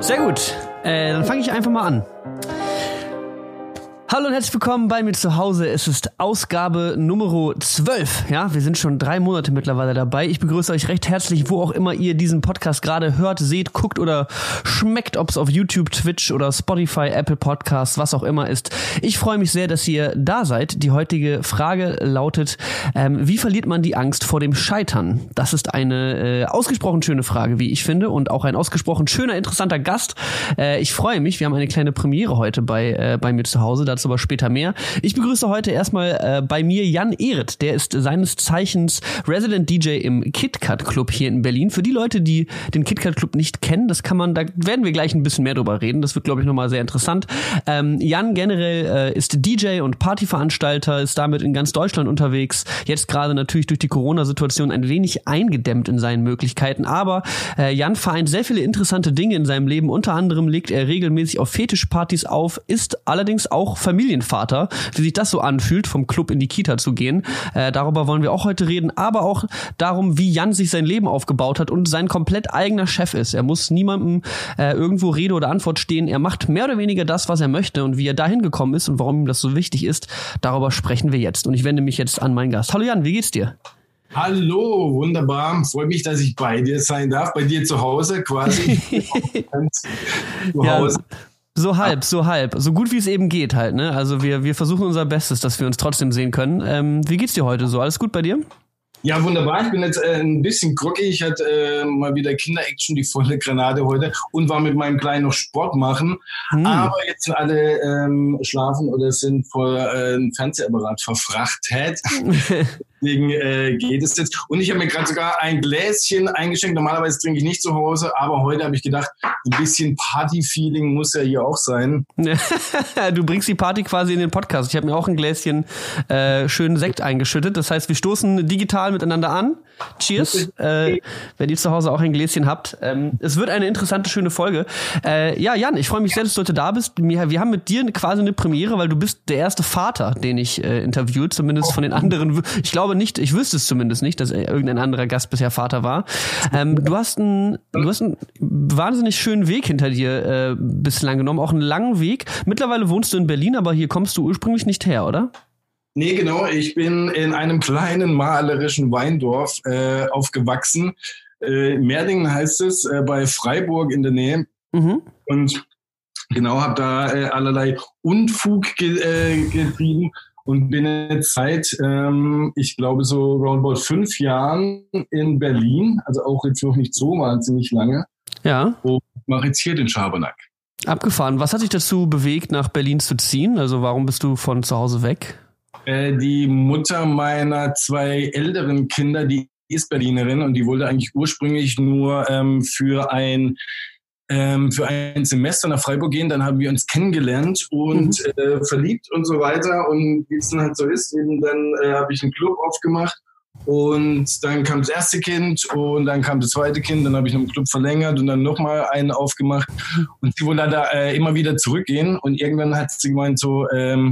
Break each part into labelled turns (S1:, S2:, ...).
S1: Sehr gut. Dann fange ich einfach mal an. Hallo und herzlich willkommen bei mir zu Hause. Es ist Ausgabe Nummer 12. Ja, wir sind schon 3 Monate mittlerweile dabei. Ich begrüße euch recht herzlich, wo auch immer ihr diesen Podcast gerade hört, seht, guckt oder schmeckt, ob es auf YouTube, Twitch oder Spotify, Apple Podcasts, was auch immer ist. Ich freue mich sehr, dass ihr da seid. Die heutige Frage lautet, wie verliert man die Angst vor dem Scheitern? Das ist eine ausgesprochen schöne Frage, wie ich finde, und auch ein ausgesprochen schöner, interessanter Gast. Ich freue mich, wir haben eine kleine Premiere heute bei mir zu Hause, dazu aber später mehr. Ich begrüße heute erstmal bei mir Jan Ehret, der ist seines Zeichens Resident DJ im KitKat Club hier in Berlin. Für die Leute, die den KitKat Club nicht kennen, da werden wir gleich ein bisschen mehr drüber reden. Das wird, glaube ich, nochmal sehr interessant. Jan generell ist DJ und Partyveranstalter, ist damit in ganz Deutschland unterwegs. Jetzt gerade natürlich durch die Corona-Situation ein wenig eingedämmt in seinen Möglichkeiten. Aber Jan vereint sehr viele interessante Dinge in seinem Leben. Unter anderem legt er regelmäßig auf Fetischpartys auf, ist allerdings auch Familienvater, wie sich das so anfühlt, vom Club in die Kita zu gehen. Darüber wollen wir auch heute reden, aber auch darum, wie Jan sich sein Leben aufgebaut hat und sein komplett eigener Chef ist. Er muss niemandem irgendwo Rede oder Antwort stehen. Er macht mehr oder weniger das, was er möchte, und wie er dahin gekommen ist und warum ihm das so wichtig ist, darüber sprechen wir jetzt. Und ich wende mich jetzt an meinen Gast. Hallo Jan, wie geht's dir?
S2: Hallo, wunderbar. Freut mich, dass ich bei dir sein darf, bei dir zu Hause quasi. Zu Hause.
S1: Ja. So halb. So gut wie es eben geht halt, ne? Also wir versuchen unser Bestes, dass wir uns trotzdem sehen können. Wie geht's dir heute so? Alles gut bei dir?
S2: Ja, wunderbar. Ich bin jetzt ein bisschen groggy. Ich hatte mal wieder Kinder-Action, die volle Granate heute, und war mit meinem Kleinen noch Sport machen. Aber jetzt sind alle schlafen oder sind vor einem Fernsehapparat verfrachtet. Deswegen geht es jetzt. Und ich habe mir gerade sogar ein Gläschen eingeschenkt. Normalerweise trinke ich nicht zu Hause, aber heute habe ich gedacht, ein bisschen Party-Feeling muss ja hier auch sein.
S1: Du bringst die Party quasi in den Podcast. Ich habe mir auch ein Gläschen schönen Sekt eingeschüttet. Das heißt, wir stoßen digital miteinander an. Cheers, wenn ihr zu Hause auch ein Gläschen habt. Es wird eine interessante, schöne Folge. Ja, Jan, ich freue mich sehr, dass du heute da bist. Wir haben mit dir quasi eine Premiere, weil du bist der erste Vater, den ich interviewt, zumindest von den anderen. Ich glaube nicht, ich wüsste es zumindest nicht, dass irgendein anderer Gast bisher Vater war. Du hast einen wahnsinnig schönen Weg hinter dir bislang genommen, auch einen langen Weg. Mittlerweile wohnst du in Berlin, aber hier kommst du ursprünglich nicht her, oder?
S2: Nee, genau. Ich bin in einem kleinen malerischen Weindorf aufgewachsen. Merdingen heißt es, bei Freiburg in der Nähe. Mhm. Und genau, habe da allerlei Unfug getrieben und bin jetzt seit, ich glaube, so roundabout 5 Jahren in Berlin. Also auch jetzt noch nicht so wahnsinnig lange.
S1: Ja.
S2: Und mache jetzt hier den Schabernack.
S1: Abgefahren. Was hat dich dazu bewegt, nach Berlin zu ziehen? Also warum bist du von zu Hause weg?
S2: Die Mutter meiner 2 älteren Kinder, die ist Berlinerin, und die wollte eigentlich ursprünglich nur für ein Semester nach Freiburg gehen. Dann haben wir uns kennengelernt und verliebt und so weiter. Und wie es dann halt so ist, eben dann habe ich einen Club aufgemacht, und dann kam das erste Kind und dann kam das zweite Kind. Dann habe ich noch einen Club verlängert und dann nochmal einen aufgemacht. Und sie wollte da immer wieder zurückgehen, und irgendwann hat sie gemeint so,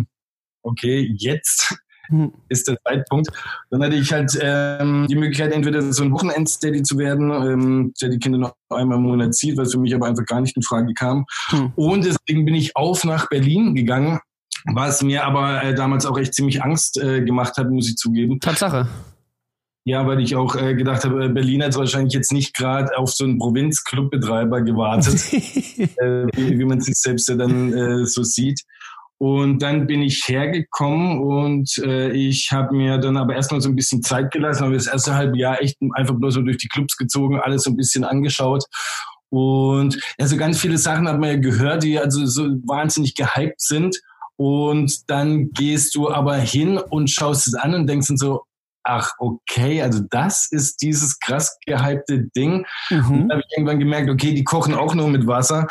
S2: okay, jetzt ist der Zeitpunkt. Dann hatte ich halt die Möglichkeit, entweder so ein Wochenend-Steady zu werden, der die Kinder noch einmal im Monat zieht, was für mich aber einfach gar nicht in Frage kam. Und deswegen bin ich nach Berlin gegangen, was mir aber damals auch echt ziemlich Angst gemacht hat, muss ich zugeben.
S1: Tatsache.
S2: Ja, weil ich auch gedacht habe, Berlin hat wahrscheinlich jetzt nicht gerade auf so einen Provinz-Clubbetreiber gewartet, wie man sich selbst ja dann so sieht. Und dann bin ich hergekommen, und ich habe mir dann aber erstmal so ein bisschen Zeit gelassen, habe das erste halbe Jahr echt einfach bloß so durch die Clubs gezogen, alles so ein bisschen angeschaut. Und also ganz viele Sachen hat man ja gehört, die also so wahnsinnig gehypt sind. Und dann gehst du aber hin und schaust es an und denkst dann so, ach, okay, also das ist dieses krass gehypte Ding. Und dann habe ich irgendwann gemerkt, okay, die kochen auch nur mit Wasser.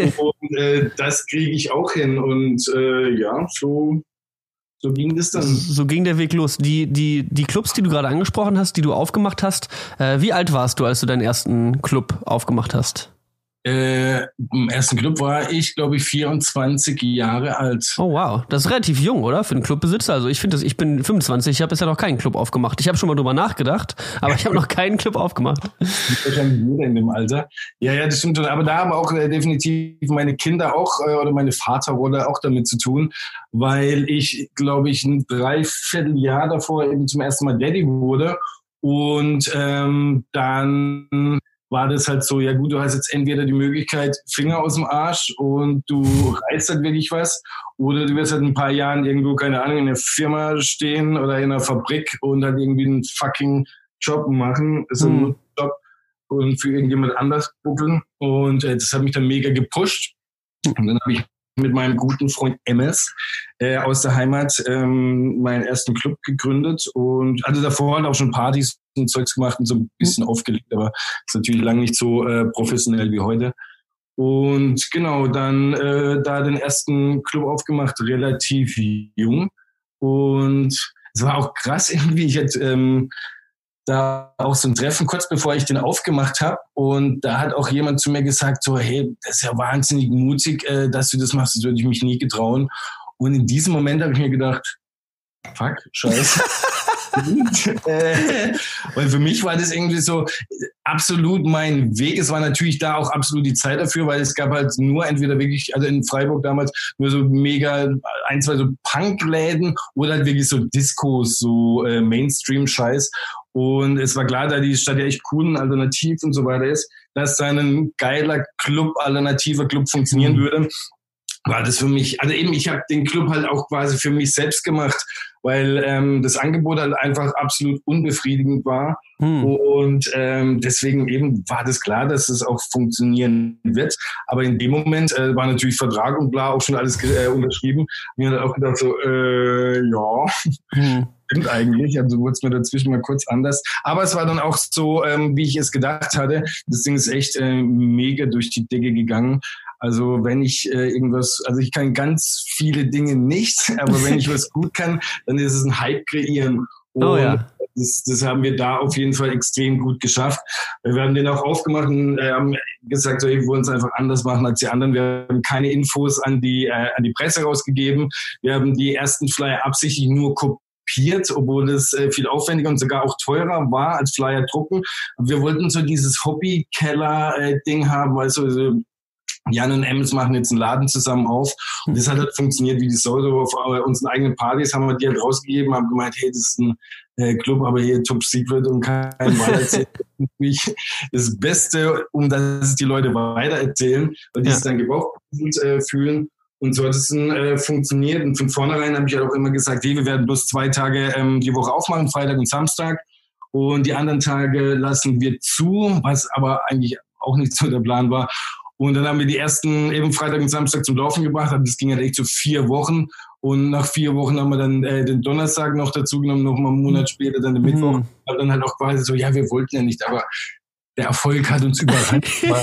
S2: Und das kriege ich auch hin. Und ja, so ging das dann.
S1: So ging der Weg los. Die Clubs, die du gerade angesprochen hast, die du aufgemacht hast, wie alt warst du, als du deinen ersten Club aufgemacht hast?
S2: Im ersten Club war ich, glaube ich, 24 Jahre alt.
S1: Oh wow, das ist relativ jung, oder? Für einen Clubbesitzer. Also ich bin 25, ich habe bisher noch keinen Club aufgemacht. Ich habe schon mal drüber nachgedacht, aber ich habe noch keinen Club aufgemacht.
S2: Wahrscheinlich jeder in dem Alter. Ja, das stimmt. Aber da haben auch definitiv meine Kinder auch oder meine Vaterrolle auch damit zu tun, weil ich, glaube ich, ein Dreivierteljahr davor eben zum ersten Mal Daddy wurde. Und dann war das halt so, ja gut, du hast jetzt entweder die Möglichkeit, Finger aus dem Arsch und du reißt halt wirklich was, oder du wirst halt in ein paar Jahren irgendwo, keine Ahnung, in einer Firma stehen oder in einer Fabrik und halt irgendwie einen fucking Job machen, so einen Job und für irgendjemand anders buckeln. Und das hat mich dann mega gepusht. Und dann habe ich mit meinem guten Freund Emmes aus der Heimat meinen ersten Club gegründet. Und also davor hat auch schon Partys und Zeugs gemacht und so ein bisschen aufgelegt, aber ist natürlich lange nicht so professionell wie heute. Und genau, dann da den ersten Club aufgemacht, relativ jung. Und es war auch krass irgendwie. Ich hatte da auch so ein Treffen, kurz bevor ich den aufgemacht habe. Und da hat auch jemand zu mir gesagt, so, hey, das ist ja wahnsinnig mutig, dass du das machst, das würde ich mich nie getrauen. Und in diesem Moment habe ich mir gedacht, fuck, scheiße. Weil für mich war das irgendwie so absolut mein Weg. Es war natürlich da auch absolut die Zeit dafür, weil es gab halt nur entweder wirklich, also in Freiburg damals, nur so mega ein, zwei so Punkläden oder halt wirklich so Discos, so Mainstream-Scheiß. Und es war klar, da die Stadt ja echt cool und alternativ und so weiter ist, dass da ein geiler Club, alternativer Club funktionieren würde. War das für mich, also eben, ich habe den Club halt auch quasi für mich selbst gemacht, weil das Angebot halt einfach absolut unbefriedigend war. Und deswegen eben war das klar, dass es auch funktionieren wird. Aber in dem Moment war natürlich Vertrag und bla auch schon alles unterschrieben. Mir hat auch gedacht so, ja, stimmt eigentlich. Also wurde es mir dazwischen mal kurz anders. Aber es war dann auch so, wie ich es gedacht hatte. Das Ding ist echt mega durch die Decke gegangen. Also wenn ich irgendwas, also ich kann ganz viele Dinge nicht, aber wenn ich was gut kann, dann ist es ein Hype kreieren. Und das haben wir da auf jeden Fall extrem gut geschafft. Wir haben den auch aufgemacht und haben gesagt, so, wir wollen es einfach anders machen als die anderen. Wir haben keine Infos an die Presse rausgegeben. Wir haben die ersten Flyer absichtlich nur kopiert, obwohl es viel aufwendiger und sogar auch teurer war als Flyer drucken. Wir wollten so dieses Hobby-Keller-Ding haben, weil so Jan und Emmes machen jetzt einen Laden zusammen auf und das hat halt funktioniert wie die Sau. So auf unseren eigenen Partys haben wir die halt rausgegeben, haben gemeint, hey, das ist ein Club, aber hier Top Secret und kein weitererzählen. Das Beste, um dass es die Leute weitererzählen, weil die es dann gebraucht fühlen. Und so hat es funktioniert. Und von vornherein habe ich halt auch immer gesagt, hey, wir werden bloß 2 Tage die Woche aufmachen, Freitag und Samstag. Und die anderen Tage lassen wir zu, was aber eigentlich auch nicht so der Plan war. Und dann haben wir die ersten eben Freitag und Samstag zum Laufen gebracht. Das ging halt echt so 4 Wochen. Und nach 4 Wochen haben wir dann den Donnerstag noch dazu genommen, noch mal einen Monat später dann den Mittwoch. Aber dann halt auch quasi so, ja, wir wollten ja nicht, aber der Erfolg hat uns überrannt.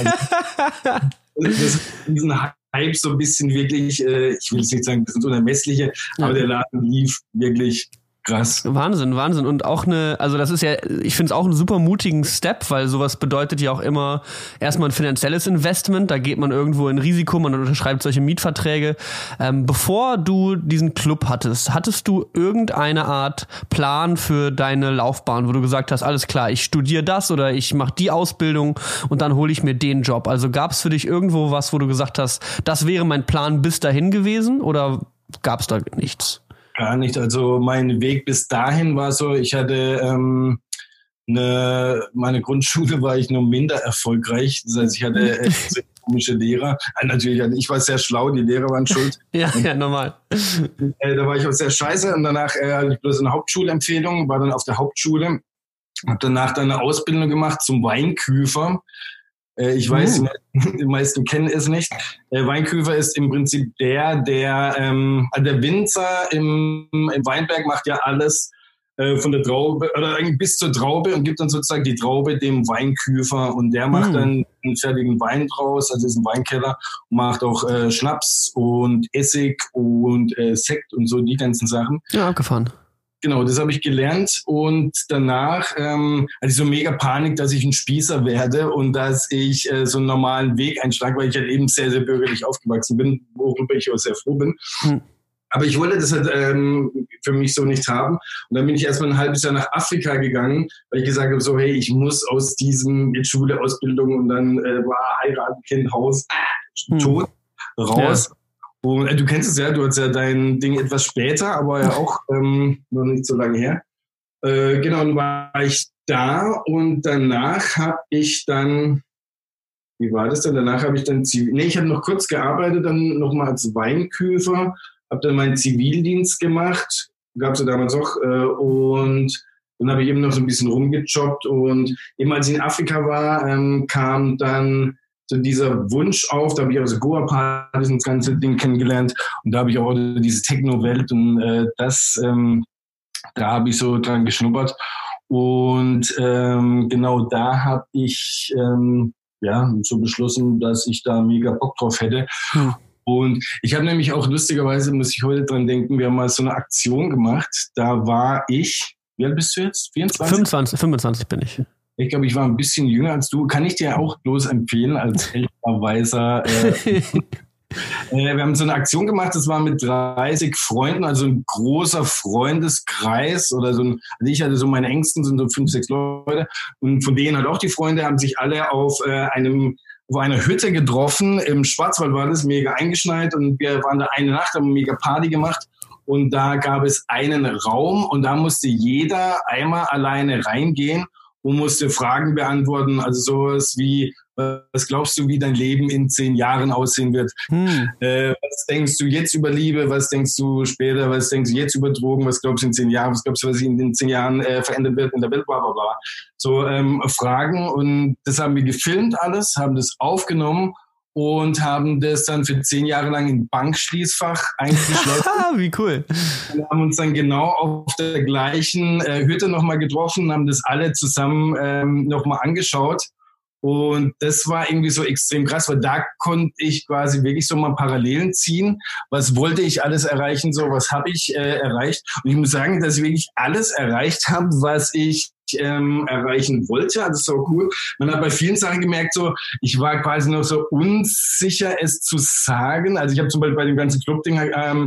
S2: Diesen Hype so ein bisschen wirklich, ich will jetzt nicht sagen, das sind unermessliche, aber der Laden lief wirklich krass.
S1: Wahnsinn. Und auch also das ist ja, ich finde es auch einen super mutigen Step, weil sowas bedeutet ja auch immer erstmal ein finanzielles Investment, da geht man irgendwo in Risiko, man unterschreibt solche Mietverträge. Bevor du diesen Club hattest du irgendeine Art Plan für deine Laufbahn, wo du gesagt hast, alles klar, ich studiere das oder ich mache die Ausbildung und dann hole ich mir den Job. Also gab es für dich irgendwo was, wo du gesagt hast, das wäre mein Plan bis dahin gewesen oder gab es da nichts?
S2: Gar nicht. Also mein Weg bis dahin war so, ich hatte meine Grundschule war ich nur minder erfolgreich. Das heißt, ich hatte sehr komische Lehrer. Natürlich, ich war sehr schlau, die Lehrer waren schuld.
S1: Ja, normal.
S2: Da war ich auch sehr scheiße und danach hatte ich bloß eine Hauptschulempfehlung, war dann auf der Hauptschule, habe danach dann eine Ausbildung gemacht zum Weinküfer. Ich weiß, die meisten kennen es nicht. Weinküfer ist im Prinzip der Winzer im Weinberg macht ja alles von der Traube oder eigentlich bis zur Traube und gibt dann sozusagen die Traube dem Weinküfer und der macht dann einen fertigen Wein draus, also ist ein Weinkeller und macht auch Schnaps und Essig und Sekt und so die ganzen Sachen.
S1: Ja, abgefahren.
S2: Genau, das habe ich gelernt und danach hatte ich so mega Panik, dass ich ein Spießer werde und dass ich so einen normalen Weg einschlage, weil ich halt eben sehr, sehr bürgerlich aufgewachsen bin, worüber ich auch sehr froh bin. Aber ich wollte das halt für mich so nicht haben. Und dann bin ich erstmal ein halbes Jahr nach Afrika gegangen, weil ich gesagt habe, so hey, ich muss aus diesem jetzt Schule, Ausbildung und dann heiraten, Kind, Haus, Tod, raus. Ja. Und du kennst es ja, du hast ja dein Ding etwas später, aber ja auch noch nicht so lange her. Genau, und war ich da und danach habe ich dann, wie war das denn? Danach habe ich dann, ich habe noch kurz gearbeitet, dann nochmal als Weinküfer, habe dann meinen Zivildienst gemacht, gab es ja damals auch, und dann habe ich eben noch so ein bisschen rumgejobbt und eben als ich in Afrika war, kam dann so dieser Wunsch auf, da habe ich also Goa-Partys und das ganze Ding kennengelernt und da habe ich auch diese Techno-Welt und da habe ich so dran geschnuppert und genau da habe ich so beschlossen, dass ich da mega Bock drauf hätte. Und ich habe nämlich auch lustigerweise, muss ich heute dran denken, wir haben mal so eine Aktion gemacht, da war ich, wie alt bist du jetzt? 24?
S1: 25 bin ich.
S2: Ich glaube, ich war ein bisschen jünger als du. Kann ich dir auch bloß empfehlen als älterer Weiser. Wir haben so eine Aktion gemacht, das war mit 30 Freunden, also ein großer Freundeskreis oder so. Also ich hatte so meine Ängsten, sind so 5, 6 Leute. Und von denen halt auch die Freunde, haben sich alle auf einer Hütte getroffen. Im Schwarzwald war das, mega eingeschneit. Und wir waren da eine Nacht, haben mega Party gemacht. Und da gab es einen Raum und da musste jeder einmal alleine reingehen und musste Fragen beantworten, also sowas wie, was glaubst du, wie dein Leben in 10 Jahren aussehen wird? Was denkst du jetzt über Liebe? Was denkst du später? Was denkst du jetzt über Drogen? Was glaubst du in 10 Jahren? Was glaubst du, was sich in den 10 Jahren verändern wird in der Welt? Bla, bla, bla. So Fragen und das haben wir gefilmt alles, haben das aufgenommen und haben das dann für 10 Jahre lang im Bankschließfach eingeschlossen.
S1: Wie cool.
S2: Wir haben uns dann genau auf der gleichen Hütte nochmal getroffen, haben das alle zusammen nochmal angeschaut. Und das war irgendwie so extrem krass, weil da konnte ich quasi wirklich so mal Parallelen ziehen. Was wollte ich alles erreichen? So, was habe ich erreicht? Und ich muss sagen, dass ich wirklich alles erreicht habe, was ich erreichen wollte. Also so cool. Man hat bei vielen Sachen gemerkt, so ich war quasi noch so unsicher, es zu sagen. Also ich habe zum Beispiel bei dem ganzen Club-Ding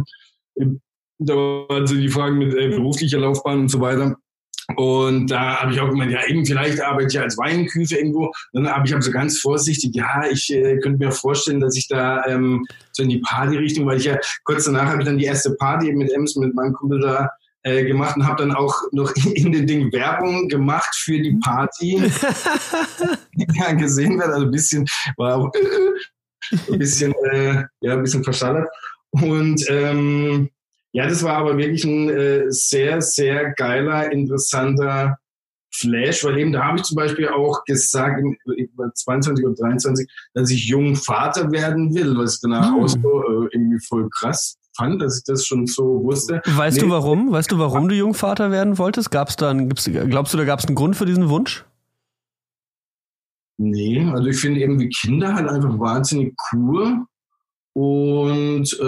S2: da waren so die Fragen mit beruflicher Laufbahn und so weiter. Und da habe ich auch gemeint, ja eben vielleicht arbeite ich als Weinküfer irgendwo. Dann habe ich so ganz vorsichtig, ich könnte mir vorstellen, dass ich da so in die Party-Richtung, weil ich ja kurz danach habe ich dann die erste Party mit Ems, mit meinem Kumpel da gemacht und habe dann auch noch in den Ding Werbung gemacht für die Party, die ja gesehen wird. Also ein bisschen, war auch ein bisschen verschallert. Und das war aber wirklich ein sehr, sehr geiler, interessanter Flash, weil eben da habe ich zum Beispiel auch gesagt, 22 oder 23, dass ich jung Vater werden will, was ich danach auch so irgendwie voll krass fand, dass ich das schon so wusste.
S1: Weißt du warum? Weißt du, warum du Jungvater werden wolltest? Glaubst du, da gab es einen Grund für diesen Wunsch?
S2: Nee, also ich finde irgendwie Kinder halt einfach wahnsinnig cool und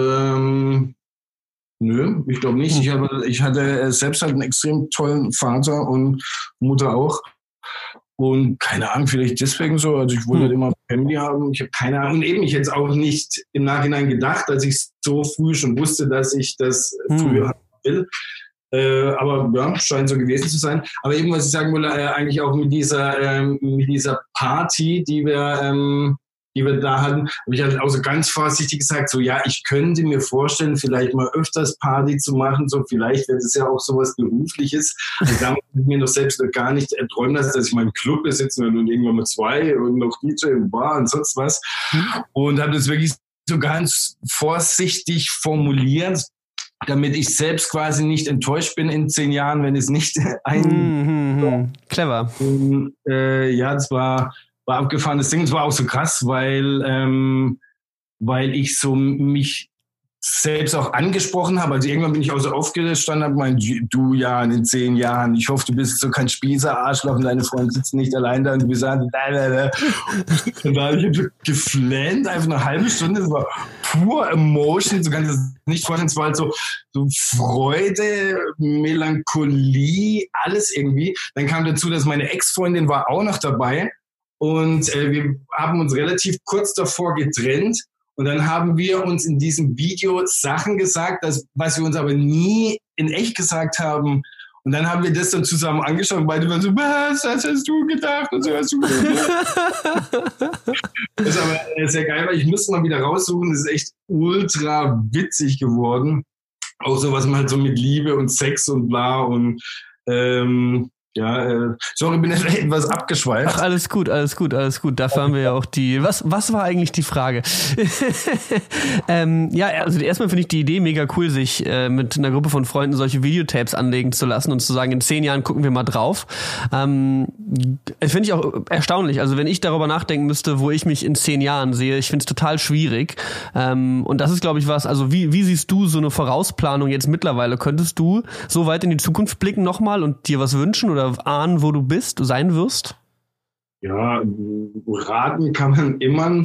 S2: nö, ich glaube nicht. Ich hatte selbst halt einen extrem tollen Vater und Mutter auch. Und keine Ahnung, vielleicht deswegen so. Also ich wollte halt immer Family haben. Ich habe keine Ahnung. Und eben, ich hätte es auch nicht im Nachhinein gedacht, dass ich so früh schon wusste, dass ich das früher haben will. Aber ja, scheint so gewesen zu sein. Aber eben, was ich sagen wollte, eigentlich auch mit dieser Party, die wir da hatten, habe ich halt auch so ganz vorsichtig gesagt, so ja, ich könnte mir vorstellen, vielleicht mal öfters Party zu machen, so vielleicht wird es ja auch sowas Berufliches. Also da muss ich mir noch selbst gar nicht träumen lassen, dass ich mal im Club besitze und irgendwann mal 2 und noch DJ und Bar und sonst was. Und habe das wirklich so ganz vorsichtig formuliert, damit ich selbst quasi nicht enttäuscht bin in 10 Jahren, wenn es nicht
S1: Clever.
S2: Und, das war abgefahrenes Ding. Es war auch so krass, weil ich so mich selbst auch angesprochen habe. Also irgendwann bin ich auch so aufgestanden und habe gemeint, du Jan, in 10 Jahren, ich hoffe, du bist so kein Spießer-Arschloch und deine Freunde sitzen nicht allein da und du bist und da habe ich geflennt, einfach eine halbe Stunde, das war pur Emotion, so kann ich das nicht vorstellen, es war halt so Freude, Melancholie, alles irgendwie. Dann kam dazu, dass meine Ex-Freundin war auch noch dabei und wir haben uns relativ kurz davor getrennt. Und dann haben wir uns in diesem Video Sachen gesagt, was wir uns aber nie in echt gesagt haben. Und dann haben wir das dann zusammen angeschaut und beide waren so, was hast du gedacht? Und so hast du gedacht. Das ist aber sehr geil, weil ich musste mal wieder raussuchen. Das ist echt ultra witzig geworden. Auch so, was man halt so mit Liebe und Sex und bla und sorry, bin jetzt etwas abgeschweift.
S1: Ach, alles gut. Dafür haben wir ja auch was war eigentlich die Frage? Also erstmal finde ich die Idee mega cool, sich mit einer Gruppe von Freunden solche Videotapes anlegen zu lassen und zu sagen, in 10 Jahren gucken wir mal drauf. Finde ich auch erstaunlich. Also wenn ich darüber nachdenken müsste, wo ich mich in 10 Jahren sehe, ich finde es total schwierig. Und das ist, glaube ich, was, also wie siehst du so eine Vorausplanung jetzt mittlerweile? Könntest du so weit in die Zukunft blicken nochmal und dir was wünschen oder ahnen, wo du sein wirst?
S2: Ja, raten kann man immer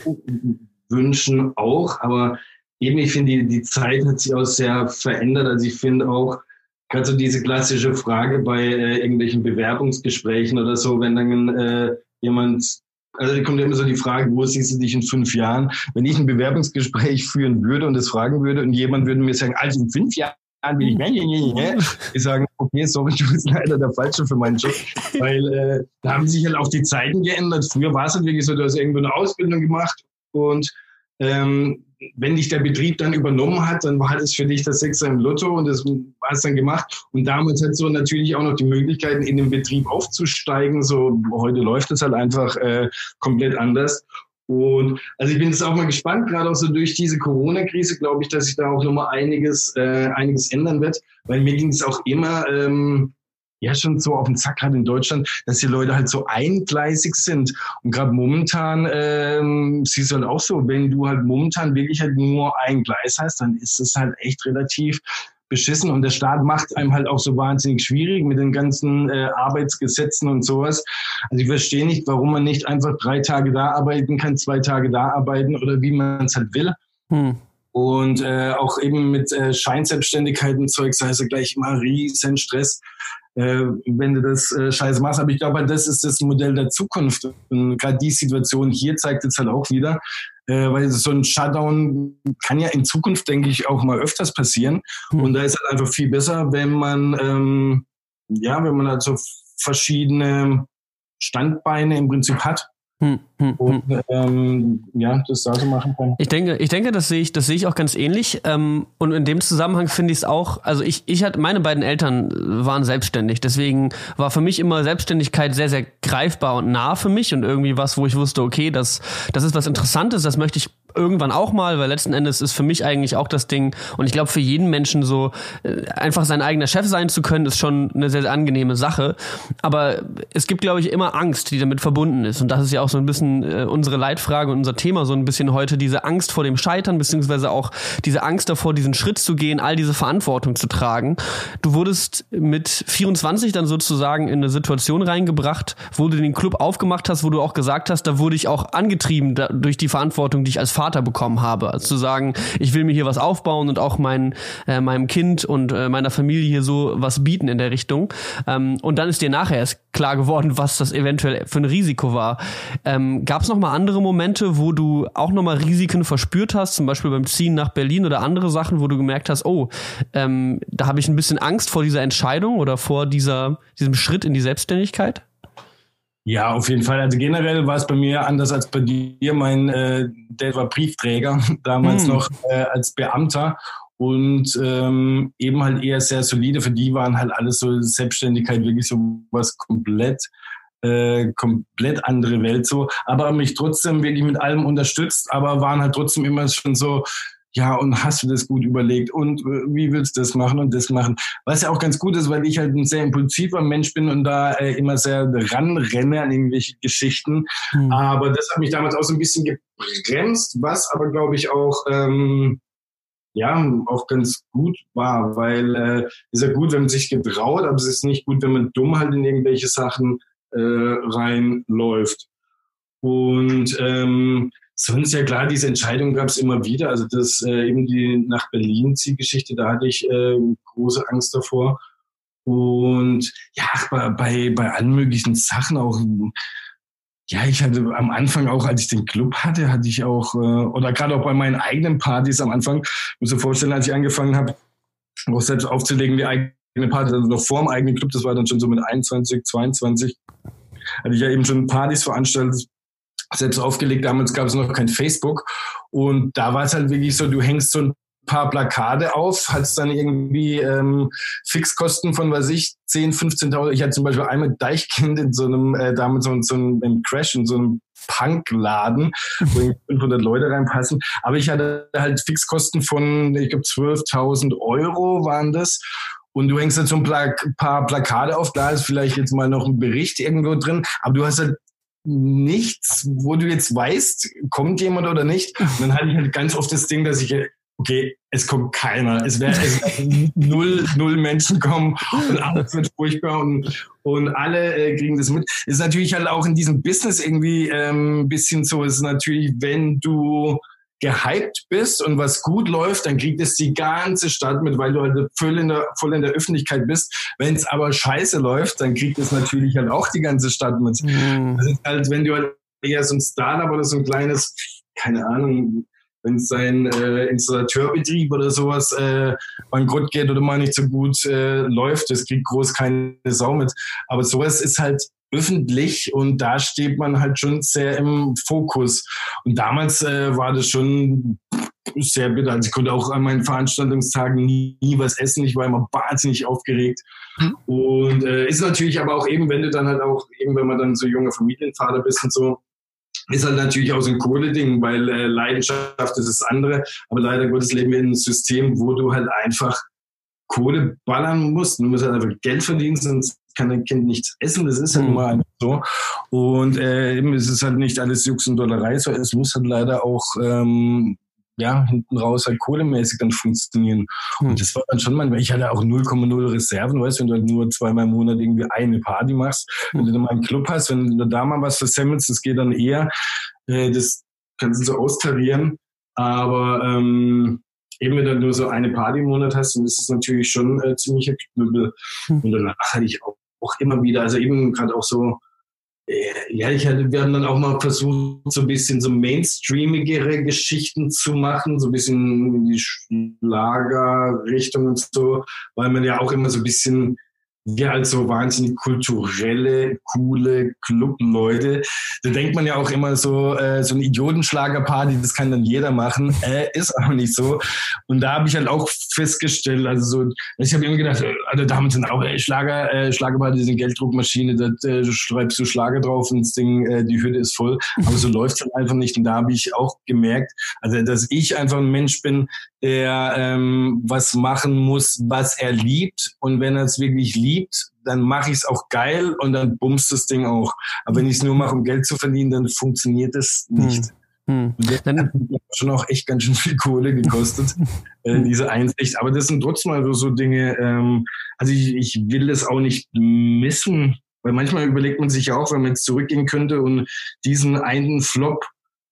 S2: wünschen auch, aber eben, ich finde, die Zeit hat sich auch sehr verändert. Also ich finde auch, gerade so diese klassische Frage bei irgendwelchen Bewerbungsgesprächen oder so, wenn dann also da kommt ja immer so die Frage, wo siehst du dich in 5 Jahren? Wenn ich ein Bewerbungsgespräch führen würde und das fragen würde und jemand würde mir sagen, also in 5 Jahren will ich sagen, okay, sorry, du bist leider der Falsche für meinen Job, weil da haben sich halt auch die Zeiten geändert. Früher war es halt wirklich so, du hast irgendwo eine Ausbildung gemacht und wenn dich der Betrieb dann übernommen hat, dann war das für dich das Sechser im Lotto und das hast dann gemacht. Und damals hat so natürlich auch noch die Möglichkeiten, in den Betrieb aufzusteigen. So heute läuft es halt einfach komplett anders. Und also ich bin jetzt auch mal gespannt, gerade auch so durch diese Corona-Krise, glaube ich, dass sich da auch nochmal einiges ändern wird, weil mir ging es auch immer schon so auf den Zack, gerade in Deutschland, dass die Leute halt so eingleisig sind. Und gerade momentan siehst du halt auch so, wenn du halt momentan wirklich halt nur ein Gleis hast, dann ist es halt echt relativ beschissen und der Staat macht einem halt auch so wahnsinnig schwierig mit den ganzen Arbeitsgesetzen und sowas. Also ich verstehe nicht, warum man nicht einfach 3 Tage da arbeiten kann, 2 Tage da arbeiten oder wie man es halt will. Und auch eben mit Scheinselbstständigkeit und Zeug, sei es ja gleich immer riesen Stress, wenn du das scheiße machst. Aber ich glaube, das ist das Modell der Zukunft. Und gerade die Situation hier zeigt jetzt halt auch wieder, weil so ein Shutdown kann ja in Zukunft, denke ich, auch mal öfters passieren. Und da ist halt einfach viel besser, wenn man halt so verschiedene Standbeine im Prinzip hat. Und das da so machen kann.
S1: Ich denke, das sehe ich auch ganz ähnlich. Und in dem Zusammenhang finde ich es auch, also meine beiden Eltern waren selbstständig, deswegen war für mich immer Selbstständigkeit sehr, sehr greifbar und nah für mich und irgendwie was, wo ich wusste, okay, das ist was Interessantes, das möchte ich irgendwann auch mal, weil letzten Endes ist für mich eigentlich auch das Ding, und ich glaube für jeden Menschen so, einfach sein eigener Chef sein zu können, ist schon eine sehr, sehr angenehme Sache, aber es gibt, glaube ich, immer Angst, die damit verbunden ist, und das ist ja auch so ein bisschen unsere Leitfrage und unser Thema so ein bisschen heute, diese Angst vor dem Scheitern, beziehungsweise auch diese Angst davor, diesen Schritt zu gehen, all diese Verantwortung zu tragen. Du wurdest mit 24 dann sozusagen in eine Situation reingebracht, wo du den Club aufgemacht hast, wo du auch gesagt hast, da wurde ich auch angetrieben durch die Verantwortung, die ich als Vater bekommen habe. Also zu sagen, ich will mir hier was aufbauen und auch meinem Kind und meiner Familie hier so was bieten in der Richtung. Und dann ist dir nachher erst klar geworden, was das eventuell für ein Risiko war. Gab es noch mal andere Momente, wo du auch noch mal Risiken verspürt hast, zum Beispiel beim Ziehen nach Berlin oder andere Sachen, wo du gemerkt hast, da habe ich ein bisschen Angst vor dieser Entscheidung oder vor diesem Schritt in die Selbstständigkeit?
S2: Ja, auf jeden Fall. Also generell war es bei mir anders als bei dir. Mein Dad war Briefträger, damals noch als Beamter und eben halt eher sehr solide. Für die waren halt alles so Selbstständigkeit wirklich so was komplett andere Welt so. Aber haben mich trotzdem wirklich mit allem unterstützt, aber waren halt trotzdem immer schon so, ja, und hast du das gut überlegt und wie willst du das machen und das machen? Was ja auch ganz gut ist, weil ich halt ein sehr impulsiver Mensch bin und da immer sehr ranrenne an irgendwelche Geschichten. Aber das hat mich damals auch so ein bisschen gebremst, was aber, glaube ich, auch auch ganz gut war, weil ist ja gut, wenn man sich getraut, aber es ist nicht gut, wenn man dumm halt in irgendwelche Sachen reinläuft. Und sonst ja klar, diese Entscheidung gab es immer wieder. Also das eben die nach Berlin Zielgeschichte, da hatte ich große Angst davor. Und ja, bei allen möglichen Sachen auch. Ja, ich hatte am Anfang auch, als ich den Club hatte ich auch, oder gerade auch bei meinen eigenen Partys am Anfang, muss ich vorstellen, als ich angefangen habe, auch selbst aufzulegen, die eigene Party, also noch vor dem eigenen Club, das war dann schon so mit 21, 22, hatte ich ja eben schon Partys veranstaltet, selbst aufgelegt. Damals gab es noch kein Facebook. Und da war es halt wirklich so, du hängst so ein paar Plakate auf, hattest dann irgendwie Fixkosten von, 10, 15.000. Ich hatte zum Beispiel einmal Deichkind in so einem, damals so einem Crash, in so einem Punkladen, wo 500 Leute reinpassen. Aber ich hatte halt Fixkosten von, ich glaube, 12.000 Euro waren das. Und du hängst dann so ein paar Plakate auf, da ist vielleicht jetzt mal noch ein Bericht irgendwo drin, aber du hast halt nichts, wo du jetzt weißt, kommt jemand oder nicht. Und dann hatte ich halt ganz oft das Ding, dass ich, okay, es kommt keiner. Es werden null Menschen kommen und alles wird furchtbar und alle kriegen das mit. Ist natürlich halt auch in diesem Business irgendwie ein bisschen so, ist natürlich, wenn du gehypt bist und was gut läuft, dann kriegt es die ganze Stadt mit, weil du halt voll in der Öffentlichkeit bist. Wenn es aber scheiße läuft, dann kriegt es natürlich halt auch die ganze Stadt mit. Das ist halt, wenn du halt eher so ein Startup oder so ein kleines, keine Ahnung, wenn es sein Installateurbetrieb oder sowas bankrott geht oder mal nicht so gut läuft, das kriegt groß keine Sau mit. Aber sowas ist halt öffentlich und da steht man halt schon sehr im Fokus. Und damals war das schon sehr bitter. Also ich konnte auch an meinen Veranstaltungstagen nie was essen. Ich war immer wahnsinnig aufgeregt. Und ist natürlich aber auch eben, wenn du dann halt auch irgendwann mal dann so junger Familienvater bist und so, ist halt natürlich auch so ein Kohle-Ding, weil Leidenschaft ist das andere. Aber leider Gottes leben wir in einem System, wo du halt einfach Kohle ballern musst. Du musst halt einfach Geld verdienen, sonst kann dein Kind nichts essen. Das ist halt immer einfach so. Und eben es ist halt nicht alles Jux und Dollerei. So, es muss halt leider auch hinten raus halt kohlemäßig dann funktionieren. Und das war dann schon manchmal, ich hatte auch 0,0 Reserven, weißt du, wenn du halt nur 2-mal im Monat irgendwie eine Party machst, wenn du dann mal einen Club hast, wenn du da mal was versemmelst, das geht dann eher, das kannst du so austarieren, aber eben wenn du nur so eine Party im Monat hast, dann ist es natürlich schon ziemlicher Knüppel. Und danach hatte ich auch immer wieder, also eben gerade auch so, wir haben dann auch mal versucht, so ein bisschen so mainstreamigere Geschichten zu machen, so ein bisschen in die Schlagerrichtung und so, weil man ja auch immer so ein bisschen, wir als so wahnsinnig kulturelle, coole Clubleute, da denkt man ja auch immer so eine Idiotenschlagerparty, das kann dann jeder machen, ist aber nicht so. Und da habe ich halt auch festgestellt, ich habe immer gedacht, alle Damen sind auch Schlagerparty, sind Gelddruckmaschine, da schreibst du Schlager drauf und das Ding, die Hütte ist voll, aber so läuft es halt einfach nicht. Und da habe ich auch gemerkt, also dass ich einfach ein Mensch bin, der was machen muss, was er liebt, und wenn er es wirklich liebt, dann mache ich es auch geil und dann bumst das Ding auch. Aber wenn ich es nur mache, um Geld zu verdienen, dann funktioniert es nicht. Und das hat schon auch echt ganz schön viel Kohle gekostet, diese Einsicht. Aber das sind trotzdem also so Dinge, also ich will das auch nicht missen, weil manchmal überlegt man sich ja auch, wenn man jetzt zurückgehen könnte und diesen einen Flop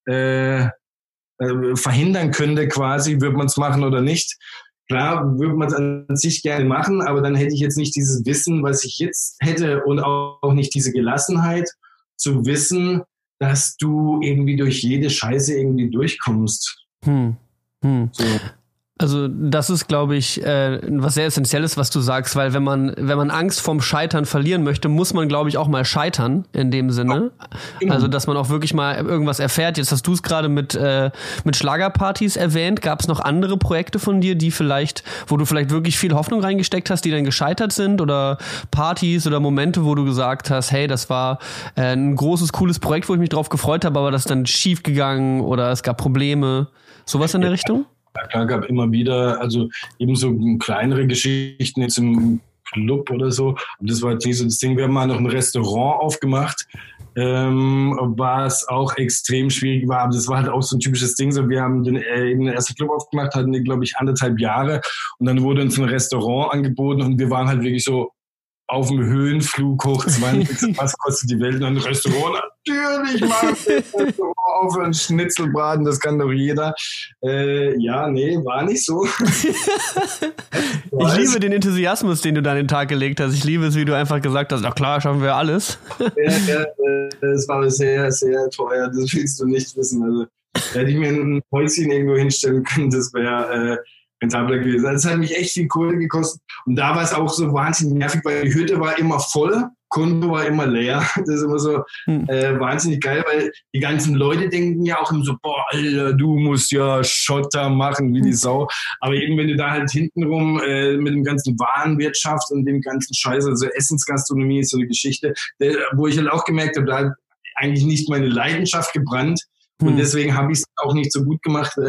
S2: verhindern könnte quasi, würde man es machen oder nicht. Klar, würde man es an sich gerne machen, aber dann hätte ich jetzt nicht dieses Wissen, was ich jetzt hätte, und auch nicht diese Gelassenheit zu wissen, dass du irgendwie durch jede Scheiße irgendwie durchkommst. So.
S1: Also das ist, glaube ich, was sehr Essentielles, was du sagst, weil wenn man Angst vorm Scheitern verlieren möchte, muss man, glaube ich, auch mal scheitern in dem Sinne. Ja. Also dass man auch wirklich mal irgendwas erfährt. Jetzt hast du es gerade mit Schlagerpartys erwähnt. Gab es noch andere Projekte von dir, wo du vielleicht wirklich viel Hoffnung reingesteckt hast, die dann gescheitert sind, oder Partys oder Momente, wo du gesagt hast, hey, das war ein großes, cooles Projekt, wo ich mich drauf gefreut habe, aber das ist dann schief gegangen oder es gab Probleme. Sowas in der Richtung?
S2: Ja, klar, gab immer wieder, also eben so kleinere Geschichten jetzt im Club oder so. Und das war jetzt nicht so das Ding. Wir haben mal noch ein Restaurant aufgemacht, was auch extrem schwierig war. Aber das war halt auch so ein typisches Ding. So, wir haben eben den ersten Club aufgemacht, hatten den, glaube ich, 1,5 Jahre. Und dann wurde uns ein Restaurant angeboten und wir waren halt wirklich so auf dem Höhenflug hoch 20. Was kostet die Welt? Und ein Restaurant? Natürlich machen wir ein Restaurant auf einen Schnitzelbraten, das kann doch jeder. Ja, nee, war nicht so.
S1: Ich liebe den Enthusiasmus, den du da an den Tag gelegt hast. Ich liebe es, wie du einfach gesagt hast, na klar, schaffen wir alles.
S2: Ja, das war sehr, sehr teuer. Das willst du nicht wissen. Also, hätte ich mir ein Häuschen irgendwo hinstellen können, das wäre rentabler gewesen. Das hat mich echt viel Kohle gekostet. Und da war es auch so wahnsinnig nervig, weil die Hütte war immer voll, Konto war immer leer. Das ist immer so wahnsinnig geil, weil die ganzen Leute denken ja auch immer so, boah, Alter, du musst ja Schotter machen wie die Sau. Aber eben, wenn du da halt hintenrum mit dem ganzen Warenwirtschaft und dem ganzen Scheiß, also Essensgastronomie ist so eine Geschichte, wo ich halt auch gemerkt habe, da hat eigentlich nicht meine Leidenschaft gebrannt. Und deswegen habe ich es auch nicht so gut gemacht,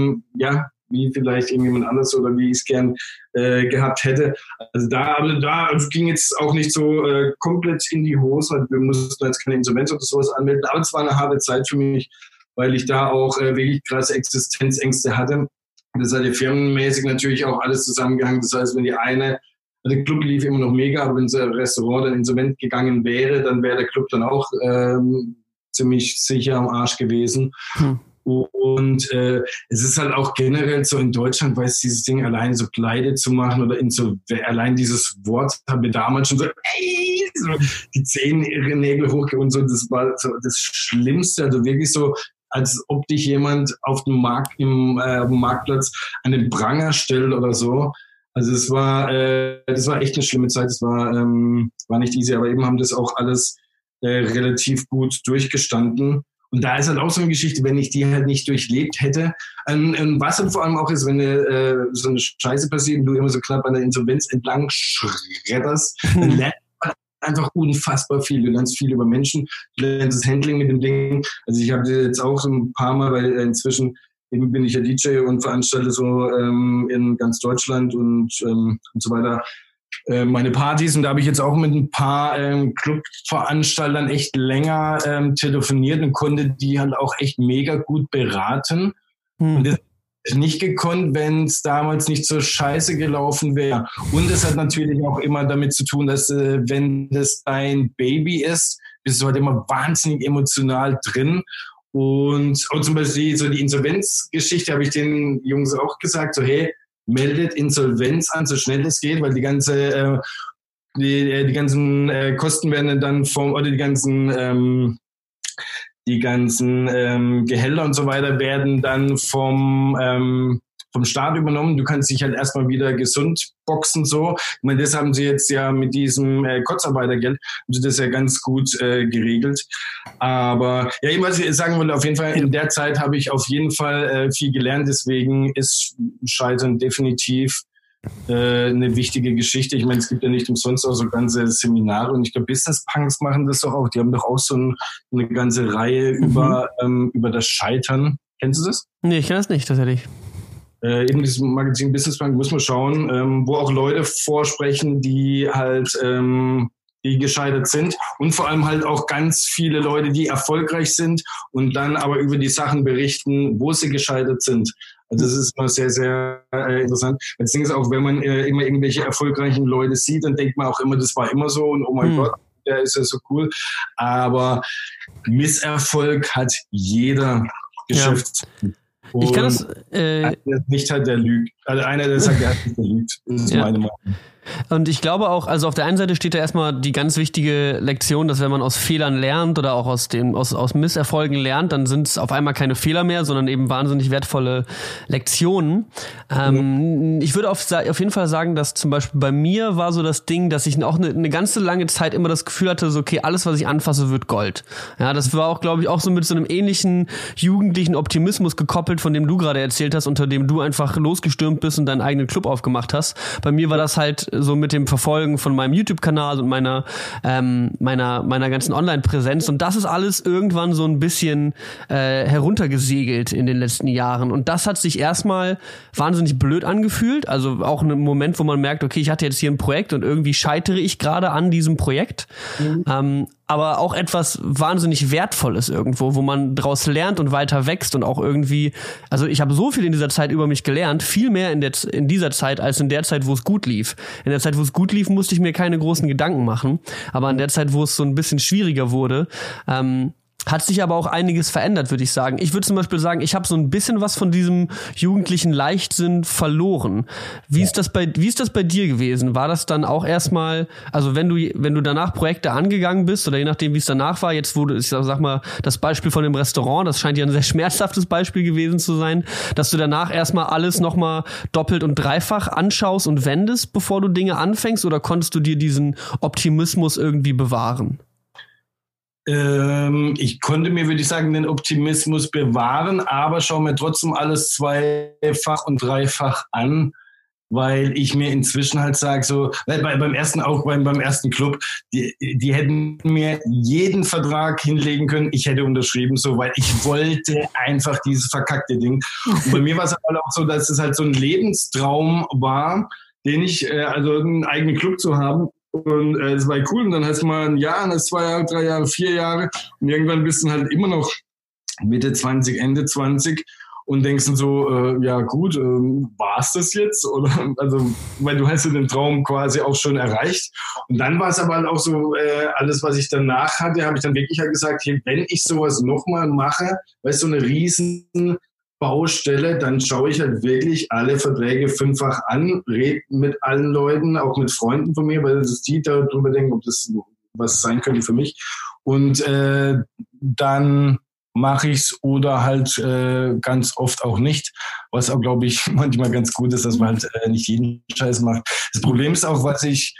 S2: wie vielleicht irgendjemand anders oder wie ich es gern gehabt hätte. Also aber da ging jetzt auch nicht so komplett in die Hose. Wir mussten jetzt keine Insolvenz oder sowas anmelden. Aber es war eine harte Zeit für mich, weil ich da auch wirklich krasse Existenzängste hatte. Das hat ja firmenmäßig natürlich auch alles zusammengehangen. Das heißt, wenn der Club lief immer noch mega, aber wenn das Restaurant dann insolvent gegangen wäre, dann wäre der Club dann auch ziemlich sicher am Arsch gewesen. Und es ist halt auch generell so in Deutschland, weil es dieses Ding allein so pleite zu machen oder allein dieses Wort haben wir damals schon so die Zehennägel hoch und so, das war so das Schlimmste, also wirklich so, als ob dich jemand auf dem Marktplatz an den Pranger stellt oder so. Also das war echt eine schlimme Zeit, das war nicht easy, aber eben haben das auch alles relativ gut durchgestanden. Und da ist halt auch so eine Geschichte, wenn ich die halt nicht durchlebt hätte. Was dann vor allem auch ist, wenn so eine Scheiße passiert und du immer so knapp an der Insolvenz entlang schredderst, dann lernst du einfach unfassbar viel. Du lernst viel über Menschen, du lernst das Handling mit dem Ding. Also ich habe das jetzt auch so ein paar Mal, weil inzwischen eben bin ich ja DJ und veranstalte so in ganz Deutschland und so weiter meine Partys, und da habe ich jetzt auch mit ein paar Clubveranstaltern echt länger telefoniert und konnte die halt auch echt mega gut beraten. Und das hätte ich nicht gekonnt, wenn es damals nicht so scheiße gelaufen wäre. Und es hat natürlich auch immer damit zu tun, dass wenn das dein Baby ist, bist du halt immer wahnsinnig emotional drin. Und zum Beispiel so die Insolvenzgeschichte habe ich den Jungs auch gesagt, so hey, meldet Insolvenz an, so schnell es geht, weil die ganzen Kosten werden dann die ganzen Gehälter und so weiter werden dann vom Staat übernommen. Du kannst dich halt erstmal wieder gesund boxen, so. Ich meine, das haben sie jetzt ja mit diesem Kurzarbeitergeld, also das ist ja ganz gut geregelt. Aber ja, was ich sagen wollte, auf jeden Fall, in der Zeit habe ich auf jeden Fall viel gelernt, deswegen ist Scheitern definitiv eine wichtige Geschichte. Ich meine, es gibt ja nicht umsonst auch so ganze Seminare, und ich glaube, Business Punks machen das doch auch. Die haben doch auch so eine ganze Reihe über das Scheitern. Kennst du das?
S1: Nee, ich kenne das nicht, tatsächlich.
S2: Eben dieses Magazin Business Punk, muss man schauen, wo auch Leute vorsprechen, die halt die gescheitert sind, und vor allem halt auch ganz viele Leute, die erfolgreich sind und dann aber über die Sachen berichten, wo sie gescheitert sind. Also das ist immer sehr, sehr interessant. Das Ding ist auch, wenn man immer irgendwelche erfolgreichen Leute sieht, dann denkt man auch immer, das war immer so und oh mein Gott, der ist ja so cool. Aber Misserfolg hat jeder Geschäftsführer.
S1: Ich kann das
S2: nicht halt, der lügt. Also einer, der sagt, der lügt. Das ist meine Meinung.
S1: Und ich glaube auch, also auf der einen Seite steht da erstmal die ganz wichtige Lektion, dass wenn man aus Fehlern lernt oder auch aus Misserfolgen lernt, dann sind es auf einmal keine Fehler mehr, sondern eben wahnsinnig wertvolle Lektionen. Ich würde auf jeden Fall sagen, dass zum Beispiel bei mir war so das Ding, dass ich auch eine ganze lange Zeit immer das Gefühl hatte, so okay, alles, was ich anfasse, wird Gold. Ja, das war auch, glaube ich, auch so mit so einem ähnlichen jugendlichen Optimismus gekoppelt, von dem du gerade erzählt hast, unter dem du einfach losgestürmt bist und deinen eigenen Club aufgemacht hast. Bei mir war das halt so mit dem Verfolgen von meinem YouTube-Kanal und meiner ganzen Online-Präsenz. Und das ist alles irgendwann so ein bisschen heruntergesegelt in den letzten Jahren. Und das hat sich erstmal wahnsinnig blöd angefühlt. Also auch ein Moment, wo man merkt, okay, ich hatte jetzt hier ein Projekt und irgendwie scheitere ich gerade an diesem Projekt. Aber auch etwas wahnsinnig Wertvolles irgendwo, wo man draus lernt und weiter wächst und auch irgendwie, also ich habe so viel in dieser Zeit über mich gelernt, viel mehr in dieser Zeit als in der Zeit, wo es gut lief. In der Zeit, wo es gut lief, musste ich mir keine großen Gedanken machen, aber in der Zeit, wo es so ein bisschen schwieriger wurde, hat sich aber auch einiges verändert, würde ich sagen. Ich würde zum Beispiel sagen, ich habe so ein bisschen was von diesem jugendlichen Leichtsinn verloren. Wie ist das bei dir gewesen? War das dann auch erstmal, also wenn du danach Projekte angegangen bist oder je nachdem, wie es danach war, jetzt wurde, ich sag mal, das Beispiel von dem Restaurant, das scheint ja ein sehr schmerzhaftes Beispiel gewesen zu sein, dass du danach erstmal alles nochmal doppelt und dreifach anschaust und wendest, bevor du Dinge anfängst, oder konntest du dir diesen Optimismus irgendwie bewahren?
S2: Ich konnte mir, würde ich sagen, den Optimismus bewahren, aber schaue mir trotzdem alles zweifach und dreifach an, weil ich mir inzwischen halt sage, so, beim ersten Club, die hätten mir jeden Vertrag hinlegen können, ich hätte unterschrieben, so, weil ich wollte einfach dieses verkackte Ding. Und bei mir war es halt auch so, dass es halt so ein Lebenstraum war, also einen eigenen Club zu haben. Und es war cool, und dann hast du mal ein Jahr, dann 2 Jahre, 3 Jahre, 4 Jahre, und irgendwann bist du halt immer noch Mitte 20, Ende 20 und denkst dann so, ja gut, war's das jetzt? Oder, also, weil du hast ja den Traum quasi auch schon erreicht. Und dann war es aber halt auch so, alles, was ich danach hatte, habe ich dann wirklich halt gesagt, hey, wenn ich sowas nochmal mache, weißt du, so eine riesen Baustelle, dann schaue ich halt wirklich alle Verträge 5-fach an, rede mit allen Leuten, auch mit Freunden von mir, weil das die darüber denken, ob das was sein könnte für mich. Und dann mache ich's oder halt ganz oft auch nicht, was auch, glaube ich, manchmal ganz gut ist, dass man halt nicht jeden Scheiß macht. Das Problem ist auch, was ich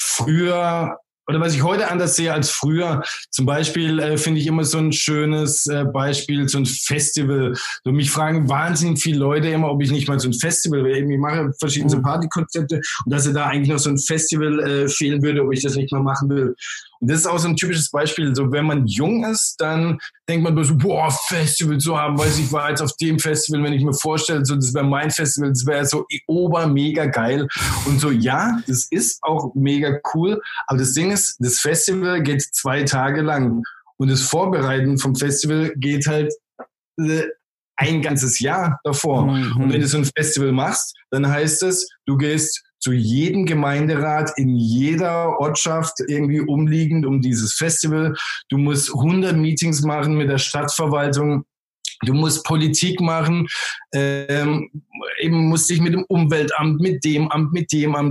S2: heute anders sehe als früher. Zum Beispiel finde ich immer so ein schönes Beispiel, so ein Festival. So, mich fragen wahnsinnig viele Leute immer, ob ich nicht mal so ein Festival will. Ich mache verschiedene Partykonzepte, und dass da eigentlich noch so ein Festival fehlen würde, ob ich das nicht mal machen will. Und das ist auch so ein typisches Beispiel. So, wenn man jung ist, dann denkt man so, boah, Festival zu haben, weiß ich, war jetzt auf dem Festival, wenn ich mir vorstelle, so, das wäre mein Festival, das wäre so mega geil. Und so, ja, das ist auch mega cool. Aber das Ding ist, das Festival geht 2 Tage lang. Und das Vorbereiten vom Festival geht halt ein ganzes Jahr davor. Und wenn du so ein Festival machst, dann heißt es, du gehst zu jedem Gemeinderat in jeder Ortschaft irgendwie umliegend um dieses Festival. Du musst 100 Meetings machen mit der Stadtverwaltung. Du musst Politik machen, eben musst dich mit dem Umweltamt, mit dem Amt.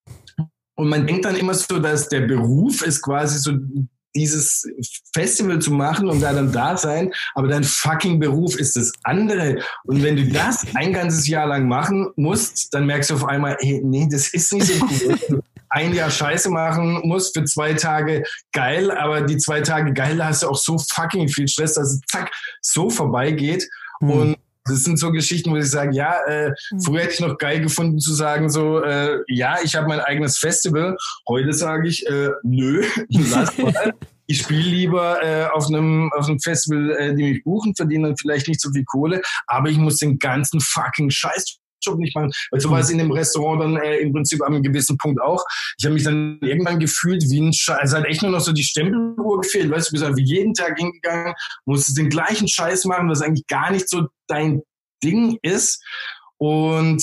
S2: Und man denkt dann immer so, dass der Beruf ist quasi so, dieses Festival zu machen und dann da sein, aber dein fucking Beruf ist das andere. Und wenn du das ein ganzes Jahr lang machen musst, dann merkst du auf einmal, hey, nee, das ist nicht so cool. Ein Jahr Scheiße machen musst, für 2 Tage geil, aber die 2 Tage geil, da hast du auch so fucking viel Stress, dass es zack, so vorbeigeht. Und das sind so Geschichten, wo ich sage, ja, früher hätte ich noch geil gefunden zu sagen, so, ja, ich habe mein eigenes Festival. Heute sage ich, nö, lass mal. Ich spiele lieber auf einem Festival, die mich buchen, verdiene dann vielleicht nicht so viel Kohle, aber ich muss den ganzen fucking Scheißjob nicht machen. Weil so war es in dem Restaurant dann im Prinzip an einem gewissen Punkt auch. Ich habe mich dann irgendwann gefühlt wie ein Scheiß. Es hat echt nur noch so die Stempeluhr gefehlt. Weißt du, bist einfach jeden Tag hingegangen, musstest den gleichen Scheiß machen, was eigentlich gar nicht so dein Ding ist. Und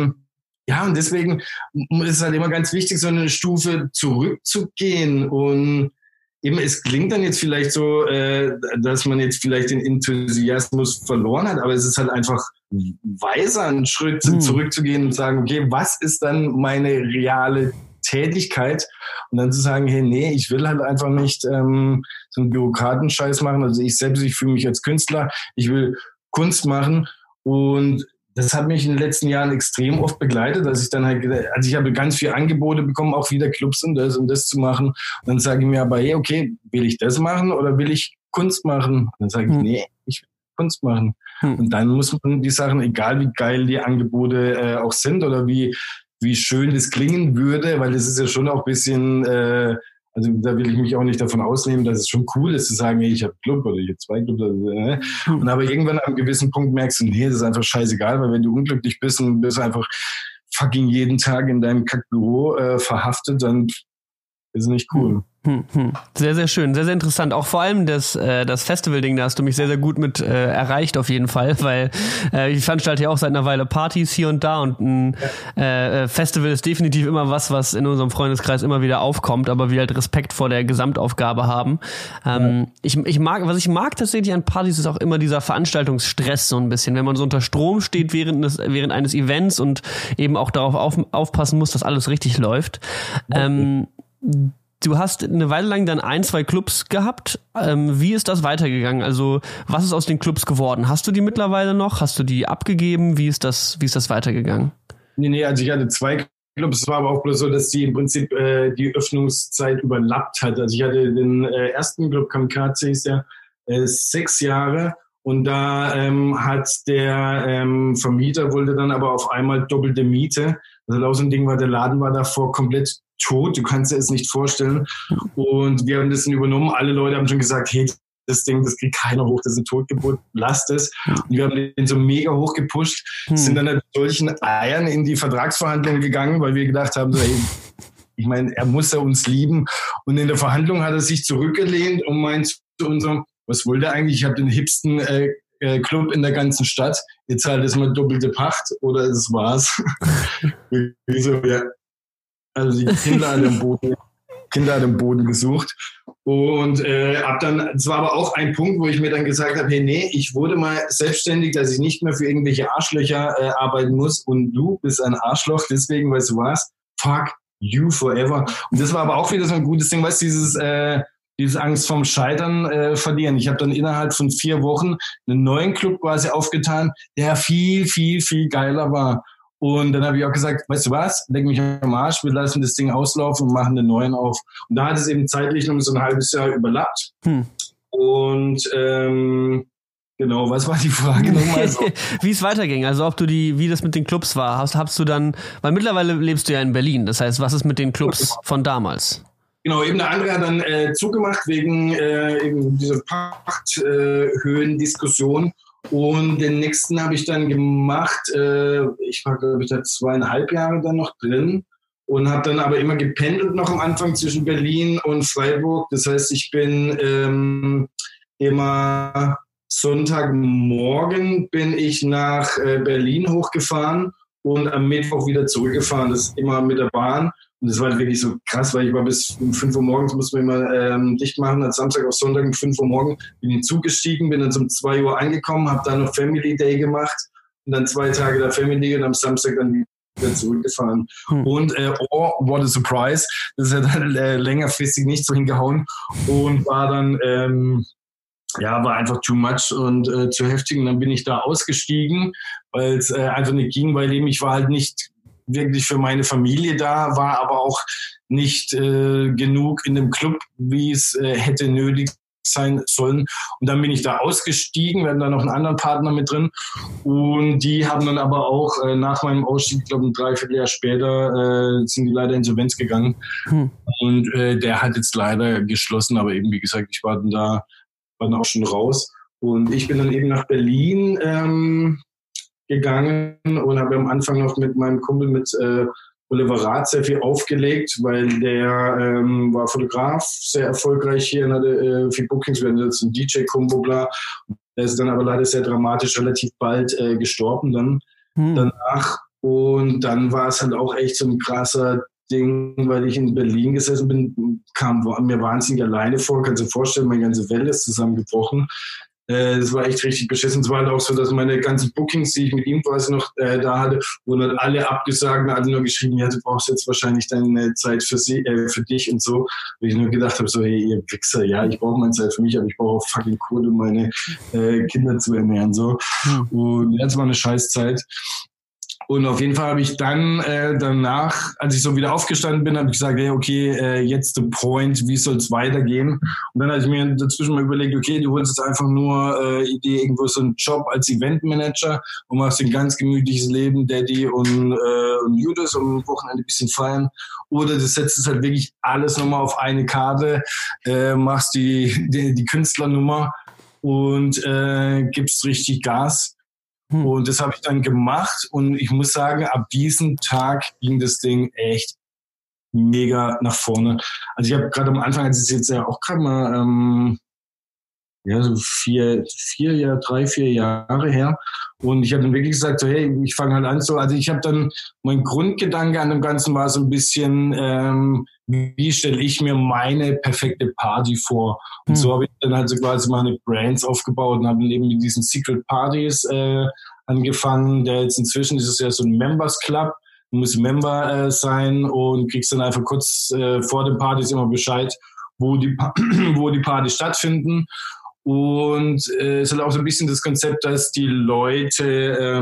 S2: ja, und deswegen ist es halt immer ganz wichtig, so eine Stufe zurückzugehen. Und eben, es klingt dann jetzt vielleicht so, dass man jetzt vielleicht den Enthusiasmus verloren hat, aber es ist halt einfach weiser, einen Schritt zurückzugehen und sagen, okay, was ist dann meine reale Tätigkeit? Und dann zu sagen, hey, nee, ich will halt einfach nicht so einen Bürokratenscheiß machen. Also ich fühle mich als Künstler, ich will Kunst machen, und das hat mich in den letzten Jahren extrem oft begleitet, dass ich dann halt, also ich habe ganz viele Angebote bekommen, auch wieder Clubs und das zu machen. Und dann sage ich mir aber, hey, okay, will ich das machen oder will ich Kunst machen? Und dann sage ich, nee, ich will Kunst machen. Und dann muss man die Sachen, egal wie geil die Angebote auch sind oder wie wie schön das klingen würde, weil das ist ja schon auch ein bisschen, also da will ich mich auch nicht davon ausnehmen, dass es schon cool ist zu sagen, hey, ich habe Club oder ich habe 2 Clubs. Und aber irgendwann an einem gewissen Punkt merkst du, nee, das ist einfach scheißegal, weil wenn du unglücklich bist und bist einfach fucking jeden Tag in deinem Kackbüro verhaftet, dann ist es nicht cool.
S1: Sehr, sehr schön, sehr, sehr interessant. Auch vor allem das Festival-Ding, da hast du mich sehr, sehr gut mit erreicht auf jeden Fall, weil ich veranstalte ja auch seit einer Weile Partys hier und da und ein Festival ist definitiv immer was in unserem Freundeskreis immer wieder aufkommt, aber wir halt Respekt vor der Gesamtaufgabe haben. Was ich mag tatsächlich an Partys ist auch immer dieser Veranstaltungsstress so ein bisschen, wenn man so unter Strom steht während eines Events und eben auch darauf aufpassen muss, dass alles richtig läuft. Du hast eine Weile lang dann 1, 2 Clubs gehabt. Wie ist das weitergegangen? Also, was ist aus den Clubs geworden? Hast du die mittlerweile noch? Hast du die abgegeben? Wie ist das weitergegangen?
S2: Nee, also ich hatte 2 Clubs. Es war aber auch bloß so, dass die im Prinzip die Öffnungszeit überlappt hat. Also ich hatte den ersten Club, Kamikaze hieß der, 6 Jahre. Und da hat der Vermieter wollte dann aber auf einmal doppelte Miete. Das hat auch so ein Ding, weil der Laden war davor komplett tot. Du kannst dir es nicht vorstellen. Und wir haben das dann übernommen. Alle Leute haben schon gesagt, hey, das Ding, das kriegt keiner hoch, das ist eine Totgeburt, lasst es. Und wir haben den so mega hoch gepusht, sind dann mit solchen Eiern in die Vertragsverhandlungen gegangen, weil wir gedacht haben, so, hey, ich meine, er muss ja uns lieben. Und in der Verhandlung hat er sich zurückgelehnt und meint zu unserem, was wollt ihr eigentlich? Ich habe den hipsten Club in der ganzen Stadt. Jetzt zahlt es mal doppelte Pacht oder das war's. Wieso, ja. Also die Kinder an dem Boden gesucht. Und es war aber auch ein Punkt, wo ich mir dann gesagt habe, hey, nee, ich wurde mal selbstständig, dass ich nicht mehr für irgendwelche Arschlöcher arbeiten muss und du bist ein Arschloch, deswegen, weißt du was, fuck you forever. Und das war aber auch wieder so ein gutes Ding, weißt du, diese Angst vom Scheitern verlieren. Ich habe dann innerhalb von 4 Wochen einen neuen Club quasi aufgetan, der viel, viel, viel geiler war. Und dann habe ich auch gesagt, weißt du was, leg mich am Arsch, wir lassen das Ding auslaufen und machen den neuen auf. Und da hat es eben zeitlich noch so ein halbes Jahr überlappt. Und genau, was war die Frage nochmal? So?
S1: Wie es weiterging, also wie das mit den Clubs war. Hast du dann, weil mittlerweile lebst du ja in Berlin, das heißt, was ist mit den Clubs von damals?
S2: Genau, eben der andere hat dann zugemacht wegen eben dieser Pachthöhendiskussion. Und den nächsten habe ich dann gemacht, ich war, glaube ich, da 2,5 Jahre dann noch drin und habe dann aber immer gependelt noch am Anfang zwischen Berlin und Freiburg. Das heißt, ich bin immer Sonntagmorgen bin ich nach Berlin hochgefahren und am Mittwoch wieder zurückgefahren. Das immer mit der Bahn. Und das war halt wirklich so krass, weil ich war bis um 5 Uhr morgens, mussten wir immer dicht machen. Am Samstag auf Sonntag um 5 Uhr morgens bin ich in den Zug gestiegen, bin dann um 2 Uhr angekommen, habe dann noch Family Day gemacht und dann 2 Tage der Family und am Samstag dann wieder zurückgefahren. Und oh, what a surprise, das hat dann längerfristig nicht so hingehauen und war dann war einfach too much und zu heftig. Und dann bin ich da ausgestiegen, weil es einfach nicht ging, weil eben ich war halt nicht wirklich für meine Familie da, war aber auch nicht genug in dem Club, wie es hätte nötig sein sollen. Und dann bin ich da ausgestiegen, wir hatten da noch einen anderen Partner mit drin und die haben dann aber auch nach meinem Ausstieg, ich glaube ein Dreivierteljahr später, sind die leider insolvenz gegangen. Und der hat jetzt leider geschlossen, aber eben wie gesagt, ich war dann auch schon raus. Und ich bin dann eben nach Berlin gegangen und habe am Anfang noch mit meinem Kumpel, mit Oliver Rath, sehr viel aufgelegt, weil der war Fotograf, sehr erfolgreich hier und hatte viel Bookings, wir hatten jetzt ein DJ-Kombo, bla. Der ist dann aber leider sehr dramatisch relativ bald gestorben dann danach. Und dann war es halt auch echt so ein krasser Ding, weil ich in Berlin gesessen bin, kam mir wahnsinnig alleine vor. Kannst du dir vorstellen, meine ganze Welt ist zusammengebrochen. Das war echt richtig beschissen. Es war halt auch so, dass meine ganzen Bookings, die ich mit ihm quasi noch da hatte, wurden halt alle abgesagt und alle nur geschrieben, ja, du brauchst jetzt wahrscheinlich deine Zeit für dich und so. Und ich nur gedacht habe, so, hey, ihr Wichser, ja, ich brauche meine Zeit für mich, aber ich brauche auch fucking Kohle, um meine Kinder zu ernähren. So. Und jetzt war eine Scheißzeit. Und auf jeden Fall habe ich dann danach, als ich so wieder aufgestanden bin, habe ich gesagt, hey, okay, jetzt the point, wie soll es weitergehen? Und dann habe ich mir dazwischen mal überlegt, okay, du holst jetzt einfach nur Idee irgendwo so einen Job als Eventmanager und machst ein ganz gemütliches Leben, Daddy und Judas, um am Wochenende ein bisschen feiern. Oder du setzt es halt wirklich alles nochmal auf eine Karte, machst die Künstlernummer und gibst richtig Gas. Und das habe ich dann gemacht und ich muss sagen, ab diesem Tag ging das Ding echt mega nach vorne. Also ich habe gerade am Anfang, als es jetzt ja auch gerade mal so 3-4 Jahre her. Und ich habe dann wirklich gesagt, so, hey, ich fange halt an so. Also ich habe dann, mein Grundgedanke an dem Ganzen war so ein bisschen, wie stelle ich mir meine perfekte Party vor? Und so habe ich dann halt so quasi meine Brands aufgebaut und habe dann eben mit diesen Secret Parties angefangen. Der jetzt inzwischen ist es ja so ein Members Club. Du musst Member sein und kriegst dann einfach kurz vor den Partys immer Bescheid, wo die Partys stattfinden. Und es ist halt auch so ein bisschen das Konzept, dass die Leute,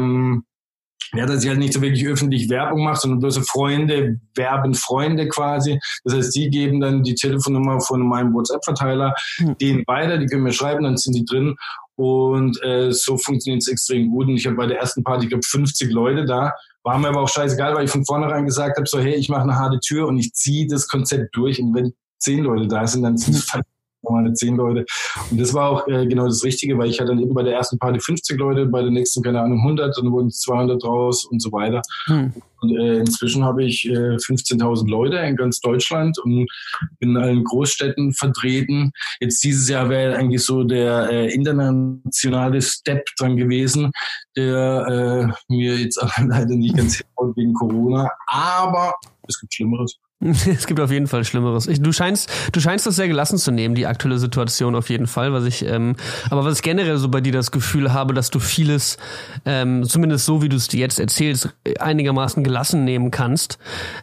S2: dass sie halt nicht so wirklich öffentlich Werbung macht, sondern bloß Freunde werben Freunde quasi. Das heißt, die geben dann die Telefonnummer von meinem WhatsApp-Verteiler denen weiter, die können mir schreiben, dann sind die drin. Und so funktioniert es extrem gut. Und ich habe bei der ersten Party, ich glaube, 50 Leute da. War mir aber auch scheißegal, weil ich von vornherein gesagt habe, so, hey, ich mache eine harte Tür und ich ziehe das Konzept durch. Und wenn 10 Leute da sind, dann sind es nochmal 10 Leute. Und das war auch genau das Richtige, weil ich hatte dann eben bei der ersten Party 50 Leute, bei der nächsten, keine Ahnung, 100, dann wurden es 200 draus und so weiter. Und inzwischen habe ich 15.000 Leute in ganz Deutschland und bin in allen Großstädten vertreten. Jetzt dieses Jahr wäre eigentlich so der internationale Step dran gewesen, der mir jetzt leider nicht ganz hinhaut wegen Corona, aber es gibt Schlimmeres.
S1: Es gibt auf jeden Fall Schlimmeres. Du scheinst das sehr gelassen zu nehmen, die aktuelle Situation auf jeden Fall, aber was ich generell so bei dir das Gefühl habe, dass du vieles, zumindest so wie du es dir jetzt erzählst, einigermaßen gelassen nehmen kannst.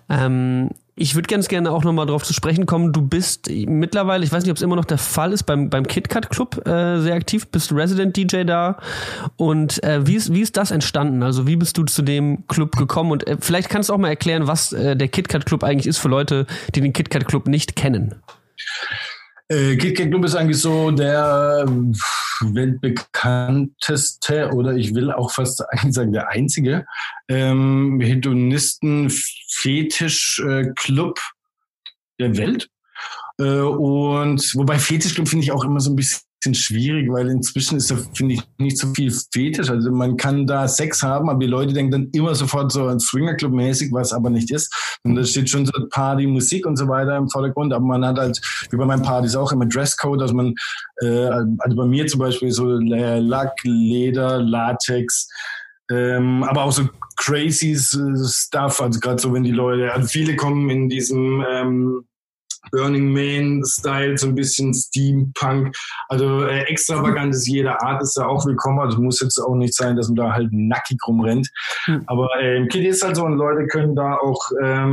S1: Ich würde ganz gerne auch nochmal drauf zu sprechen kommen. Du bist mittlerweile, ich weiß nicht, ob es immer noch der Fall ist, beim KitKat Club sehr aktiv, bist Resident DJ da. Und wie ist das entstanden? Also wie bist du zu dem Club gekommen? Und vielleicht kannst du auch mal erklären, was der KitKat Club eigentlich ist für Leute, die den KitKat Club nicht kennen.
S2: KitKat Club ist eigentlich so der weltbekannteste oder ich will auch fast eigentlich sagen der einzige Hedonisten-Fetisch-Club der Welt. Und wobei Fetischclub finde ich auch immer so ein bisschen schwierig, weil inzwischen ist da, finde ich, nicht so viel Fetisch. Also man kann da Sex haben, aber die Leute denken dann immer sofort so an Swingerclub-mäßig, was aber nicht ist. Und da steht schon so Party, Musik und so weiter im Vordergrund. Aber man hat halt, wie bei meinen Partys auch immer Dresscode, dass man, also bei mir zum Beispiel so Lack, Leder, Latex, aber auch so crazy Stuff. Also gerade so, wenn die Leute, also viele kommen in diesem Burning Man-Style, so ein bisschen Steampunk. Also extravagant ist jeder Art, ist da auch willkommen. Also muss jetzt auch nicht sein, dass man da halt nackig rumrennt. Aber Kitty ist halt so und Leute können da auch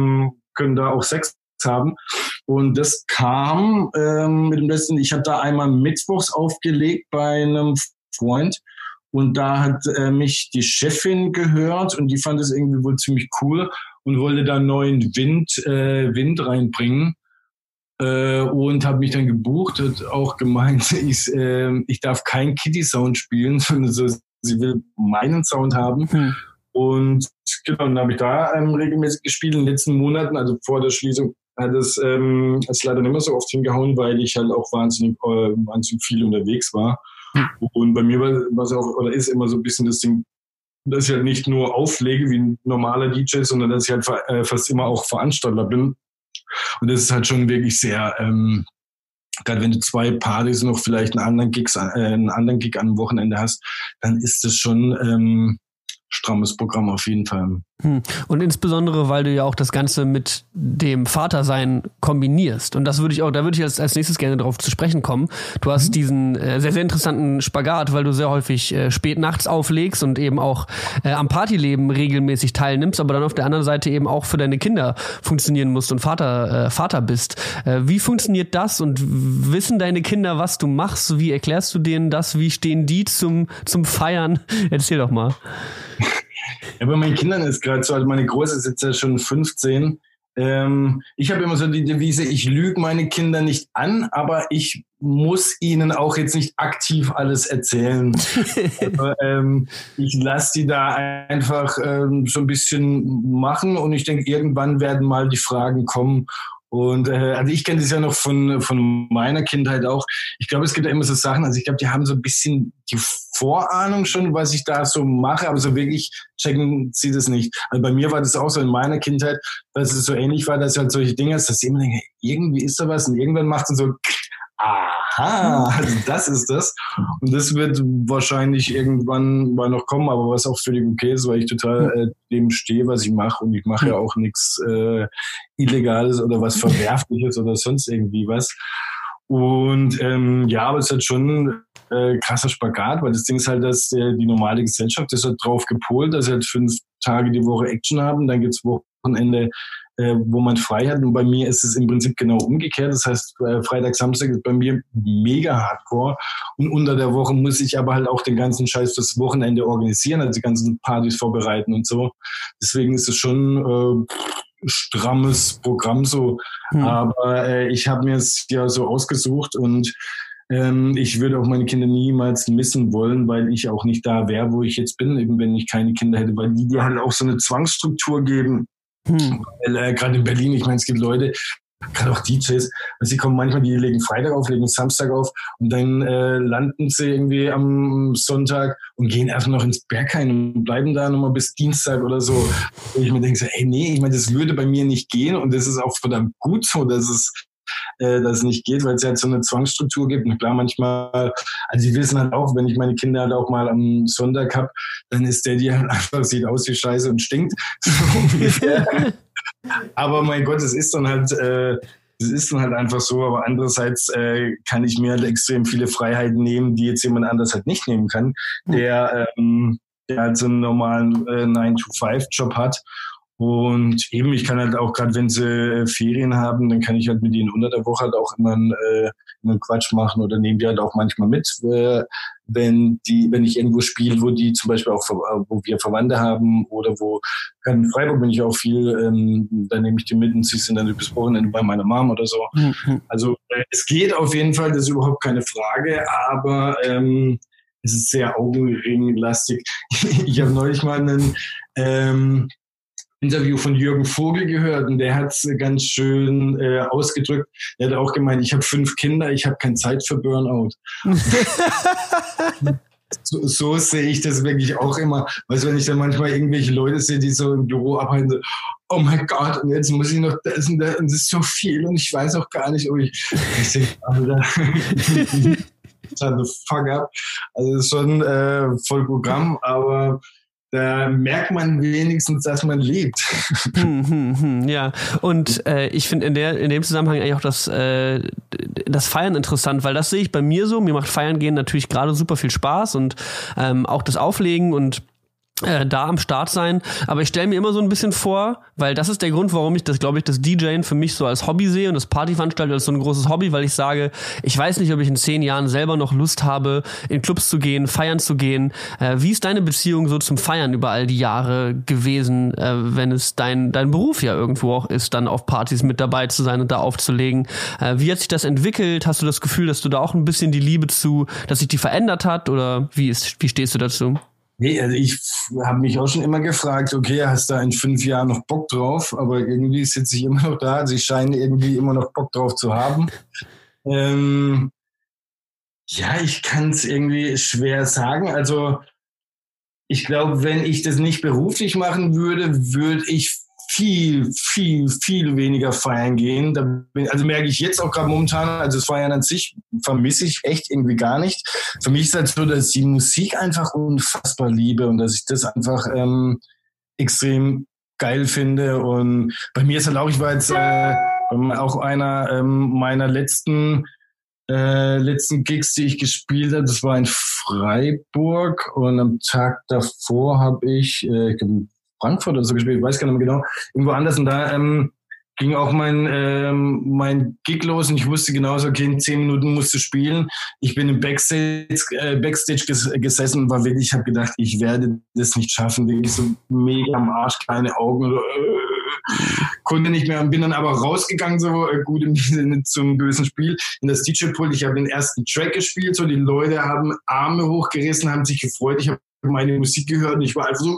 S2: Sex haben. Und das kam mit dem letzten, ich habe da einmal mittwochs aufgelegt bei einem Freund. Und da hat mich die Chefin gehört und die fand es irgendwie wohl ziemlich cool und wollte da neuen Wind reinbringen. Und habe mich dann gebucht, hat auch gemeint, ich darf keinen Kitty-Sound spielen, sondern so, sie will meinen Sound haben. Und genau, dann habe ich da regelmäßig gespielt in den letzten Monaten, also vor der Schließung hat es leider nicht mehr so oft hingehauen, weil ich halt auch wahnsinnig viel unterwegs war. Und bei mir war es auch, oder ist immer so ein bisschen das Ding, dass ich halt nicht nur auflege wie ein normaler DJ, sondern dass ich halt fast immer auch Veranstalter bin. Und das ist halt schon wirklich sehr, gerade wenn du 2 Partys noch vielleicht einen anderen Gig am Wochenende hast, dann ist das schon strammes Programm auf jeden Fall.
S1: Und insbesondere, weil du ja auch das Ganze mit dem Vatersein kombinierst. Und da würde ich als nächstes gerne drauf zu sprechen kommen. Du hast diesen sehr, sehr interessanten Spagat, weil du sehr häufig spät nachts auflegst und eben auch am Partyleben regelmäßig teilnimmst, aber dann auf der anderen Seite eben auch für deine Kinder funktionieren musst und Vater bist. Wie funktioniert das und wissen deine Kinder, was du machst? Wie erklärst du denen das? Wie stehen die zum Feiern? Erzähl doch mal.
S2: Ja, bei meinen Kindern ist gerade so, also meine Große ist jetzt ja schon 15. Ich habe immer so die Devise, ich lüge meine Kinder nicht an, aber ich muss ihnen auch jetzt nicht aktiv alles erzählen. Also, ich lasse die da einfach so ein bisschen machen und ich denke, irgendwann werden mal die Fragen kommen. Und also ich kenne das ja noch von meiner Kindheit auch. Ich glaube, es gibt ja immer so Sachen, also ich glaube, die haben so ein bisschen die Vorahnung schon, was ich da so mache, aber so wirklich checken sie das nicht. Also bei mir war das auch so in meiner Kindheit, dass es so ähnlich war, dass halt solche Dinge ist, dass ich immer denke, irgendwie ist da was und irgendwann macht es so, aha, also das ist das. Und das wird wahrscheinlich irgendwann mal noch kommen, aber was auch völlig okay ist, weil ich total dem stehe, was ich mache. Und ich mache ja auch nichts Illegales oder was Verwerfliches oder sonst irgendwie was. Und ja, aber es ist halt schon krasser Spagat, weil das Ding ist halt, dass die normale Gesellschaft ist halt drauf gepolt, dass sie halt 5 Tage die Woche Action haben, dann gibt's Wochenende, wo man frei hat. Und bei mir ist es im Prinzip genau umgekehrt. Das heißt, Freitag, Samstag ist bei mir mega hardcore. Und unter der Woche muss ich aber halt auch den ganzen Scheiß fürs Wochenende organisieren, also die ganzen Partys vorbereiten und so. Deswegen ist es schon strammes Programm so. Aber ich habe mir es ja so ausgesucht und ich würde auch meine Kinder niemals missen wollen, weil ich auch nicht da wäre, wo ich jetzt bin, eben wenn ich keine Kinder hätte, weil die dir halt auch so eine Zwangsstruktur geben. Weil gerade in Berlin, ich meine, es gibt Leute, gerade auch DJs, sie kommen manchmal, die legen Freitag auf, legen Samstag auf und dann landen sie irgendwie am Sonntag und gehen einfach noch ins Berghain und bleiben da nochmal bis Dienstag oder so. Und ich mir denke so, ey, nee, ich meine, das würde bei mir nicht gehen und das ist auch verdammt gut so, dass es das nicht geht, weil es halt so eine Zwangsstruktur gibt. Und klar, manchmal, also die wissen halt auch, wenn ich meine Kinder halt auch mal am Sonntag hab, dann ist der, die halt einfach sieht aus wie Scheiße und stinkt. So ungefähr. Aber mein Gott, es ist dann halt einfach so, aber andererseits kann ich mir halt extrem viele Freiheiten nehmen, die jetzt jemand anders halt nicht nehmen kann, der halt so einen normalen 9-to-5-Job hat. Und eben, ich kann halt auch, gerade wenn sie Ferien haben, dann kann ich halt mit ihnen unter der Woche halt auch immer einen Quatsch machen oder nehmen die halt auch manchmal mit, wenn ich irgendwo spiele, wo die zum Beispiel auch, wo wir Verwandte haben oder wo, gerade in Freiburg bin ich auch viel, dann nehme ich die mit und sie sind dann übers Wochenende bei meiner Mom oder so. Also es geht auf jeden Fall, das ist überhaupt keine Frage, aber es ist sehr augenringlastig. Ich habe neulich mal einen Interview von Jürgen Vogel gehört und der hat es ganz schön ausgedrückt. Der hat auch gemeint, ich habe 5 Kinder, ich habe keine Zeit für Burnout. so sehe ich das wirklich auch immer. Weißt du, wenn ich dann manchmal irgendwelche Leute sehe, die so im Büro arbeiten, so, oh mein Gott, und jetzt muss ich noch das und das, und das ist so viel und ich weiß auch gar nicht, ob ich denke, Alter, shut the fuck up. Also das ist schon voll Programm, aber da merkt man wenigstens, dass man lebt.
S1: Ja, und ich finde in dem Zusammenhang eigentlich auch das Feiern interessant, weil das sehe ich bei mir so. Mir macht Feiern gehen natürlich gerade super viel Spaß und auch das Auflegen und da am Start sein, aber ich stelle mir immer so ein bisschen vor, weil das ist der Grund, warum ich das DJen für mich so als Hobby sehe und das Partyveranstalten als so ein großes Hobby, weil ich sage, ich weiß nicht, ob ich in 10 Jahren selber noch Lust habe, in Clubs zu gehen, feiern zu gehen. Wie ist deine Beziehung so zum Feiern über all die Jahre gewesen, wenn es dein Beruf ja irgendwo auch ist, dann auf Partys mit dabei zu sein und da aufzulegen? Wie hat sich das entwickelt? Hast du das Gefühl, dass du da auch ein bisschen die Liebe dass sich die verändert hat oder wie stehst du dazu?
S2: Nee, also ich habe mich auch schon immer gefragt, okay, hast du da in 5 Jahren noch Bock drauf? Aber irgendwie sitze ich immer noch da. Also ich scheine irgendwie immer noch Bock drauf zu haben. Ja, ich kann es irgendwie schwer sagen. Also ich glaube, wenn ich das nicht beruflich machen würde, würde ich viel, viel, viel weniger feiern gehen. Also merke ich jetzt auch gerade momentan, also das Feiern an sich vermisse ich echt irgendwie gar nicht. Für mich ist es halt so, dass ich die Musik einfach unfassbar liebe und dass ich das einfach extrem geil finde. Und bei mir ist halt auch, ich war jetzt auch einer meiner letzten Gigs, die ich gespielt habe, das war in Freiburg und am Tag davor habe ich Frankfurt oder so gespielt, ich weiß gar nicht mehr genau, irgendwo anders und da ging auch mein Gig los und ich wusste genauso, okay, in 10 Minuten musst du spielen. Ich bin im Backstage gesessen und war wirklich, ich habe gedacht, ich werde das nicht schaffen, wirklich so mega am Arsch, kleine Augen oder konnte nicht mehr und bin dann aber rausgegangen, so gut im Sinne zum bösen Spiel, in das DJ-Pult. Ich habe den ersten Track gespielt, so die Leute haben Arme hochgerissen, haben sich gefreut, ich habe meine Musik gehört und ich war einfach so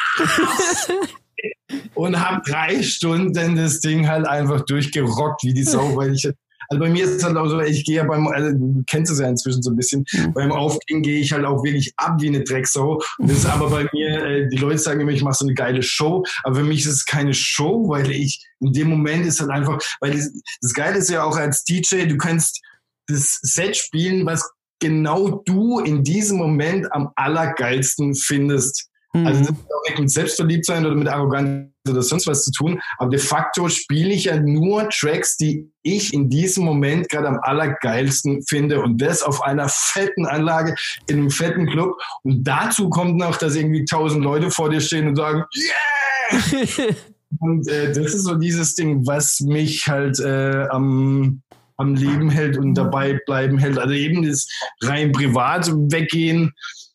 S2: und habe 3 Stunden das Ding halt einfach durchgerockt wie die Sau, weil also bei mir ist es halt auch so, ich gehe ja du kennst es ja inzwischen so ein bisschen, beim Aufgehen gehe ich halt auch wirklich ab wie eine Drecksau. Und das ist aber bei mir, die Leute sagen immer, ich mache so eine geile Show, aber für mich ist es keine Show, weil ich in dem Moment ist halt einfach, weil das Geile ist ja auch als DJ, du kannst das Set spielen, was genau du in diesem Moment am allergeilsten findest. Also das hat auch nicht mit Selbstverliebtsein oder mit Arroganz oder sonst was zu tun, aber de facto spiele ich ja nur Tracks, die ich in diesem Moment gerade am allergeilsten finde und das auf einer fetten Anlage in einem fetten Club und dazu kommt noch, dass irgendwie 1000 Leute vor dir stehen und sagen, yeah! Und das ist so dieses Ding, was mich halt am Leben hält und dabei bleiben hält. Also eben das rein privat weggehen,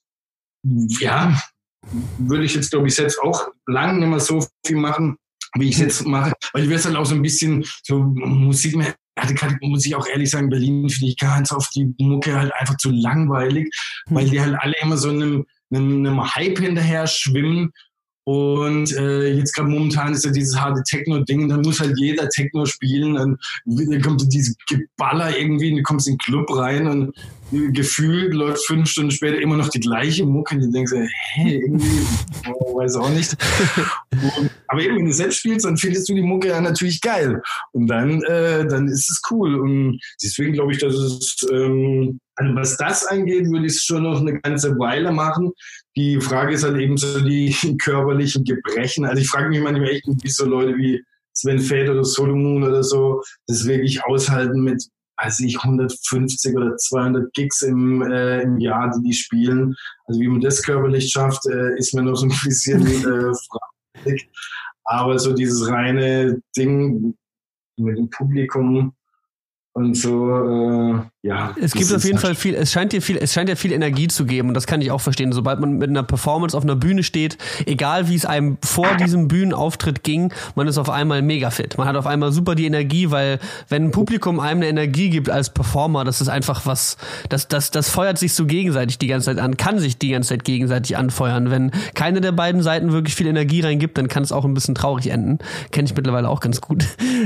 S2: ja, würde ich jetzt, glaube ich, selbst auch lange nicht mehr so viel machen, wie ich es jetzt mache. Weil ich werde halt auch so ein bisschen so Musik mehr, muss ich auch ehrlich sagen, Berlin finde ich ganz oft die Mucke halt einfach zu langweilig, weil die halt alle immer so einem Hype hinterher schwimmen. Und jetzt gerade momentan ist ja dieses harte Techno-Ding, dann muss halt jeder Techno spielen, dann kommt dieses Geballer irgendwie, und du kommst in den Club rein und gefühlt läuft 5 Stunden später immer noch die gleiche Mucke und du denkst, hey, irgendwie, weiß auch nicht. Aber eben, wenn du selbst spielst, dann findest du die Mucke ja natürlich geil. Und dann ist es cool. Und deswegen glaube ich, dass es, also was das angeht, würde ich es schon noch eine ganze Weile machen. Die Frage ist halt eben so die körperlichen Gebrechen. Also ich frage mich manchmal echt, wie so Leute wie Sven Väth oder Solomon oder so das wirklich aushalten mit, weiß ich, 150 oder 200 Gigs im Jahr, die spielen. Also wie man das körperlich schafft, ist mir noch so ein bisschen fraglich. Aber so dieses reine Ding mit dem Publikum und so, ja.
S1: Es gibt auf jeden Fall viel, es scheint ja viel Energie zu geben und das kann ich auch verstehen. Sobald man mit einer Performance auf einer Bühne steht, egal wie es einem vor diesem Bühnenauftritt ging, man ist auf einmal mega fit. Man hat auf einmal super die Energie, weil wenn ein Publikum einem eine Energie gibt als Performer, das ist einfach was, das feuert sich so gegenseitig die ganze Zeit an, kann sich die ganze Zeit gegenseitig anfeuern. Wenn keine der beiden Seiten wirklich viel Energie reingibt, dann kann es auch ein bisschen traurig enden. Kenne ich mittlerweile auch ganz gut.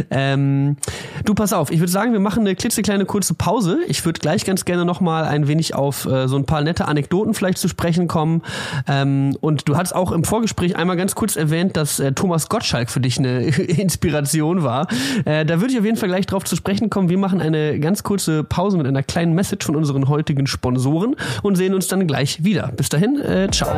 S1: Du, pass auf, ich würde sagen, wir machen eine klitzekleine kurze Pause. Ich würde gleich ganz gerne nochmal ein wenig auf so ein paar nette Anekdoten vielleicht zu sprechen kommen. Und du hattest auch im Vorgespräch einmal ganz kurz erwähnt, dass Thomas Gottschalk für dich eine Inspiration war. Da würde ich auf jeden Fall gleich drauf zu sprechen kommen. Wir machen eine ganz kurze Pause mit einer kleinen Message von unseren heutigen Sponsoren und sehen uns dann gleich wieder. Bis dahin, ciao.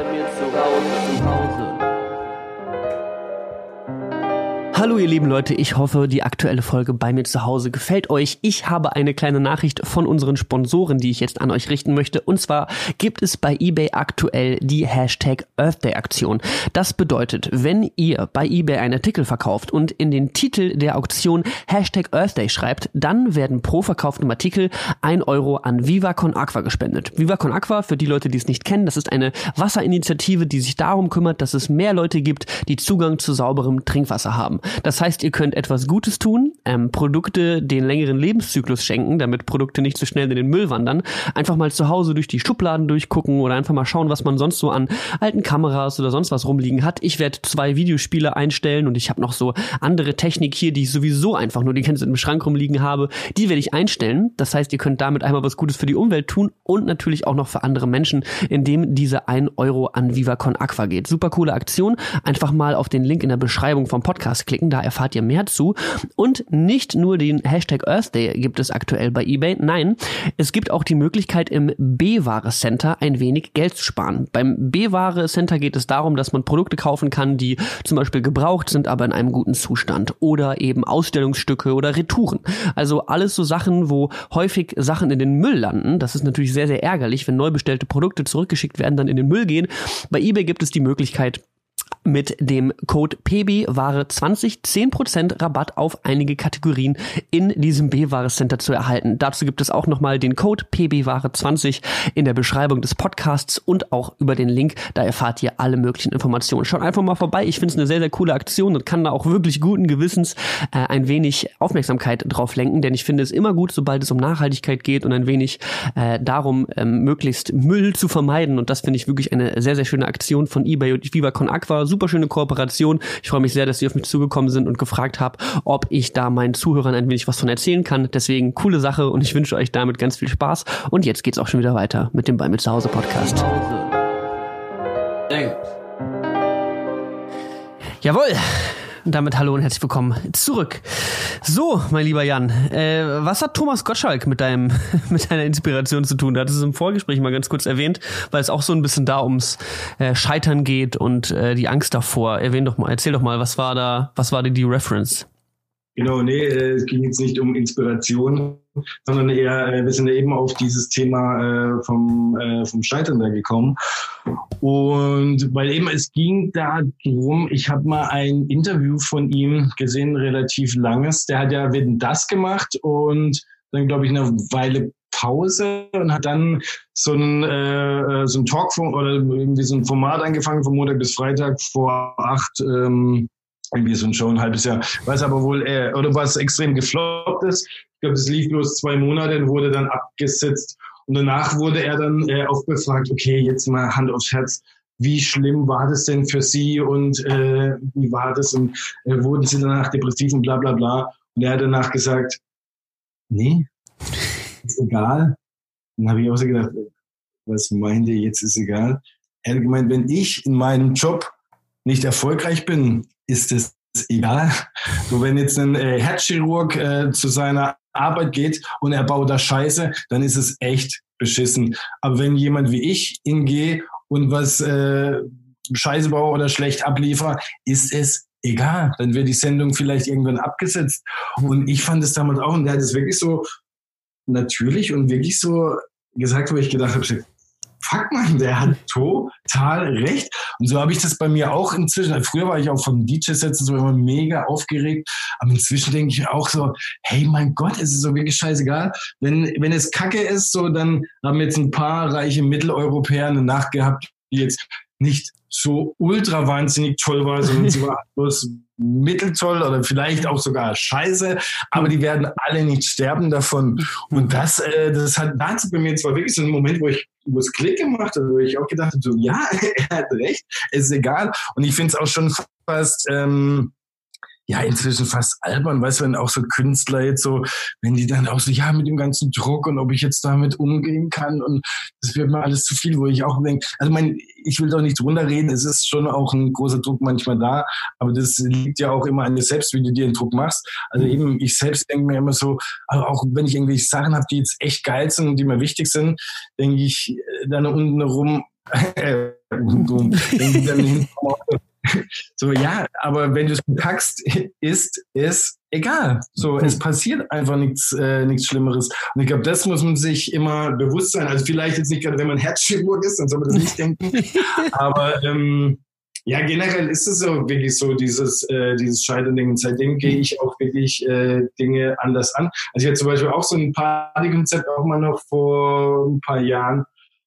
S1: Hallo ihr lieben Leute, ich hoffe, die aktuelle Folge bei mir zu Hause gefällt euch. Ich habe eine kleine Nachricht von unseren Sponsoren, die ich jetzt an euch richten möchte. Und zwar gibt es bei eBay aktuell die #EarthDay-Aktion. Das bedeutet, wenn ihr bei eBay einen Artikel verkauft und in den Titel der Auktion #EarthDay schreibt, dann werden pro verkauftem Artikel 1 Euro an Viva Con Aqua gespendet. Viva Con Aqua, für die Leute, die es nicht kennen, das ist eine Wasserinitiative, die sich darum kümmert, dass es mehr Leute gibt, die Zugang zu sauberem Trinkwasser haben. Das heißt, ihr könnt etwas Gutes tun, Produkte den längeren Lebenszyklus schenken, damit Produkte nicht so schnell in den Müll wandern, einfach mal zu Hause durch die Schubladen durchgucken oder einfach mal schauen, was man sonst so an alten Kameras oder sonst was rumliegen hat. Ich werde 2 Videospiele einstellen und ich habe noch so andere Technik hier, die ich sowieso einfach nur die ganze Zeit im Schrank rumliegen habe. Die werde ich einstellen. Das heißt, ihr könnt damit einmal was Gutes für die Umwelt tun und natürlich auch noch für andere Menschen, indem diese 1 Euro an Viva Con Aqua geht. Super coole Aktion. Einfach mal auf den Link in der Beschreibung vom Podcast klicken. Da erfahrt ihr mehr zu. Und nicht nur den #EarthDay gibt es aktuell bei eBay. Nein, es gibt auch die Möglichkeit, im B-Ware-Center ein wenig Geld zu sparen. Beim B-Ware-Center geht es darum, dass man Produkte kaufen kann, die zum Beispiel gebraucht sind, aber in einem guten Zustand. Oder eben Ausstellungsstücke oder Retouren. Also alles so Sachen, wo häufig Sachen in den Müll landen. Das ist natürlich sehr, sehr ärgerlich, wenn neu bestellte Produkte zurückgeschickt werden, dann in den Müll gehen. Bei eBay gibt es die Möglichkeit, mit dem Code PBWare20 10% Rabatt auf einige Kategorien in diesem B-Ware Center zu erhalten. Dazu gibt es auch nochmal den Code PBWare20 in der Beschreibung des Podcasts und auch über den Link. Da erfahrt ihr alle möglichen Informationen. Schaut einfach mal vorbei. Ich finde es eine sehr, sehr coole Aktion und kann da auch wirklich guten Gewissens ein wenig Aufmerksamkeit drauf lenken, denn ich finde es immer gut, sobald es um Nachhaltigkeit geht und ein wenig darum, möglichst Müll zu vermeiden. Und das finde ich wirklich eine sehr, sehr schöne Aktion von eBay und Viva Con Aqua. Super schöne Kooperation. Ich freue mich sehr, dass Sie auf mich zugekommen sind und gefragt haben, ob ich da meinen Zuhörern ein wenig was von erzählen kann. Deswegen coole Sache und ich wünsche euch damit ganz viel Spaß. Und jetzt geht's auch schon wieder weiter mit dem Bei mir zu Hause Podcast. Jawohl. Und damit hallo und herzlich willkommen zurück. So, mein lieber Jan, was hat Thomas Gottschalk mit deiner Inspiration zu tun? Du hattest es im Vorgespräch mal ganz kurz erwähnt, weil es auch so ein bisschen da ums Scheitern geht und die Angst davor. Erzähl doch mal, was war da die Reference?
S2: Genau, es ging jetzt nicht um Inspiration, sondern eher, wir sind ja eben auf dieses Thema vom Scheitern da gekommen. Und weil eben es ging da drum, ich habe mal ein Interview von ihm gesehen, relativ langes. Der hat ja Wetten, das gemacht und dann, glaube ich, eine Weile Pause und hat dann so ein Talk oder irgendwie so ein Format angefangen von Montag bis Freitag vor 8 irgendwie so ein Show, ein halbes Jahr. Weiß aber wohl, oder was extrem gefloppt ist. Ich glaube, das lief bloß 2 Monate und wurde dann abgesetzt. Und danach wurde er dann auch befragt, okay, jetzt mal Hand aufs Herz, wie schlimm war das denn für Sie und wie war das und wurden Sie danach depressiv und bla bla bla. Und er hat danach gesagt, nee, ist egal. Dann habe ich auch so gedacht, was meint ihr, jetzt ist egal? Er hat gemeint, wenn ich in meinem Job nicht erfolgreich bin, ist es egal. So, wenn jetzt ein Herzchirurg zu seiner Arbeit geht und er baut da Scheiße, dann ist es echt beschissen. Aber wenn jemand wie ich hingehe und was Scheiße baue oder schlecht abliefer, ist es egal. Dann wird die Sendung vielleicht irgendwann abgesetzt. Und ich fand es damals auch, und der hat es wirklich so natürlich und wirklich so gesagt, wo ich gedacht habe, fuck man, der hat total recht. Und so habe ich das bei mir auch inzwischen. Früher war ich auch von DJ-Sätzen so immer mega aufgeregt. Aber inzwischen denke ich auch so, hey, mein Gott, es ist so wirklich scheißegal. Wenn es Kacke ist, so, dann haben jetzt ein paar reiche Mitteleuropäer eine Nacht gehabt, die jetzt nicht so ultra wahnsinnig toll war, sondern sie war bloß mitteltoll oder vielleicht auch sogar scheiße, aber die werden alle nicht sterben davon. Und das hat dazu bei mir zwar wirklich so einen Moment, wo es Klick gemacht hat, wo ich auch gedacht habe, so, ja, er hat recht, es ist egal. Und ich finde es auch schon fast, inzwischen fast albern, weißt du, wenn auch so Künstler jetzt so, wenn die dann auch so, ja, mit dem ganzen Druck und ob ich jetzt damit umgehen kann und das wird mir alles zu viel, wo ich auch denke, also ich will doch nicht drunter reden, es ist schon auch ein großer Druck manchmal da, aber das liegt ja auch immer an dir selbst, wie du dir den Druck machst. Also eben, ich selbst denke mir immer so, also auch wenn ich irgendwelche Sachen habe, die jetzt echt geil sind und die mir wichtig sind, denke ich dann unten rum, denke ich dann hinten so, ja, aber wenn du es packst, ist es egal. So, es passiert einfach nichts Schlimmeres. Und ich glaube, das muss man sich immer bewusst sein. Also vielleicht jetzt nicht gerade, wenn man Herzchirurg ist, dann soll man das nicht denken. Aber generell ist es so wirklich so, dieses Scheitern-Ding. Und seitdem gehe ich auch wirklich Dinge anders an. Also ich hatte zum Beispiel auch so ein Partykonzept auch mal noch vor ein paar Jahren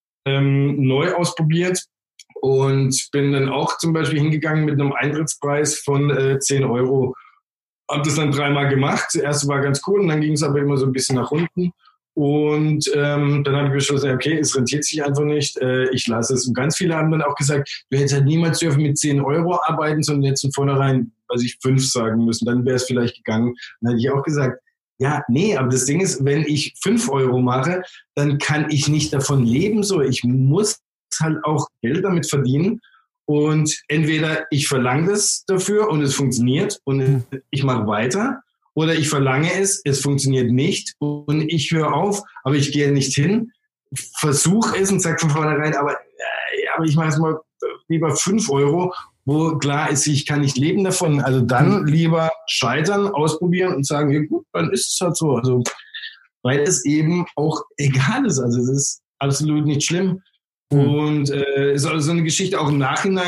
S2: neu ausprobiert. Und bin dann auch zum Beispiel hingegangen mit einem Eintrittspreis von 10 Euro. Hab das dann 3-mal gemacht. Zuerst war ganz cool und dann ging es aber immer so ein bisschen nach unten. Und dann habe ich beschlossen, okay, es rentiert sich einfach nicht. Ich lasse es. Und ganz viele haben dann auch gesagt, du hättest halt niemals dürfen mit 10 Euro arbeiten, sondern jetzt von vornherein, 5 sagen müssen. Dann wäre es vielleicht gegangen. Dann hätte ich auch gesagt, ja, nee, aber das Ding ist, wenn ich 5 Euro mache, dann kann ich nicht davon leben. So, ich muss halt auch Geld damit verdienen und entweder ich verlange das dafür und es funktioniert und ich mache weiter oder ich verlange es funktioniert nicht und ich höre auf, aber ich gehe nicht hin, versuche es und sage von vornherein, aber ich mache es mal lieber 5 Euro, wo klar ist, ich kann nicht leben davon, also dann lieber scheitern, ausprobieren und sagen, ja gut, dann ist es halt so, also weil es eben auch egal ist, also es ist absolut nicht schlimm. Und so eine Geschichte auch im Nachhinein,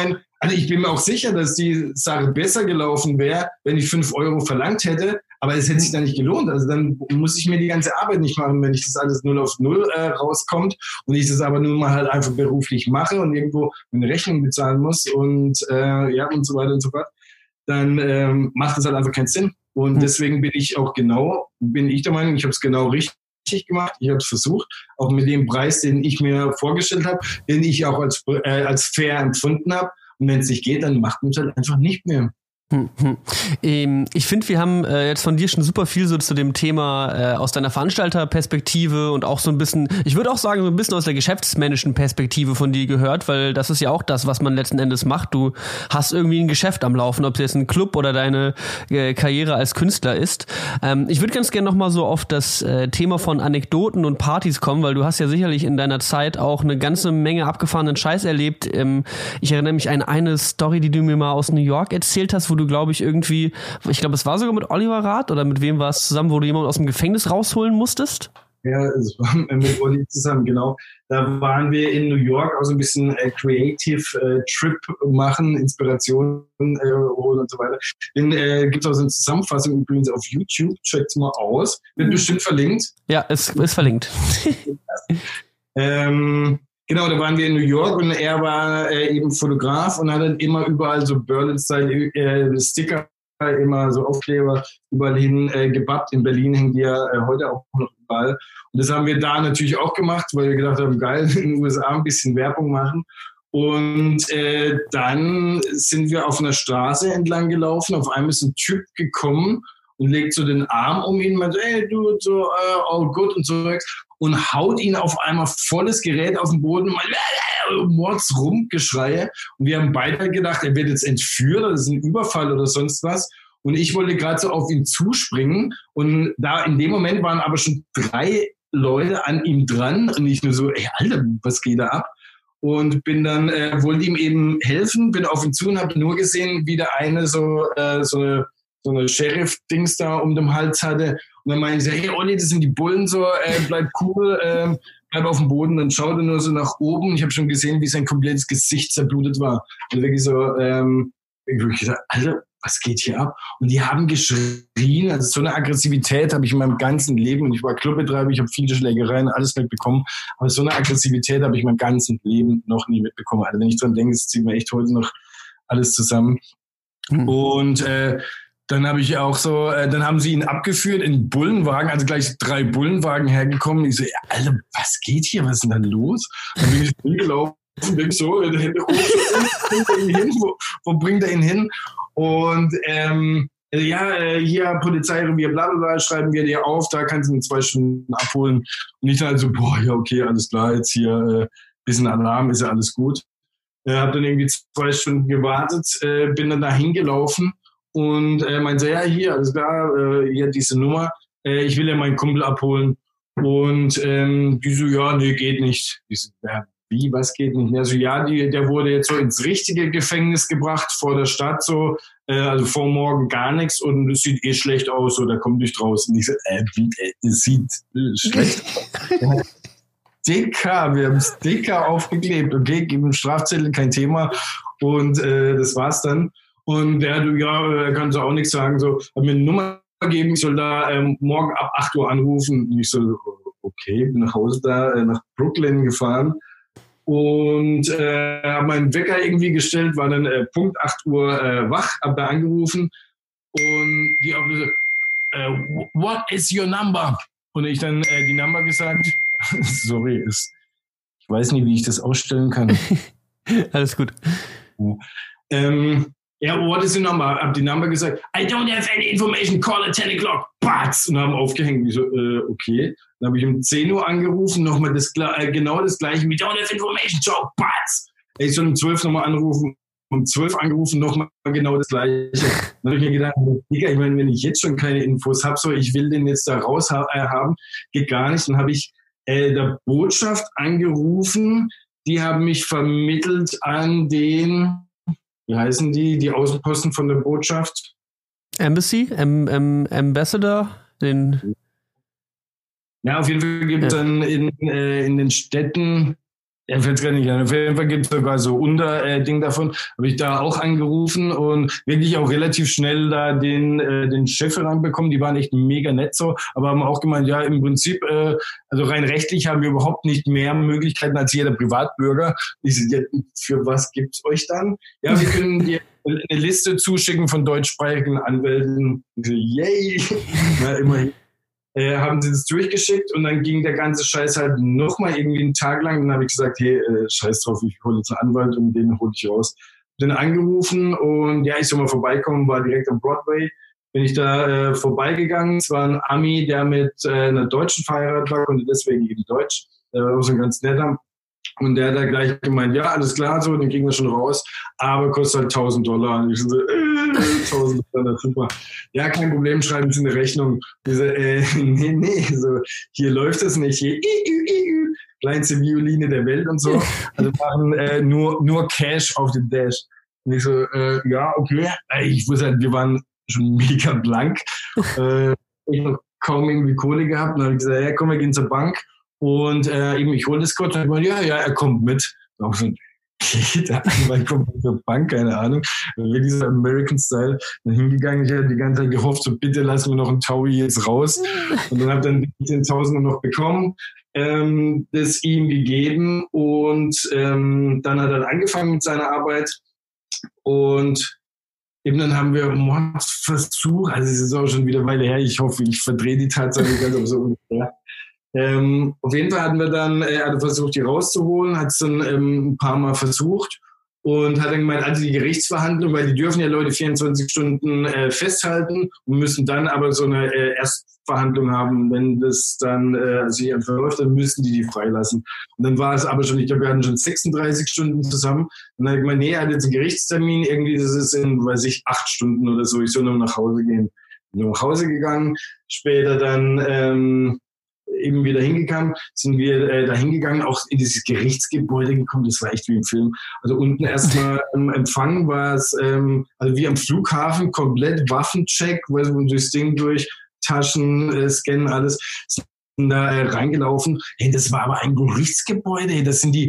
S2: Also ich bin mir auch sicher, dass die Sache besser gelaufen wäre, wenn ich 5 Euro verlangt hätte, aber es hätte sich dann nicht gelohnt. Also dann muss ich mir die ganze Arbeit nicht machen, wenn ich das alles 0 auf 0 rauskommt und ich das aber nun mal halt einfach beruflich mache und irgendwo eine Rechnung bezahlen muss und und so weiter und so fort, dann macht das halt einfach keinen Sinn. Und deswegen bin ich der Meinung, ich habe es genau richtig gemacht. Ich habe es versucht, auch mit dem Preis, den ich mir vorgestellt habe, den ich auch als fair empfunden habe. Und wenn es nicht geht, dann macht man es halt einfach nicht mehr.
S1: Ich finde, wir haben jetzt von dir schon super viel so zu dem Thema aus deiner Veranstalterperspektive und auch so ein bisschen, ich würde auch sagen, so ein bisschen aus der geschäftsmännischen Perspektive von dir gehört, weil das ist ja auch das, was man letzten Endes macht. Du hast irgendwie ein Geschäft am Laufen, ob es jetzt ein Club oder deine Karriere als Künstler ist. Ich würde ganz gerne nochmal so auf das Thema von Anekdoten und Partys kommen, weil du hast ja sicherlich in deiner Zeit auch eine ganze Menge abgefahrenen Scheiß erlebt. Ich erinnere mich an eine Story, die du mir mal aus New York erzählt hast, wo du, glaube ich, es war sogar mit Oliver Rath oder mit wem war es zusammen, wo du jemanden aus dem Gefängnis rausholen musstest?
S2: Ja, es war mit Olli zusammen, genau. Da waren wir in New York auch so ein bisschen Creative Trip machen, Inspiration holen und so weiter. Den gibt es auch so eine Zusammenfassung übrigens auf YouTube, checkt's mal aus. Wird bestimmt verlinkt.
S1: Ja, ist verlinkt.
S2: Genau, da waren wir in New York und er war eben Fotograf und hat dann immer überall so Berlin-Style Sticker, immer so Aufkleber überall hin gebappt. In Berlin hängen die ja heute auch noch überall. Und das haben wir da natürlich auch gemacht, weil wir gedacht haben, geil, in den USA ein bisschen Werbung machen. Und dann sind wir auf einer Straße entlang gelaufen. Auf einmal ist ein Typ gekommen und legt so den Arm um ihn und meint, ey, du, so, all good und so. Und haut ihn auf einmal volles Gerät auf den Boden, Mords Rumgeschreie. Und wir haben beide gedacht, er wird jetzt entführt, oder das ist ein Überfall oder sonst was. Und ich wollte gerade so auf ihn zuspringen. Und da in dem Moment waren aber schon 3 Leute an ihm dran. Und ich nur so, ey, Alter, was geht da ab? Und bin dann, wollte ihm eben helfen, bin auf ihn zu und habe nur gesehen, wie der eine so eine Sheriff-Dings da um den Hals hatte. Und dann meinte ich, hey Olli, das sind die Bullen so, bleib cool, bleib auf dem Boden. Dann schaut er nur so nach oben. Ich habe schon gesehen, wie sein komplettes Gesicht zerblutet war. Und wirklich so, ich habe gedacht, Alter, was geht hier ab? Und die haben geschrien, also so eine Aggressivität habe ich in meinem ganzen Leben, und ich war Clubbetreiber, ich habe viele Schlägereien, alles mitbekommen, aber so eine Aggressivität habe ich in meinem ganzen Leben noch nie mitbekommen. Also wenn ich dran denke, es zieht mir echt heute noch alles zusammen. Und dann habe ich auch so, dann haben sie ihn abgeführt in Bullenwagen, also gleich 3 Bullenwagen hergekommen. Ich so, ja, Alter, was geht hier? Was ist denn da los? Dann bin ich hingelaufen, denke so, Hände hoch, wo bringt er ihn hin? Und hier Polizeirevier, bla bla bla, schreiben wir dir auf, da kannst du in 2 Stunden abholen. Und ich dann halt so, ja, okay, alles klar, jetzt hier bisschen Alarm, ist ja alles gut. Habe dann irgendwie 2 Stunden gewartet, bin dann da hingelaufen. Und meinte, ja, hier, alles klar, hier diese Nummer, ich will ja meinen Kumpel abholen. Und die so, ja, nee, geht nicht. Ich so, ja, wie, was geht nicht? Also ja, der wurde jetzt so ins richtige Gefängnis gebracht, vor der Stadt so, also vor morgen gar nichts und es sieht eh schlecht aus, so, da kommt nicht raus. Und ich so, es sieht schlecht aus. Dicker, wir haben es dicker aufgeklebt. Okay, gib einen Strafzettel, kein Thema. Und das war's dann. Und der, ja, kann so auch nichts sagen, so, hat mir eine Nummer gegeben, ich soll da morgen ab 8 Uhr anrufen. Und ich so, okay, bin nach Hause da, nach Brooklyn gefahren und habe meinen Wecker irgendwie gestellt, war dann Punkt 8 Uhr wach, hab da angerufen und die auch so, what is your number? Und ich dann die Number gesagt, sorry, ich weiß nicht, wie ich das ausstellen kann.
S1: Alles gut.
S2: Ja, what is your number? Hab die Number gesagt. I don't have any information, call at 10 o'clock. Batz! Und haben aufgehängt. Ich so, okay. Dann habe ich um 10 Uhr angerufen, nochmal genau das Gleiche. We don't have information, ciao, Batz! Ich soll um 12 nochmal anrufen, um 12 angerufen, nochmal genau das Gleiche. Dann habe ich mir gedacht, Digga, ich meine, wenn ich jetzt schon keine Infos habe, so, ich will den jetzt da raus haben, geht gar nicht. Dann habe ich der Botschaft angerufen, die haben mich vermittelt an den, wie heißen die Außenposten von der Botschaft?
S1: Embassy? Ambassador?
S2: Ja, auf jeden Fall gibt es dann in den Städten Ja, fällt gar nicht an. Auf jeden Fall gibt es sogar so Ding davon. Habe ich da auch angerufen und wirklich auch relativ schnell da den Chef heranbekommen. Die waren echt mega nett so, aber haben auch gemeint, ja, im Prinzip, also rein rechtlich haben wir überhaupt nicht mehr Möglichkeiten als jeder Privatbürger. Ich so, ja, für was gibt's euch dann? Ja, wir können dir eine Liste zuschicken von deutschsprachigen Anwälten. Ich so, yay! Na, immerhin. Haben sie das durchgeschickt und dann ging der ganze Scheiß halt nochmal irgendwie einen Tag lang. Dann habe ich gesagt, hey, scheiß drauf, ich hole jetzt einen Anwalt und den hole ich raus. Bin angerufen und ja, ich soll mal vorbeikommen, war direkt am Broadway. Bin ich da vorbeigegangen. Es war ein Ami, der mit einer Deutschen verheiratet war, konnte deswegen eben Deutsch. Der war auch so ein ganz netter. Und der hat da gleich gemeint, ja, alles klar, so, den kriegen wir schon raus, aber kostet halt $1.000. Und ich so, $1.000, super. Ja, kein Problem, schreiben Sie eine Rechnung. Ich so, nee, so, hier läuft das nicht, hier, kleinste Violine der Welt und so. Also machen nur Cash auf den Dash. Und ich so, ja, okay. Ich wusste halt, wir waren schon mega blank. Ich habe kaum irgendwie Kohle gehabt. Und dann habe ich gesagt, ja, komm, wir gehen zur Bank. Und eben, ich hole das kurz und ich ja, er kommt mit. Auch so, der Anwalt kommt zur Bank, keine Ahnung. Wie dieser American Style dann hingegangen. Ich habe die ganze Zeit gehofft, so bitte lass mir noch einen Taui jetzt raus. Und dann habe dann 10.000 noch bekommen, das ihm gegeben und dann hat er angefangen mit seiner Arbeit und eben dann haben wir Mordversuch, also es ist auch schon wieder eine Weile her, ich hoffe, ich verdrehe die Tatsache ganz so ungefähr. Auf jeden Fall hatten wir dann, er hat versucht, die rauszuholen, hat es dann ein paar Mal versucht und hat dann gemeint, also die Gerichtsverhandlung, weil die dürfen ja Leute 24 Stunden festhalten und müssen dann aber so eine Erstverhandlung haben. Wenn das dann sich verläuft, dann müssen die freilassen. Und dann war es aber schon, ich glaube, wir hatten schon 36 Stunden zusammen. Und dann hat er gemeint, nee, er hat jetzt einen Gerichtstermin, irgendwie, das ist in, 8 Stunden oder so, ich soll nur nach Hause gehen. Bin nach Hause gegangen, später dann eben wieder hingegangen, sind wir da hingegangen, auch in dieses Gerichtsgebäude gekommen, das war echt wie im Film. Also unten erstmal im Empfang war es, also wie am Flughafen, komplett Waffencheck, weil wir durchs Ding durch, Taschen, Scannen, alles, sind da reingelaufen. Hey, das war aber ein Gerichtsgebäude, das sind die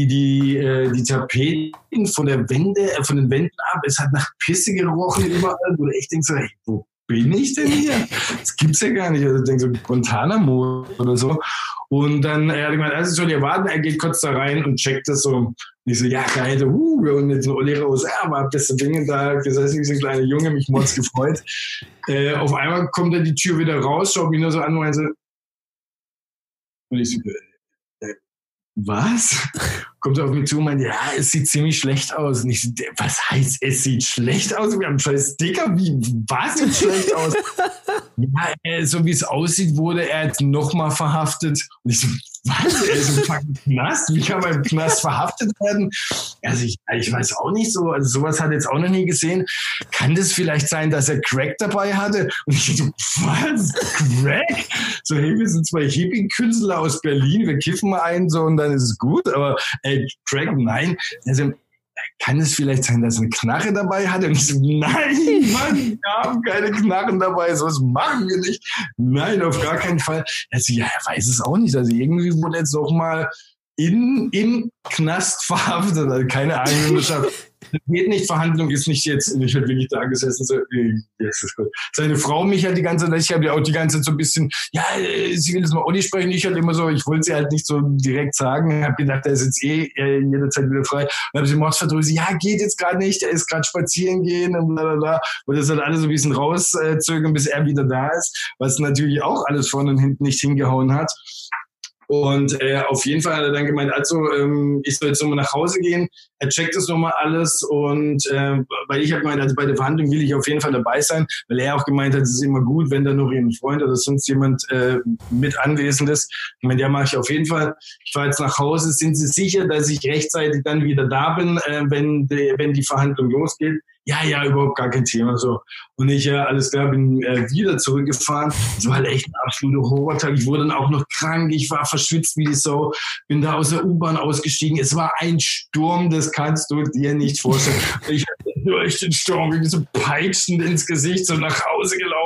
S2: Tapeten von den Wänden ab, es hat nach Pisse gerochen überall, wo du echt denkst, hey, wo bin ich denn hier? Das gibt's ja gar nicht. Also ich denke so Guantanamo oder so. Und dann er hat gemeint, also soll ihr warten, er geht kurz da rein und checkt das so. Und ich so, ja geil, wir holen jetzt einen Olli raus. Ja, aber beste Dinge da, das heißt, ich so ein kleiner Junge, mich mords gefreut. Auf einmal kommt er die Tür wieder raus, schaut mich nur so an und meinte, und ich so, was? Kommt er auf mich zu und meint, ja, es sieht ziemlich schlecht aus. Und ich so, was heißt, es sieht schlecht aus? Wir haben einen scheiß Sticker. Was sieht schlecht aus? Ja, so wie es aussieht, wurde er jetzt nochmal verhaftet. Und ich so, was? Er ist im Knast? Wie kann man im Knast verhaftet werden? Also ich weiß auch nicht so. Also sowas hat er jetzt auch noch nie gesehen. Kann das vielleicht sein, dass er Crack dabei hatte? Und ich so, was? Crack? So, hey, wir sind zwei Hippie-Künstler aus Berlin. Wir kiffen mal ein, so, und dann ist es gut. Aber Crack, nein. Also, kann es vielleicht sein, dass er eine Knarre dabei hat? Und ich so, nein, Mann, wir haben keine Knarren dabei, sowas machen wir nicht. Nein, auf gar keinen Fall. Also, ja, er weiß es auch nicht. Also irgendwie wurde jetzt noch mal im Knast verhaftet. Also keine Ahnung, geht nicht, Verhandlung ist nicht jetzt. Und ich habe wirklich da gesessen, so, Jesus Gott. Seine Frau mich halt die ganze Zeit, ich habe ja auch die ganze Zeit so ein bisschen, ja, sie will jetzt mal Olli sprechen, ich halt immer so, ich wollte sie halt nicht so direkt sagen, habe gedacht, der ist jetzt jederzeit wieder frei. Dann habe ich Mordsverdrüse, ja, geht jetzt gerade nicht, der ist gerade spazieren gehen und blablabla. Und das hat alles so ein bisschen rauszögern, bis er wieder da ist, was natürlich auch alles vorne und hinten nicht hingehauen hat. Und auf jeden Fall hat er dann gemeint, also ich soll jetzt nochmal nach Hause gehen. Er checkt das nochmal alles und weil ich habe gemeint, also bei der Verhandlung will ich auf jeden Fall dabei sein, weil er auch gemeint hat, es ist immer gut, wenn da noch ein Freund oder sonst jemand mit anwesend ist. Ich meine, ja, mache ich auf jeden Fall. Ich fahre jetzt nach Hause. Sind Sie sicher, dass ich rechtzeitig dann wieder da bin, wenn die Verhandlung losgeht? Ja, überhaupt gar kein Thema. So. Und ich, alles klar, bin wieder zurückgefahren. Es war halt echt ein absoluter Horrortag. Ich wurde dann auch noch krank. Ich war verschwitzt wie die Sau. Bin da aus der U-Bahn ausgestiegen. Es war ein Sturm, das kannst du dir nicht vorstellen. Ich hatte durch den Sturm wie so peitschend ins Gesicht so nach Hause gelaufen.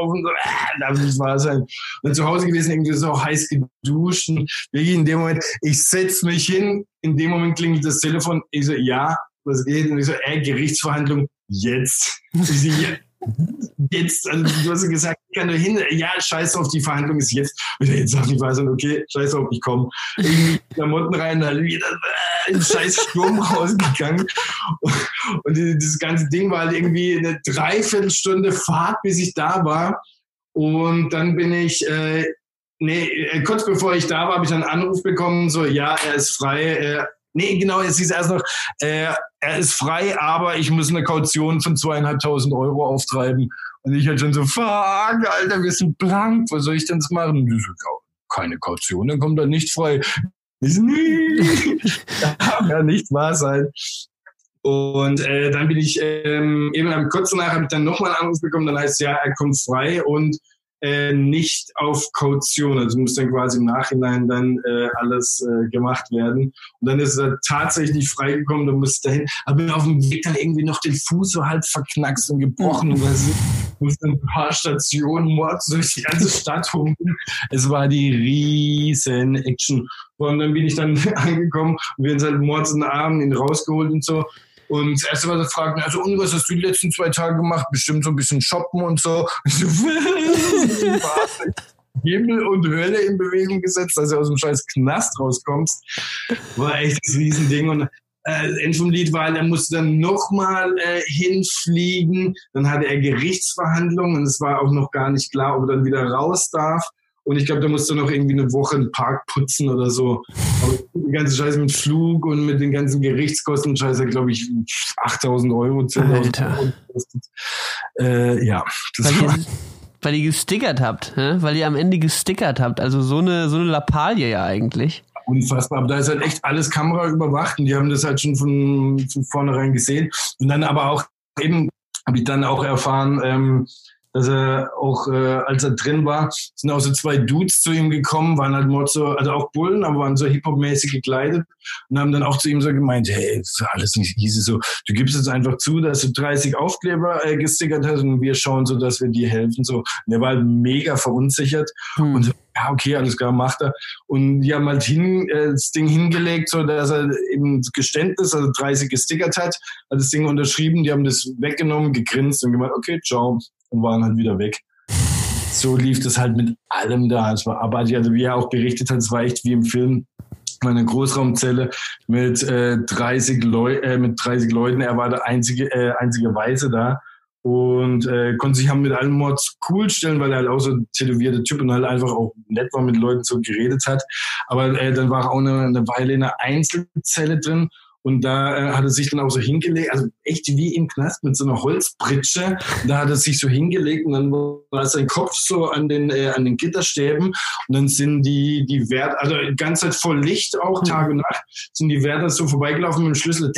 S2: saufen, so, darf nicht wahr sein. Und dann zu Hause gewesen, irgendwie so heiß geduscht. Und wirklich in dem Moment, ich setz mich hin, in dem Moment klingelt das Telefon, ich so, ja, was geht? Und ich so, Gerichtsverhandlung, jetzt. Ich so, jetzt, also du hast ja gesagt, ich kann nur hin, ja, scheiß auf, die Verhandlung ist jetzt. Und jetzt sag ich mal so, okay, scheiß auf, ich komme. In die Klamotten rein, dann wieder in scheiß Sturm rausgegangen. Und das ganze Ding war halt irgendwie eine Dreiviertelstunde Fahrt, bis ich da war. Und dann bin ich, kurz bevor ich da war, habe ich einen Anruf bekommen, so, ja, er ist frei, genau, es hieß erst noch, er ist frei, aber ich muss eine Kaution von 2.500 Euro auftreiben. Und ich halt schon so, fuck, Alter, wir sind blank, was soll ich denn machen? Und ich so, keine Kaution, dann kommt er nicht frei. Ich so, nee, kann ja nicht wahr sein. Und dann bin ich, eben kurz danach habe ich dann nochmal einen Anruf bekommen, dann heißt es, ja, er kommt frei und nicht auf Kaution, also muss dann quasi im Nachhinein dann alles gemacht werden. Und dann ist er tatsächlich freigekommen, dann musste dahin, aber auf dem Weg dann irgendwie noch den Fuß so halb verknackst und gebrochen. Musste ein paar Stationen mords durch die ganze Stadt humpeln. Es war die riesen Action. Und dann bin ich dann angekommen und wir haben uns halt mords in den Abend ihn rausgeholt und so. Und das erste, was er fragt, also, und was hast du die letzten 2 Tage gemacht? Bestimmt so ein bisschen shoppen und so. Himmel und Hölle in Bewegung gesetzt, dass du aus dem scheiß Knast rauskommst. War echt das Riesending. Und End vom Lied war, er musste dann nochmal hinfliegen. Dann hatte er Gerichtsverhandlungen und es war auch noch gar nicht klar, ob er dann wieder raus darf. Und ich glaube, da musste noch irgendwie eine Woche einen Park putzen oder so. Aber die ganze Scheiße mit Flug und mit den ganzen Gerichtskosten, Scheiße, glaube ich, 8.000 Euro, 10.000 Euro gekostet. Ja, das war...
S1: Weil ihr gestickert habt, weil ihr am Ende gestickert habt. Also so eine Lappalie ja eigentlich.
S2: Unfassbar, aber da ist halt echt alles Kamera überwacht und die haben das halt schon von vornherein gesehen. Und dann aber auch eben, habe ich dann auch erfahren, dass er auch, als er drin war, sind auch so 2 Dudes zu ihm gekommen, waren halt so, also auch Bullen, aber waren so Hip-Hop-mäßig gekleidet und haben dann auch zu ihm so gemeint, hey, ist alles nicht easy so, du gibst jetzt einfach zu, dass du 30 Aufkleber gestickert hast und wir schauen so, dass wir dir helfen, so. Und er war halt mega verunsichert und so, ja, okay, alles klar, macht er. Und die haben halt das Ding hingelegt, so dass er eben Geständnis, also 30 gestickert hat das Ding unterschrieben, die haben das weggenommen, gegrinst und gemeint, okay, ciao. Und waren halt wieder weg. So lief das halt mit allem da. Es war abartig, also wie er auch berichtet hat, es war echt wie im Film. Eine Großraumzelle mit 30 Leuten. Er war der einzige Weiße da und konnte sich mit allen Mods cool stellen, weil er halt auch so ein tätowierter Typ und halt einfach auch nett war, mit Leuten so geredet hat. Aber dann war er auch eine Weile in einer Einzelzelle drin. Und da hat er sich dann auch so hingelegt, also echt wie im Knast mit so einer Holzpritsche. Da hat er sich so hingelegt und dann war sein Kopf so an den Gitterstäben. Und dann sind die Wärter, also die ganze Zeit voll Licht auch, Tag und Nacht, sind die Wärter so vorbeigelaufen mit dem Schlüssel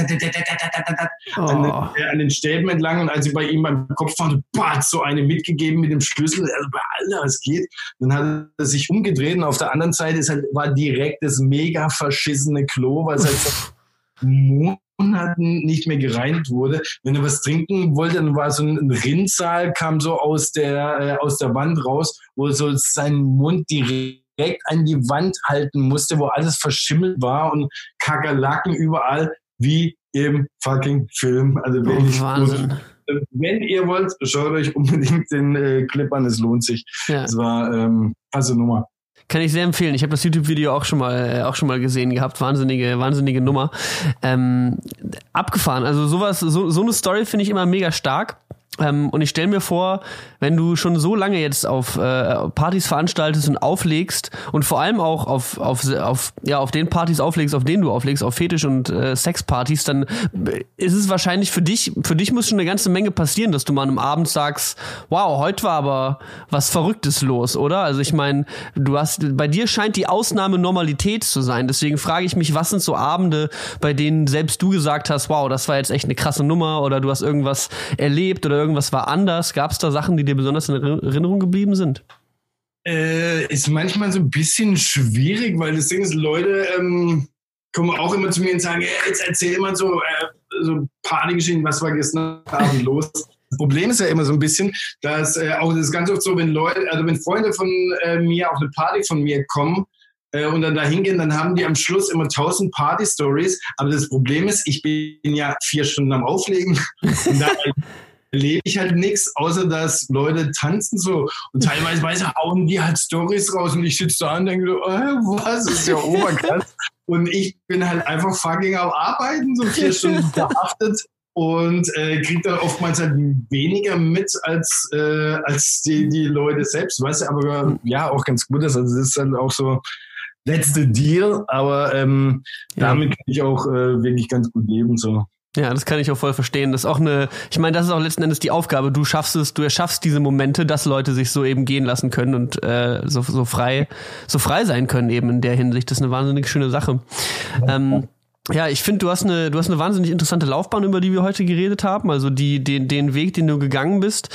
S2: an den Stäben entlang. Und als sie bei ihm beim Kopf waren, so eine mitgegeben mit dem Schlüssel, also bei Alter, was geht. Dann hat er sich umgedreht und auf der anderen Seite war direkt das mega verschissene Klo, weil es halt so Monaten nicht mehr gereinigt wurde. Wenn er was trinken wollte, dann war so ein Rinnsal, kam so aus der Wand raus, wo so seinen Mund direkt an die Wand halten musste, wo alles verschimmelt war und Kakerlaken überall, wie im fucking Film. Also wenn ihr wollt, schaut euch unbedingt den Clip an, es lohnt sich. Ja. Das war also Nummer.
S1: Kann ich sehr empfehlen. Ich habe das YouTube-Video auch schon mal gesehen gehabt. Wahnsinnige Nummer. Abgefahren. Also so eine Story finde ich immer mega stark. Und ich stelle mir vor, wenn du schon so lange jetzt auf Partys veranstaltest und auflegst und vor allem auch auf den Partys auflegst, auf denen du auflegst, auf Fetisch- und Sexpartys, dann ist es wahrscheinlich für dich muss schon eine ganze Menge passieren, dass du mal am Abend sagst, wow, heute war aber was Verrücktes los, oder? Also ich meine, bei dir scheint die Ausnahme Normalität zu sein. Deswegen frage ich mich, was sind so Abende, bei denen selbst du gesagt hast, wow, das war jetzt echt eine krasse Nummer oder du hast irgendwas erlebt oder irgendwas war anders. Gab es da Sachen, die dir besonders in Erinnerung geblieben sind?
S2: Ist manchmal so ein bisschen schwierig, weil das Ding ist, Leute kommen auch immer zu mir und sagen, jetzt erzähl immer so Partygeschichten, was war gestern Abend los? Problem ist ja immer so ein bisschen, dass auch das ist ganz oft so, wenn Leute, also wenn Freunde von mir auf eine Party von mir kommen und dann da hingehen, dann haben die am Schluss immer 1000 Party-Stories. Aber das Problem ist, ich bin ja 4 Stunden am Auflegen und da erlebe ich halt nichts, außer dass Leute tanzen so und teilweise hauen die halt Stories raus und ich sitze da und denke so, was, das ist ja oberkrass. Und ich bin halt einfach fucking am Arbeiten, so 4 Stunden verhaftet. Und kriegt dann oftmals halt weniger mit als die Leute selbst, weißt du, aber ja, auch ganz gut ist. Also das ist dann auch so, that's the deal, aber damit kann ich auch wirklich ganz gut leben, so.
S1: Ja, das kann ich auch voll verstehen. Das ist auch ich meine, das ist auch letzten Endes die Aufgabe. Du erschaffst diese Momente, dass Leute sich so eben gehen lassen können und so frei sein können eben in der Hinsicht. Das ist eine wahnsinnig schöne Sache. Ja, ich finde, du hast eine wahnsinnig interessante Laufbahn, über die wir heute geredet haben, also den Weg, den du gegangen bist.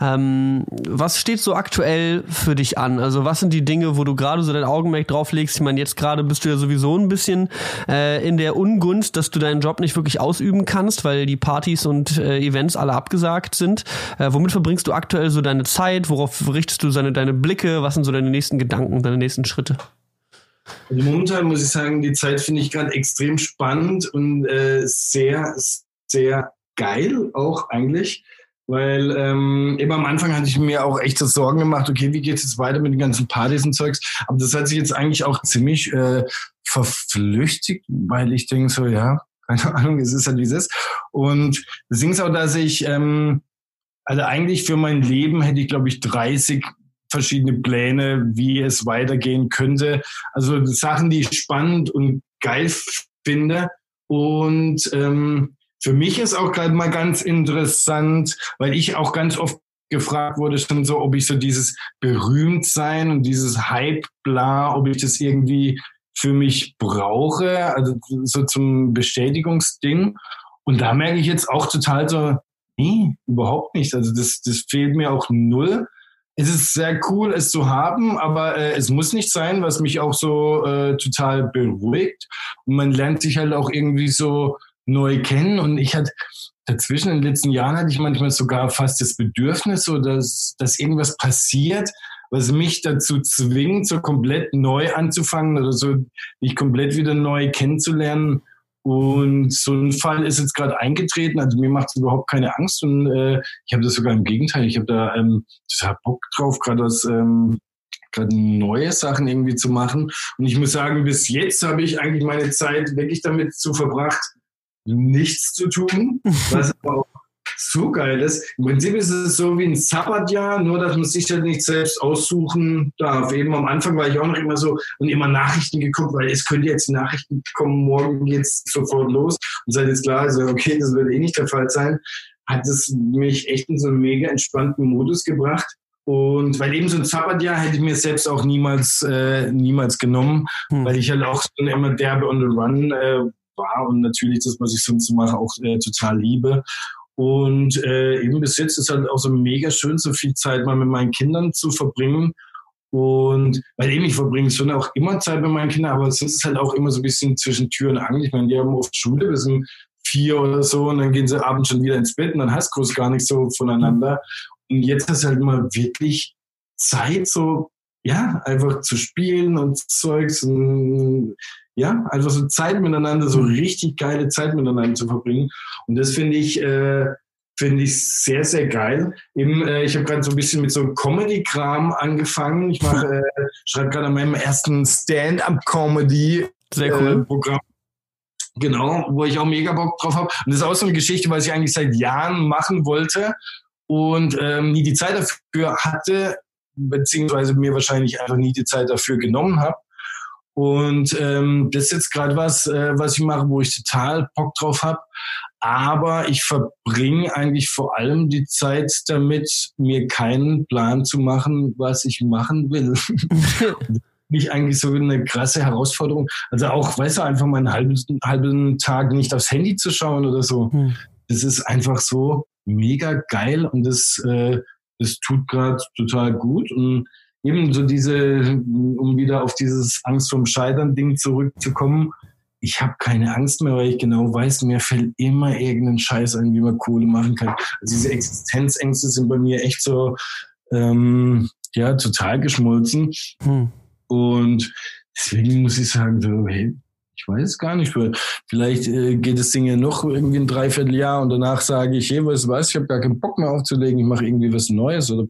S1: Was steht so aktuell für dich an? Also was sind die Dinge, wo du gerade so dein Augenmerk drauf legst? Ich meine, jetzt gerade bist du ja sowieso ein bisschen in der Ungunst, dass du deinen Job nicht wirklich ausüben kannst, weil die Partys und Events alle abgesagt sind. Womit verbringst du aktuell so deine Zeit? Worauf richtest du deine Blicke? Was sind so deine nächsten Gedanken, deine nächsten Schritte?
S2: Also momentan muss ich sagen, die Zeit finde ich gerade extrem spannend und sehr, sehr geil auch eigentlich, weil eben am Anfang hatte ich mir auch echt so Sorgen gemacht, okay, wie geht es jetzt weiter mit den ganzen Partys und Zeugs, aber das hat sich jetzt eigentlich auch ziemlich verflüchtigt, weil ich denke so, ja, keine Ahnung, es ist halt wie es ist. Und das Ding ist auch, dass ich, also eigentlich für mein Leben hätte ich, glaube ich, 30 verschiedene Pläne, wie es weitergehen könnte. Also Sachen, die ich spannend und geil finde. Und für mich ist auch gerade mal ganz interessant, weil ich auch ganz oft gefragt wurde schon so, ob ich so dieses Berühmtsein und dieses Hype, bla, ob ich das irgendwie für mich brauche, also so zum Bestätigungsding. Und da merke ich jetzt auch total so, nee, überhaupt nicht. Also das fehlt mir auch null. Es ist sehr cool, es zu haben, aber es muss nicht sein, was mich auch so total beruhigt. Und man lernt sich halt auch irgendwie so neu kennen. Und ich hatte dazwischen in den letzten Jahren hatte ich manchmal sogar fast das Bedürfnis, so dass irgendwas passiert, was mich dazu zwingt, so komplett neu anzufangen oder so mich komplett wieder neu kennenzulernen. Und so ein Fall ist jetzt gerade eingetreten, also mir macht es überhaupt keine Angst und ich habe das sogar im Gegenteil, ich habe da total Bock drauf, gerade neue Sachen irgendwie zu machen. Und ich muss sagen, bis jetzt habe ich eigentlich meine Zeit wirklich damit zu verbracht, nichts zu tun, was aber auch so geil ist. Im Prinzip ist es so wie ein Sabbatjahr, nur dass man sich halt nicht selbst aussuchen darf. Eben am Anfang war ich auch noch immer so und immer Nachrichten geguckt, weil es könnte jetzt die Nachrichten kommen, morgen geht's sofort los. Und seit jetzt klar, also okay, das wird eh nicht der Fall sein, hat es mich echt in so einen mega entspannten Modus gebracht. Und weil eben so ein Sabbatjahr hätte ich mir selbst auch niemals genommen, weil ich halt auch so immer derbe on the run war und natürlich das, was ich sonst mache, auch total liebe. Und eben bis jetzt ist halt auch so mega schön, so viel Zeit mal mit meinen Kindern zu verbringen. Und weil eben ich verbringe schon auch immer Zeit mit meinen Kindern, aber es ist halt auch immer so ein bisschen zwischen Tür und Angel. Ich meine, die haben oft Schule bis um 4 oder so und dann gehen sie abends schon wieder ins Bett und dann hast du groß gar nicht so voneinander. Und jetzt hast du halt mal wirklich Zeit, so, ja, einfach zu spielen und Zeugs und ja, einfach so Zeit miteinander, so richtig geile Zeit miteinander zu verbringen. Und das finde ich sehr, sehr geil. Eben, ich habe gerade so ein bisschen mit so Comedy-Kram angefangen. Ich schreibe gerade an meinem ersten Stand-up-Comedy-Programm. Genau, wo ich auch mega Bock drauf habe. Und das ist auch so eine Geschichte, was ich eigentlich seit Jahren machen wollte und nie die Zeit dafür hatte, beziehungsweise mir wahrscheinlich einfach nie die Zeit dafür genommen habe. Und das ist jetzt gerade was ich mache, wo ich total Bock drauf habe. Aber ich verbringe eigentlich vor allem die Zeit damit, mir keinen Plan zu machen, was ich machen will. Nicht eigentlich so eine krasse Herausforderung. Also auch, weißt du, einfach mal einen halben Tag nicht aufs Handy zu schauen oder so. Das ist einfach so mega geil und das tut gerade total gut. Und eben so um wieder auf dieses Angst vorm Scheitern-Ding zurückzukommen, ich habe keine Angst mehr, weil ich genau weiß, mir fällt immer irgendein Scheiß ein, wie man Kohle machen kann. Also diese Existenzängste sind bei mir echt so, total geschmolzen. Und deswegen muss ich sagen, so, hey, ich weiß gar nicht, vielleicht geht das Ding ja noch irgendwie ein Dreivierteljahr und danach sage ich, hey, weißt du was, ich habe gar keinen Bock mehr aufzulegen, ich mache irgendwie was Neues oder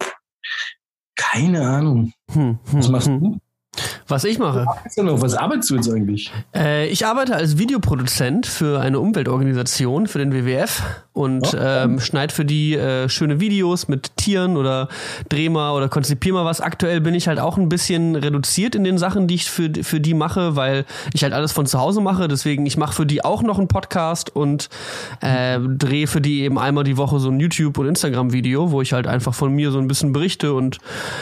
S2: keine Ahnung. Was machst du?
S1: Was ich mache?
S2: Was arbeitest du jetzt eigentlich?
S1: Ich arbeite als Videoproduzent für eine Umweltorganisation, für den WWF und schneide für die schöne Videos mit Tieren oder dreh mal oder konzipier mal was. Aktuell bin ich halt auch ein bisschen reduziert in den Sachen, die ich für die mache, weil ich halt alles von zu Hause mache. Deswegen, ich mache für die auch noch einen Podcast und drehe für die eben einmal die Woche so ein YouTube- und Instagram-Video, wo ich halt einfach von mir so ein bisschen berichte und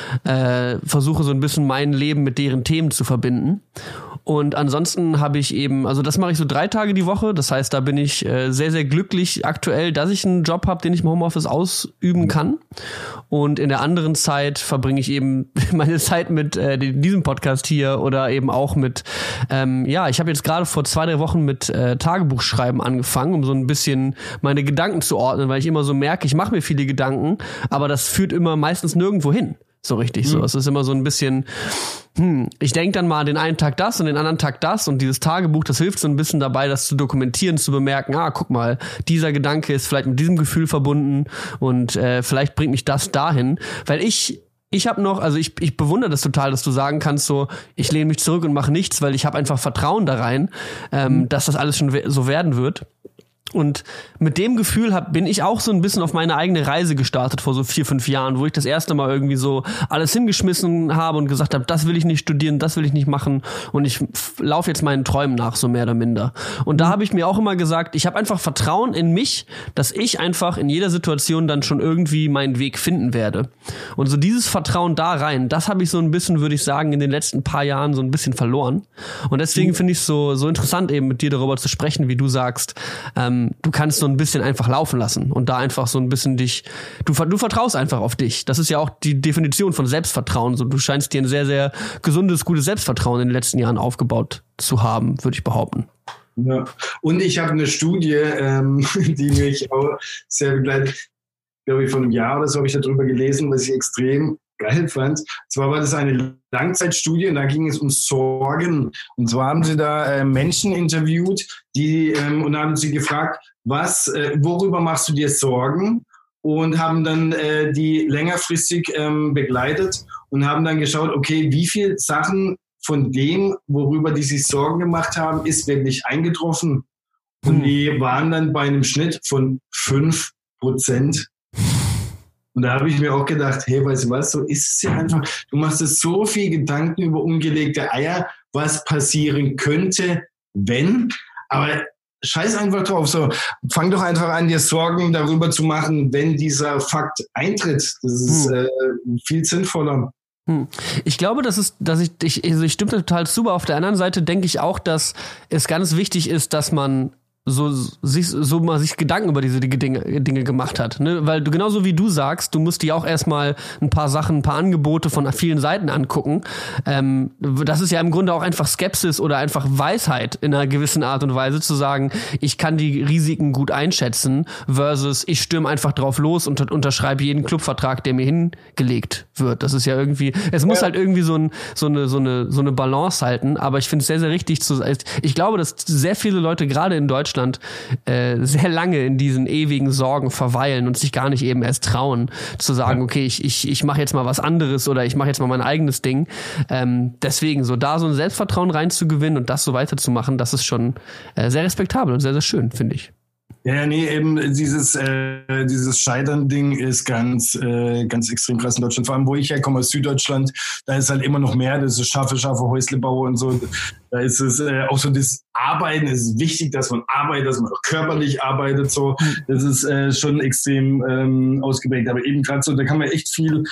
S1: versuche so ein bisschen mein Leben mit deren Themen zu verbinden. Und ansonsten habe ich eben, also das mache ich so 3 Tage die Woche. Das heißt, da bin ich sehr, sehr glücklich aktuell, dass ich einen Job habe, den ich im Homeoffice ausüben kann. Und in der anderen Zeit verbringe ich eben meine Zeit mit diesem Podcast hier oder eben auch mit, ich habe jetzt gerade vor 2-3 Wochen mit Tagebuchschreiben angefangen, um so ein bisschen meine Gedanken zu ordnen, weil ich immer so merke, ich mache mir viele Gedanken, aber das führt immer meistens nirgendwo hin. So richtig so. Es ist immer so ein bisschen, ich denke dann mal den einen Tag das und den anderen Tag das und dieses Tagebuch, das hilft so ein bisschen dabei, das zu dokumentieren, zu bemerken, guck mal, dieser Gedanke ist vielleicht mit diesem Gefühl verbunden und vielleicht bringt mich das dahin, weil ich habe noch, also ich bewundere das total, dass du sagen kannst, so, ich lehne mich zurück und mache nichts, weil ich habe einfach Vertrauen da rein, dass das alles schon so werden wird. Und mit dem Gefühl bin ich auch so ein bisschen auf meine eigene Reise gestartet vor so 4-5 Jahren, wo ich das erste Mal irgendwie so alles hingeschmissen habe und gesagt habe, das will ich nicht studieren, das will ich nicht machen und ich laufe jetzt meinen Träumen nach, so mehr oder minder. Und da habe ich mir auch immer gesagt, ich habe einfach Vertrauen in mich, dass ich einfach in jeder Situation dann schon irgendwie meinen Weg finden werde. Und so dieses Vertrauen da rein, das habe ich so ein bisschen, würde ich sagen, in den letzten paar Jahren so ein bisschen verloren. Und deswegen finde ich es so interessant, eben mit dir darüber zu sprechen, wie du sagst, du kannst so ein bisschen einfach laufen lassen und da einfach so ein bisschen du vertraust einfach auf dich. Das ist ja auch die Definition von Selbstvertrauen. So, du scheinst dir ein sehr, sehr gesundes, gutes Selbstvertrauen in den letzten Jahren aufgebaut zu haben, würde ich behaupten.
S2: Ja. Und ich habe eine Studie, die mich auch sehr begleitet. Glaube ich, vor einem Jahr oder so habe ich darüber gelesen, was ich extrem geil fand. Zwar war das eine Langzeitstudie und da ging es um Sorgen. Und zwar haben sie da Menschen interviewt, und haben sie gefragt, worüber machst du dir Sorgen? Und haben dann die längerfristig begleitet und haben dann geschaut, okay, wie viel Sachen von dem, worüber die sich Sorgen gemacht haben, ist wirklich eingetroffen. Und die waren dann bei einem Schnitt von 5%. Und da habe ich mir auch gedacht, hey, weißt du was, so ist es ja einfach. Du machst dir so viel Gedanken über ungelegte Eier, was passieren könnte, wenn. Aber scheiß einfach drauf. So, fang doch einfach an, dir Sorgen darüber zu machen, wenn dieser Fakt eintritt. Das ist viel sinnvoller.
S1: Ich glaube, ich stimme total zu, aber auf der anderen Seite denke ich auch, dass es ganz wichtig ist, dass man sich Gedanken über diese Dinge gemacht hat, ne? Weil du genauso wie du sagst, du musst dir auch erstmal ein paar Angebote von vielen Seiten angucken. Das ist ja im Grunde auch einfach Skepsis oder einfach Weisheit in einer gewissen Art und Weise zu sagen, ich kann die Risiken gut einschätzen versus ich stürme einfach drauf los und unterschreibe jeden Clubvertrag, der mir hingelegt wird. Das ist ja irgendwie, es muss halt irgendwie so eine Balance halten, aber ich finde es sehr, sehr richtig ich glaube, dass sehr viele Leute gerade in Deutschland sehr lange in diesen ewigen Sorgen verweilen und sich gar nicht eben erst trauen zu sagen, okay, ich mache jetzt mal was anderes oder ich mache jetzt mal mein eigenes Ding. Deswegen so da so ein Selbstvertrauen reinzugewinnen und das so weiterzumachen, das ist schon sehr respektabel und sehr, sehr schön, finde ich.
S2: Ja, nee, eben dieses Scheitern-Ding ist ganz extrem krass in Deutschland. Vor allem, wo ich herkomme, aus Süddeutschland, da ist halt immer noch mehr, das ist scharfe Häuslebauer und so. Da ist es auch so das Arbeiten, es ist wichtig, dass man arbeitet, dass man auch körperlich arbeitet, so. Das ist schon extrem ausgeprägt. Aber eben gerade so, da kann man echt viel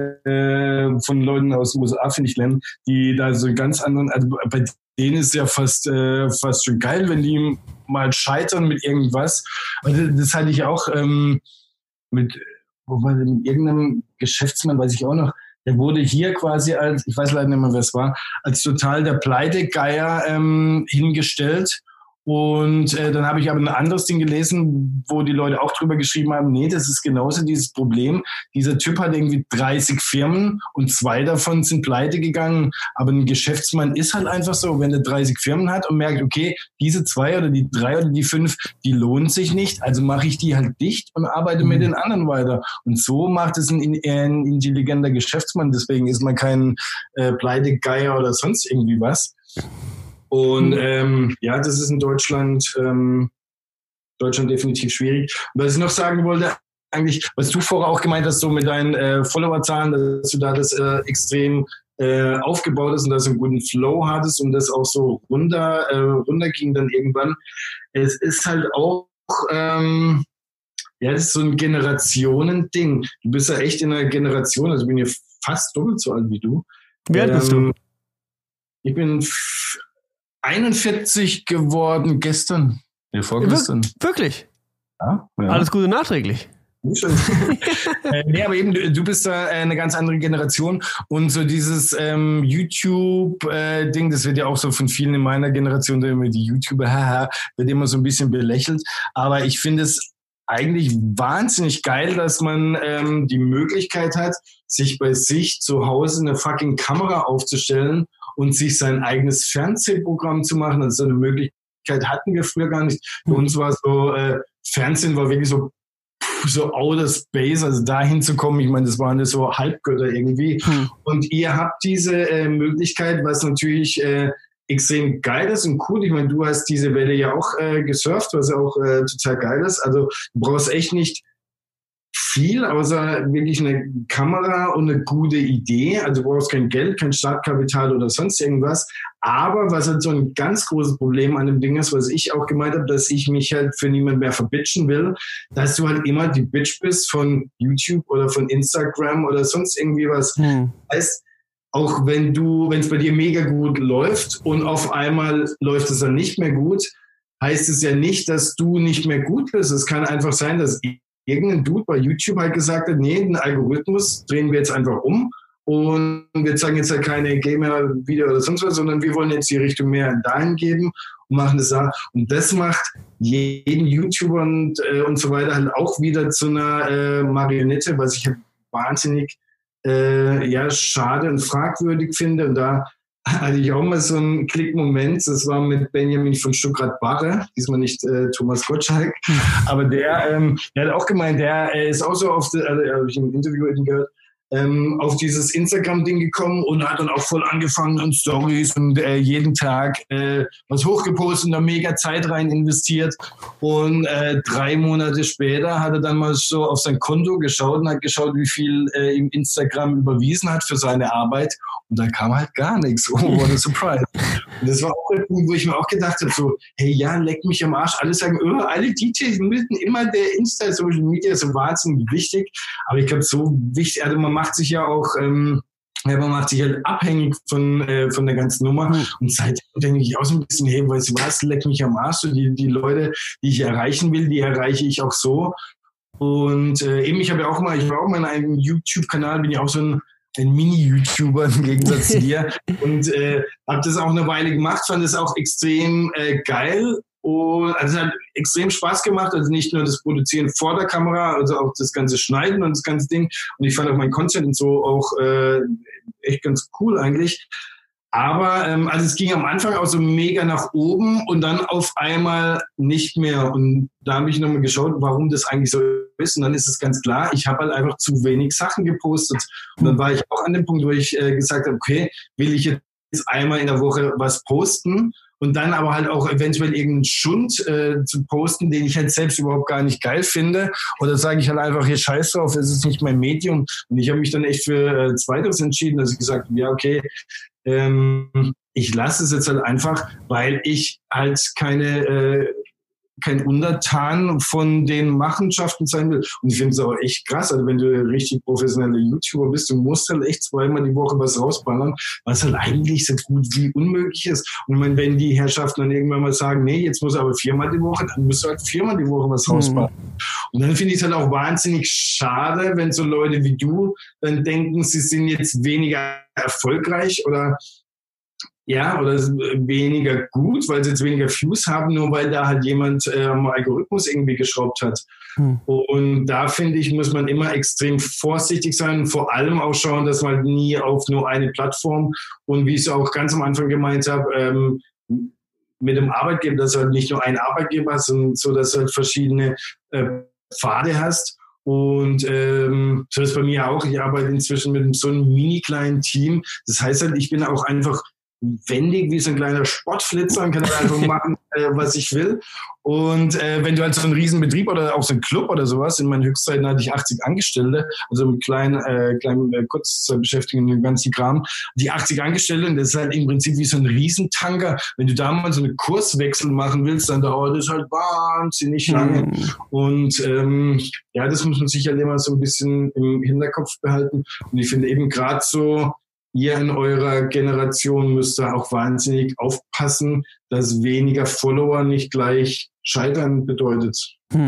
S2: von Leuten aus den USA, finde ich, lernen, die da so ganz anderen, also bei denen ist ja fast schon geil, wenn die mal scheitern mit irgendwas. Also das hatte ich auch mit irgendeinem Geschäftsmann, weiß ich auch noch, der wurde hier quasi als, ich weiß leider nicht mehr, wer es war, als total der Pleitegeier hingestellt. Und dann habe ich aber ein anderes Ding gelesen, wo die Leute auch drüber geschrieben haben, nee, das ist genauso dieses Problem. Dieser Typ hat irgendwie 30 Firmen und 2 davon sind pleite gegangen. Aber ein Geschäftsmann ist halt einfach so, wenn er 30 Firmen hat und merkt, okay, diese 2 oder die 3 oder die 5, die lohnen sich nicht, also mache ich die halt dicht und arbeite mit den anderen weiter. Und so macht es ein intelligenter Geschäftsmann. Deswegen ist man kein Pleitegeier oder sonst irgendwie was. Und ja, das ist in Deutschland definitiv schwierig. Und was ich noch sagen wollte, eigentlich, was du vorher auch gemeint hast, so mit deinen Followerzahlen, dass du da das extrem aufgebaut hast und dass du einen guten Flow hattest und das auch so runterging dann irgendwann. Es ist halt auch, ja, das ist so ein Generationending. Du bist ja echt in einer Generation, also ich bin ja fast doppelt so alt wie du.
S1: Wie alt bist du?
S2: Ich bin 41 geworden gestern. Ja, vorgestern.
S1: Wirklich?
S2: Ja, ja.
S1: Alles Gute nachträglich.
S2: Nee, aber eben, du bist da eine ganz andere Generation und so dieses YouTube-Ding, das wird ja auch so von vielen in meiner Generation, immer die YouTuber, wird immer so ein bisschen belächelt, aber ich finde es eigentlich wahnsinnig geil, dass man die Möglichkeit hat, sich bei sich zu Hause eine fucking Kamera aufzustellen und sich sein eigenes Fernsehprogramm zu machen. Also so eine Möglichkeit hatten wir früher gar nicht. Für uns war so, Fernsehen war wirklich so outer space, also dahin zu kommen, ich meine, das waren so Halbgötter irgendwie. Und ihr habt diese Möglichkeit, was natürlich extrem geil ist und cool. Ich meine, du hast diese Welle ja auch gesurft, was ja auch total geil ist. Also du brauchst echt nicht viel, außer wirklich eine Kamera und eine gute Idee. Also du brauchst kein Geld, kein Startkapital oder sonst irgendwas. Aber was halt so ein ganz großes Problem an dem Ding ist, was ich auch gemeint habe, dass ich mich halt für niemand mehr verbitchen will, dass du halt immer die Bitch bist von YouTube oder von Instagram oder sonst irgendwie was. Heißt, auch wenn es bei dir mega gut läuft und auf einmal läuft es dann nicht mehr gut, heißt es ja nicht, dass du nicht mehr gut bist. Es kann einfach sein, dass irgendein Dude bei YouTube halt gesagt hat, nee, den Algorithmus drehen wir jetzt einfach um und wir zeigen jetzt halt keine Gamer-Video oder sonst was, sondern wir wollen jetzt die Richtung mehr dahin geben und machen das da. Und das macht jeden YouTuber und so weiter halt auch wieder zu einer Marionette, was ich halt wahnsinnig schade und fragwürdig finde. Und da hatte ich auch mal so einen Klickmoment, das war mit Benjamin von Stuckrad-Barre, diesmal nicht Thomas Gottschalk, aber der hat auch gemeint, der ist auch so auf, habe ich im Interview eben gehört, auf dieses Instagram-Ding gekommen und hat dann auch voll angefangen an Stories und jeden Tag was hochgepostet und da mega Zeit rein investiert. Und 3 Monate später hat er dann mal so auf sein Konto geschaut und hat geschaut, wie viel ihm Instagram überwiesen hat für seine Arbeit. Und da kam halt gar nichts. Oh, what a surprise. Und das war auch der Punkt, wo ich mir auch gedacht habe, so, hey, ja, leck mich am Arsch. Alle sagen, alle DJs müssen immer der Social Media ist so wahnsinnig wichtig. Aber ich glaube, so wichtig, also man macht sich ja auch, man macht sich halt abhängig von der ganzen Nummer. Und seitdem denke ich auch so ein bisschen, hey, weißt du was, leck mich am Arsch. So die Leute, die ich erreichen will, die erreiche ich auch so. Und eben, ich habe auch meinen eigenen YouTube-Kanal, bin ja auch so ein Mini-YouTuber im Gegensatz zu dir und habe das auch eine Weile gemacht, fand es auch extrem geil und also es hat extrem Spaß gemacht, also nicht nur das Produzieren vor der Kamera, also auch das ganze Schneiden und das ganze Ding und ich fand auch mein Content und so auch echt ganz cool eigentlich. Aber also es ging am Anfang auch so mega nach oben und dann auf einmal nicht mehr. Und da habe ich nochmal geschaut, warum das eigentlich so ist. Und dann ist es ganz klar, ich habe halt einfach zu wenig Sachen gepostet. Und dann war ich auch an dem Punkt, wo ich gesagt habe, okay, will ich jetzt einmal in der Woche was posten und dann aber halt auch eventuell irgendeinen Schund zu posten, den ich halt selbst überhaupt gar nicht geil finde. Oder sage ich halt einfach, hier scheiß drauf, es ist nicht mein Medium. Und ich habe mich dann echt für Zweiteres entschieden, dass ich gesagt habe, ja, okay, ich lasse es jetzt halt einfach, weil ich halt kein Untertan von den Machenschaften sein will. Und ich finde es auch echt krass, also wenn du richtig professioneller YouTuber bist, du musst halt echt 2-mal die Woche was rausballern, was halt eigentlich so gut wie unmöglich ist. Und ich meine, wenn die Herrschaften dann irgendwann mal sagen, nee, jetzt muss aber 4-mal die Woche, dann musst du halt 4-mal die Woche was rausballern. Und dann finde ich es halt auch wahnsinnig schade, wenn so Leute wie du dann denken, sie sind jetzt weniger erfolgreich oder ja, oder weniger gut, weil sie jetzt weniger Views haben, nur weil da halt jemand am Algorithmus irgendwie geschraubt hat. Und da finde ich, muss man immer extrem vorsichtig sein, vor allem auch schauen, dass man nie auf nur eine Plattform und wie ich es auch ganz am Anfang gemeint habe, mit dem Arbeitgeber, dass du halt nicht nur einen Arbeitgeber hast, sondern so, dass du halt verschiedene Pfade hast. Und so ist bei mir auch. Ich arbeite inzwischen mit so einem mini kleinen Team. Das heißt halt, ich bin auch einfach wendig wie so ein kleiner Sportflitzer und kann dann einfach machen, was ich will. Und wenn du halt so einen Riesenbetrieb oder auch so einen Club oder sowas, in meinen Höchstzeiten hatte ich 80 Angestellte, also mit kleinen Kurzzeitbeschäftigten, den ganzen Kram, die 80 Angestellte, das ist halt im Prinzip wie so ein Riesentanker. Wenn du da mal so einen Kurswechsel machen willst, dann dauert das halt wahnsinnig lange. Und ja, das muss man sicherlich immer so ein bisschen im Hinterkopf behalten. Und ich finde eben gerade so, ihr in eurer Generation müsst da auch wahnsinnig aufpassen, dass weniger Follower nicht gleich Scheitern bedeutet.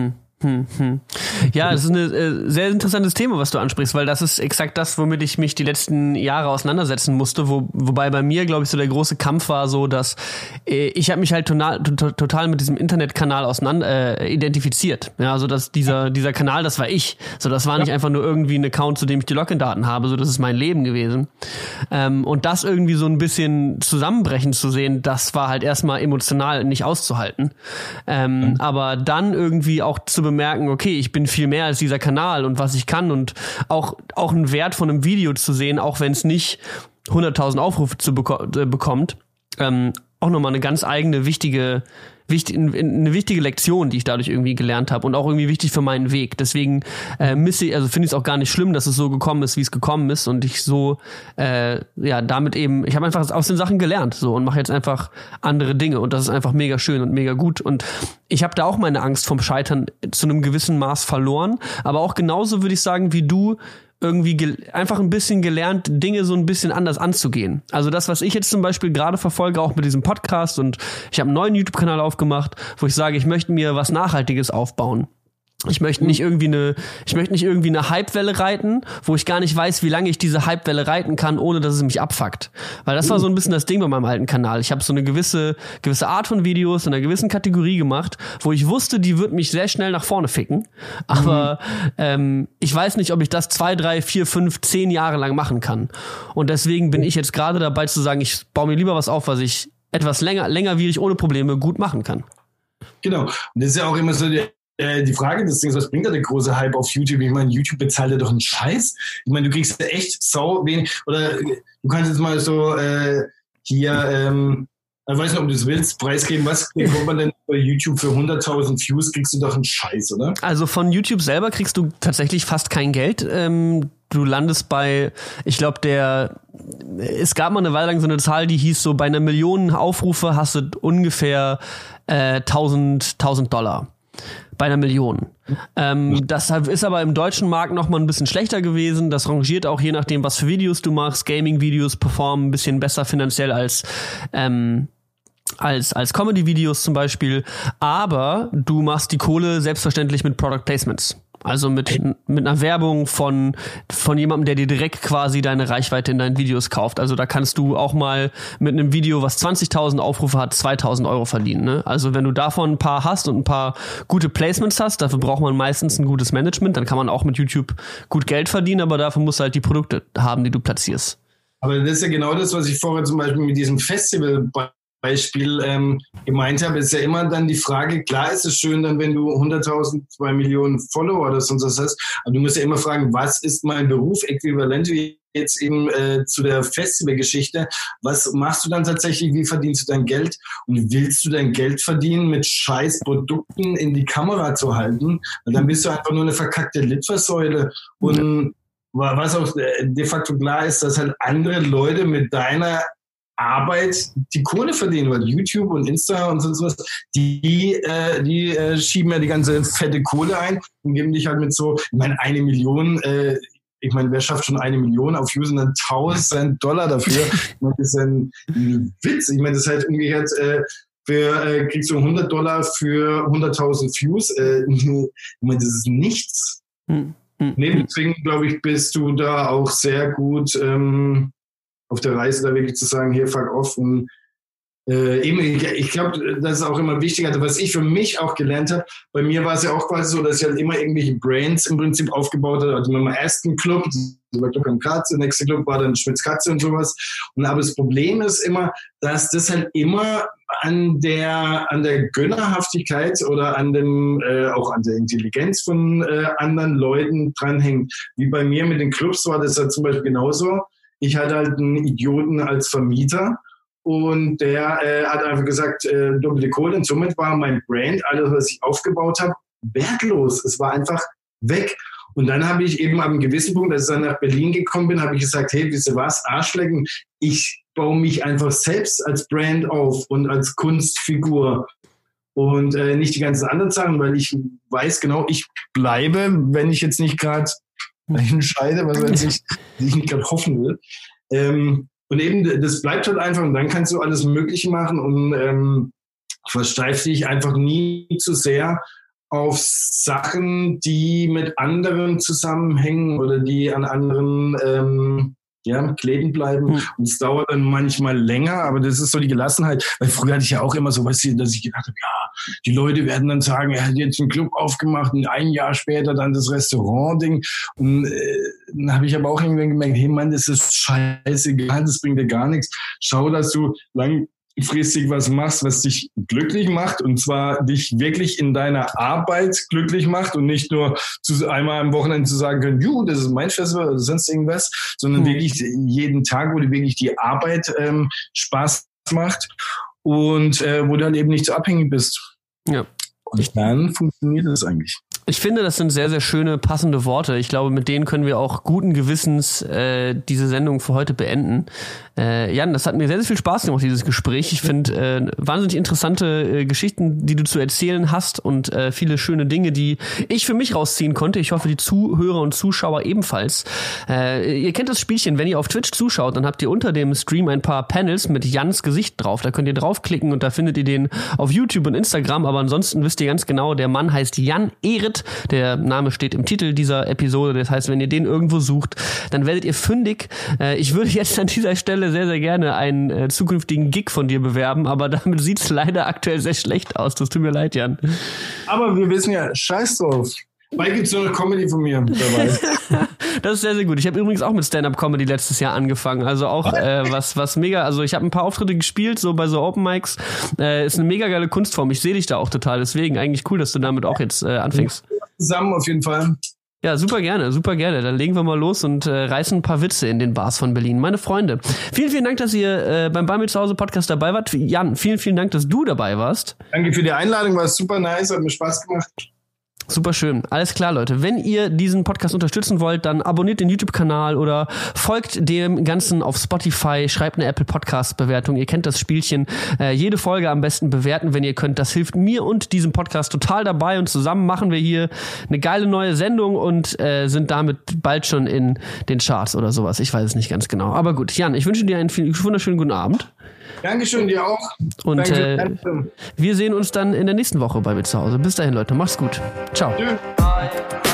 S1: Ja, das ist ein sehr interessantes Thema, was du ansprichst, weil das ist exakt das, womit ich mich die letzten Jahre auseinandersetzen musste, wobei bei mir, glaube ich, so der große Kampf war so, dass ich habe mich halt total mit diesem Internetkanal identifiziert. Ja, also dass dieser Kanal, das war ich. So, das war nicht einfach nur irgendwie ein Account, zu dem ich die Login-Daten habe, so das ist mein Leben gewesen. Und das irgendwie so ein bisschen zusammenbrechen zu sehen, das war halt erstmal emotional nicht auszuhalten. Aber dann irgendwie auch zu bemerken, okay, ich bin viel mehr als dieser Kanal und was ich kann und auch einen Wert von einem Video zu sehen, auch wenn es nicht 100.000 Aufrufe bekommt, auch nochmal eine ganz eigene eine wichtige Lektion, die ich dadurch irgendwie gelernt habe und auch irgendwie wichtig für meinen Weg. Deswegen finde ich es auch gar nicht schlimm, dass es so gekommen ist, wie es gekommen ist und ich so damit eben, ich habe einfach aus den Sachen gelernt so und mache jetzt einfach andere Dinge und das ist einfach mega schön und mega gut und ich habe da auch meine Angst vom Scheitern zu einem gewissen Maß verloren, aber auch genauso würde ich sagen, wie du irgendwie einfach ein bisschen gelernt, Dinge so ein bisschen anders anzugehen. Also das, was ich jetzt zum Beispiel gerade verfolge, auch mit diesem Podcast und ich habe einen neuen YouTube-Kanal aufgemacht, wo ich sage, ich möchte mir was Nachhaltiges aufbauen. Ich möchte nicht irgendwie eine Hypewelle reiten, wo ich gar nicht weiß, wie lange ich diese Hypewelle reiten kann, ohne dass es mich abfuckt. Weil das war so ein bisschen das Ding bei meinem alten Kanal. Ich habe so eine gewisse Art von Videos in einer gewissen Kategorie gemacht, wo ich wusste, die wird mich sehr schnell nach vorne ficken. Aber ich weiß nicht, ob ich das 2, 3, 4, 5, 10 Jahre lang machen kann. Und deswegen bin ich jetzt gerade dabei zu sagen, ich baue mir lieber was auf, was ich etwas längerwierig ohne Probleme gut machen kann.
S2: Genau. Und das ist ja auch immer so die Frage des Dings, was bringt da der große Hype auf YouTube? Ich meine, YouTube bezahlt ja doch einen Scheiß. Ich meine, du kriegst ja echt sau wenig, oder du kannst jetzt mal so ich weiß nicht, ob du es willst, preisgeben, was bekommt man denn bei YouTube für 100.000 Views, kriegst du doch einen Scheiß, oder?
S1: Also von YouTube selber kriegst du tatsächlich fast kein Geld. Du landest bei, ich glaube, es gab mal eine Weile lang so eine Zahl, die hieß so, bei 1 Million Aufrufe hast du ungefähr $1.000. Bei 1 Million. Das ist aber im deutschen Markt noch mal ein bisschen schlechter gewesen. Das rangiert auch je nachdem, was für Videos du machst. Gaming-Videos performen ein bisschen besser finanziell als Comedy-Videos zum Beispiel. Aber du machst die Kohle selbstverständlich mit Product Placements. Also mit einer Werbung von jemandem, der dir direkt quasi deine Reichweite in deinen Videos kauft. Also da kannst du auch mal mit einem Video, was 20.000 Aufrufe hat, 2.000 Euro verdienen. Ne? Also wenn du davon ein paar hast und ein paar gute Placements hast, dafür braucht man meistens ein gutes Management, dann kann man auch mit YouTube gut Geld verdienen, aber dafür musst du halt die Produkte haben, die du platzierst.
S2: Aber das ist ja genau das, was ich vorher zum Beispiel mit diesem Festival Beispiel gemeint habe, ist ja immer dann die Frage, klar ist es schön dann, wenn du 100.000, 2 Millionen Follower oder sonst was hast, aber du musst ja immer fragen, was ist mein Beruf äquivalent wie jetzt eben zu der Festivalgeschichte, was machst du dann tatsächlich, wie verdienst du dein Geld und willst du dein Geld verdienen mit scheiß Produkten in die Kamera zu halten, weil dann bist du einfach nur eine verkackte Litfaßsäule und was auch de facto klar ist, dass halt andere Leute mit deiner Arbeit die Kohle verdienen, weil YouTube und Insta und sonst was, die schieben ja die ganze fette Kohle ein und geben dich halt mit so, ich meine, 1 Million, ich meine, wer schafft schon 1 Million auf Views und dann $1.000 dafür? Ich meine, das ist ein Witz. Ich meine, das ist halt umgekehrt, kriegst du $100 für 100.000 Views. Ich meine, das ist nichts. Deswegen, glaube ich, bist du da auch sehr gut auf der Reise da wirklich zu sagen, hier, fuck off. Und ich glaube, das ist auch immer wichtig. Also was ich für mich auch gelernt habe, bei mir war es ja auch quasi so, dass ich halt immer irgendwelche Brands im Prinzip aufgebaut habe. Also mit meinem ersten Club, das war Club am Katze, der nächste Club war dann Schmitz Katze und sowas. Und aber das Problem ist immer, dass das halt immer an der Gönnerhaftigkeit oder an dem auch an der Intelligenz von anderen Leuten dranhängt. Wie bei mir mit den Clubs war das halt zum Beispiel genauso. Ich hatte halt einen Idioten als Vermieter. Und der hat einfach gesagt, doppelte Kohle. Und somit war mein Brand, alles, was ich aufgebaut habe, wertlos. Es war einfach weg. Und dann habe ich eben ab einem gewissen Punkt, als ich dann nach Berlin gekommen bin, habe ich gesagt, hey, wisst ihr was, Arschlecken, ich baue mich einfach selbst als Brand auf und als Kunstfigur. Und nicht die ganzen anderen Sachen, weil ich weiß genau, ich bleibe, wenn ich jetzt nicht gerade entscheide, was ich nicht gerade hoffen will. Und eben, das bleibt halt einfach und dann kannst du alles Mögliche machen und versteif dich einfach nie zu sehr auf Sachen, die mit anderen zusammenhängen oder die an anderen kleben bleiben. Und es dauert dann manchmal länger, aber das ist so die Gelassenheit. Weil früher hatte ich ja auch immer so was, dass ich gedacht habe, ja, die Leute werden dann sagen, er hat jetzt einen Club aufgemacht und ein Jahr später dann das Restaurant-Ding. Und dann habe ich aber auch irgendwann gemerkt, hey Mann, das ist scheißegal, das bringt dir gar nichts. Schau, dass du langfristig was machst, was dich glücklich macht und zwar dich wirklich in deiner Arbeit glücklich macht und nicht nur einmal am Wochenende zu sagen können, das ist mein Festival oder sonst irgendwas, sondern wirklich jeden Tag, wo dir wirklich die Arbeit Spaß macht und wo du dann eben nicht so abhängig bist.
S1: Ja.
S2: Und dann funktioniert das eigentlich.
S1: Ich finde, das sind sehr, sehr schöne, passende Worte. Ich glaube, mit denen können wir auch guten Gewissens diese Sendung für heute beenden. Jan, das hat mir sehr, sehr viel Spaß gemacht, dieses Gespräch. Ich finde wahnsinnig interessante Geschichten, die du zu erzählen hast und viele schöne Dinge, die ich für mich rausziehen konnte. Ich hoffe, die Zuhörer und Zuschauer ebenfalls. Ihr kennt das Spielchen, wenn ihr auf Twitch zuschaut, dann habt ihr unter dem Stream ein paar Panels mit Jans Gesicht drauf. Da könnt ihr draufklicken und da findet ihr den auf YouTube und Instagram. Aber ansonsten wisst ihr ganz genau, der Mann heißt Jan Ehret. Der Name steht im Titel dieser Episode. Das heißt, wenn ihr den irgendwo sucht, dann werdet ihr fündig. Ich würde jetzt an dieser Stelle sehr, sehr gerne einen zukünftigen Gig von dir bewerben, aber damit sieht es leider aktuell sehr schlecht aus. Das tut mir leid, Jan.
S2: Aber wir wissen ja, scheiß drauf. Bald gibt's noch eine Comedy von mir dabei.
S1: Das ist sehr, sehr gut. Ich habe übrigens auch mit Stand-Up-Comedy letztes Jahr angefangen. Also auch was mega, also ich habe ein paar Auftritte gespielt, so bei so Open Mics. Ist eine mega geile Kunstform. Ich sehe dich da auch total. Deswegen eigentlich cool, dass du damit auch jetzt anfängst.
S2: Zusammen auf jeden Fall.
S1: Ja, super gerne, super gerne. Dann legen wir mal los und reißen ein paar Witze in den Bars von Berlin. Meine Freunde, vielen, vielen Dank, dass ihr beim Bei mir zu Hause Podcast dabei wart. Jan, vielen, vielen Dank, dass du dabei warst.
S2: Danke für die Einladung, war super nice, hat mir Spaß gemacht.
S1: Super schön. Alles klar, Leute. Wenn ihr diesen Podcast unterstützen wollt, dann abonniert den YouTube-Kanal oder folgt dem Ganzen auf Spotify, schreibt eine Apple-Podcast-Bewertung. Ihr kennt das Spielchen. Jede Folge am besten bewerten, wenn ihr könnt. Das hilft mir und diesem Podcast total dabei. Und zusammen machen wir hier eine geile neue Sendung und sind damit bald schon in den Charts oder sowas. Ich weiß es nicht ganz genau. Aber gut, Jan, ich wünsche dir einen wunderschönen guten Abend.
S2: Dankeschön, dir auch.
S1: Und wir sehen uns dann in der nächsten Woche bei mir zu Hause. Bis dahin, Leute. Macht's gut. Ciao.
S2: Tschüss.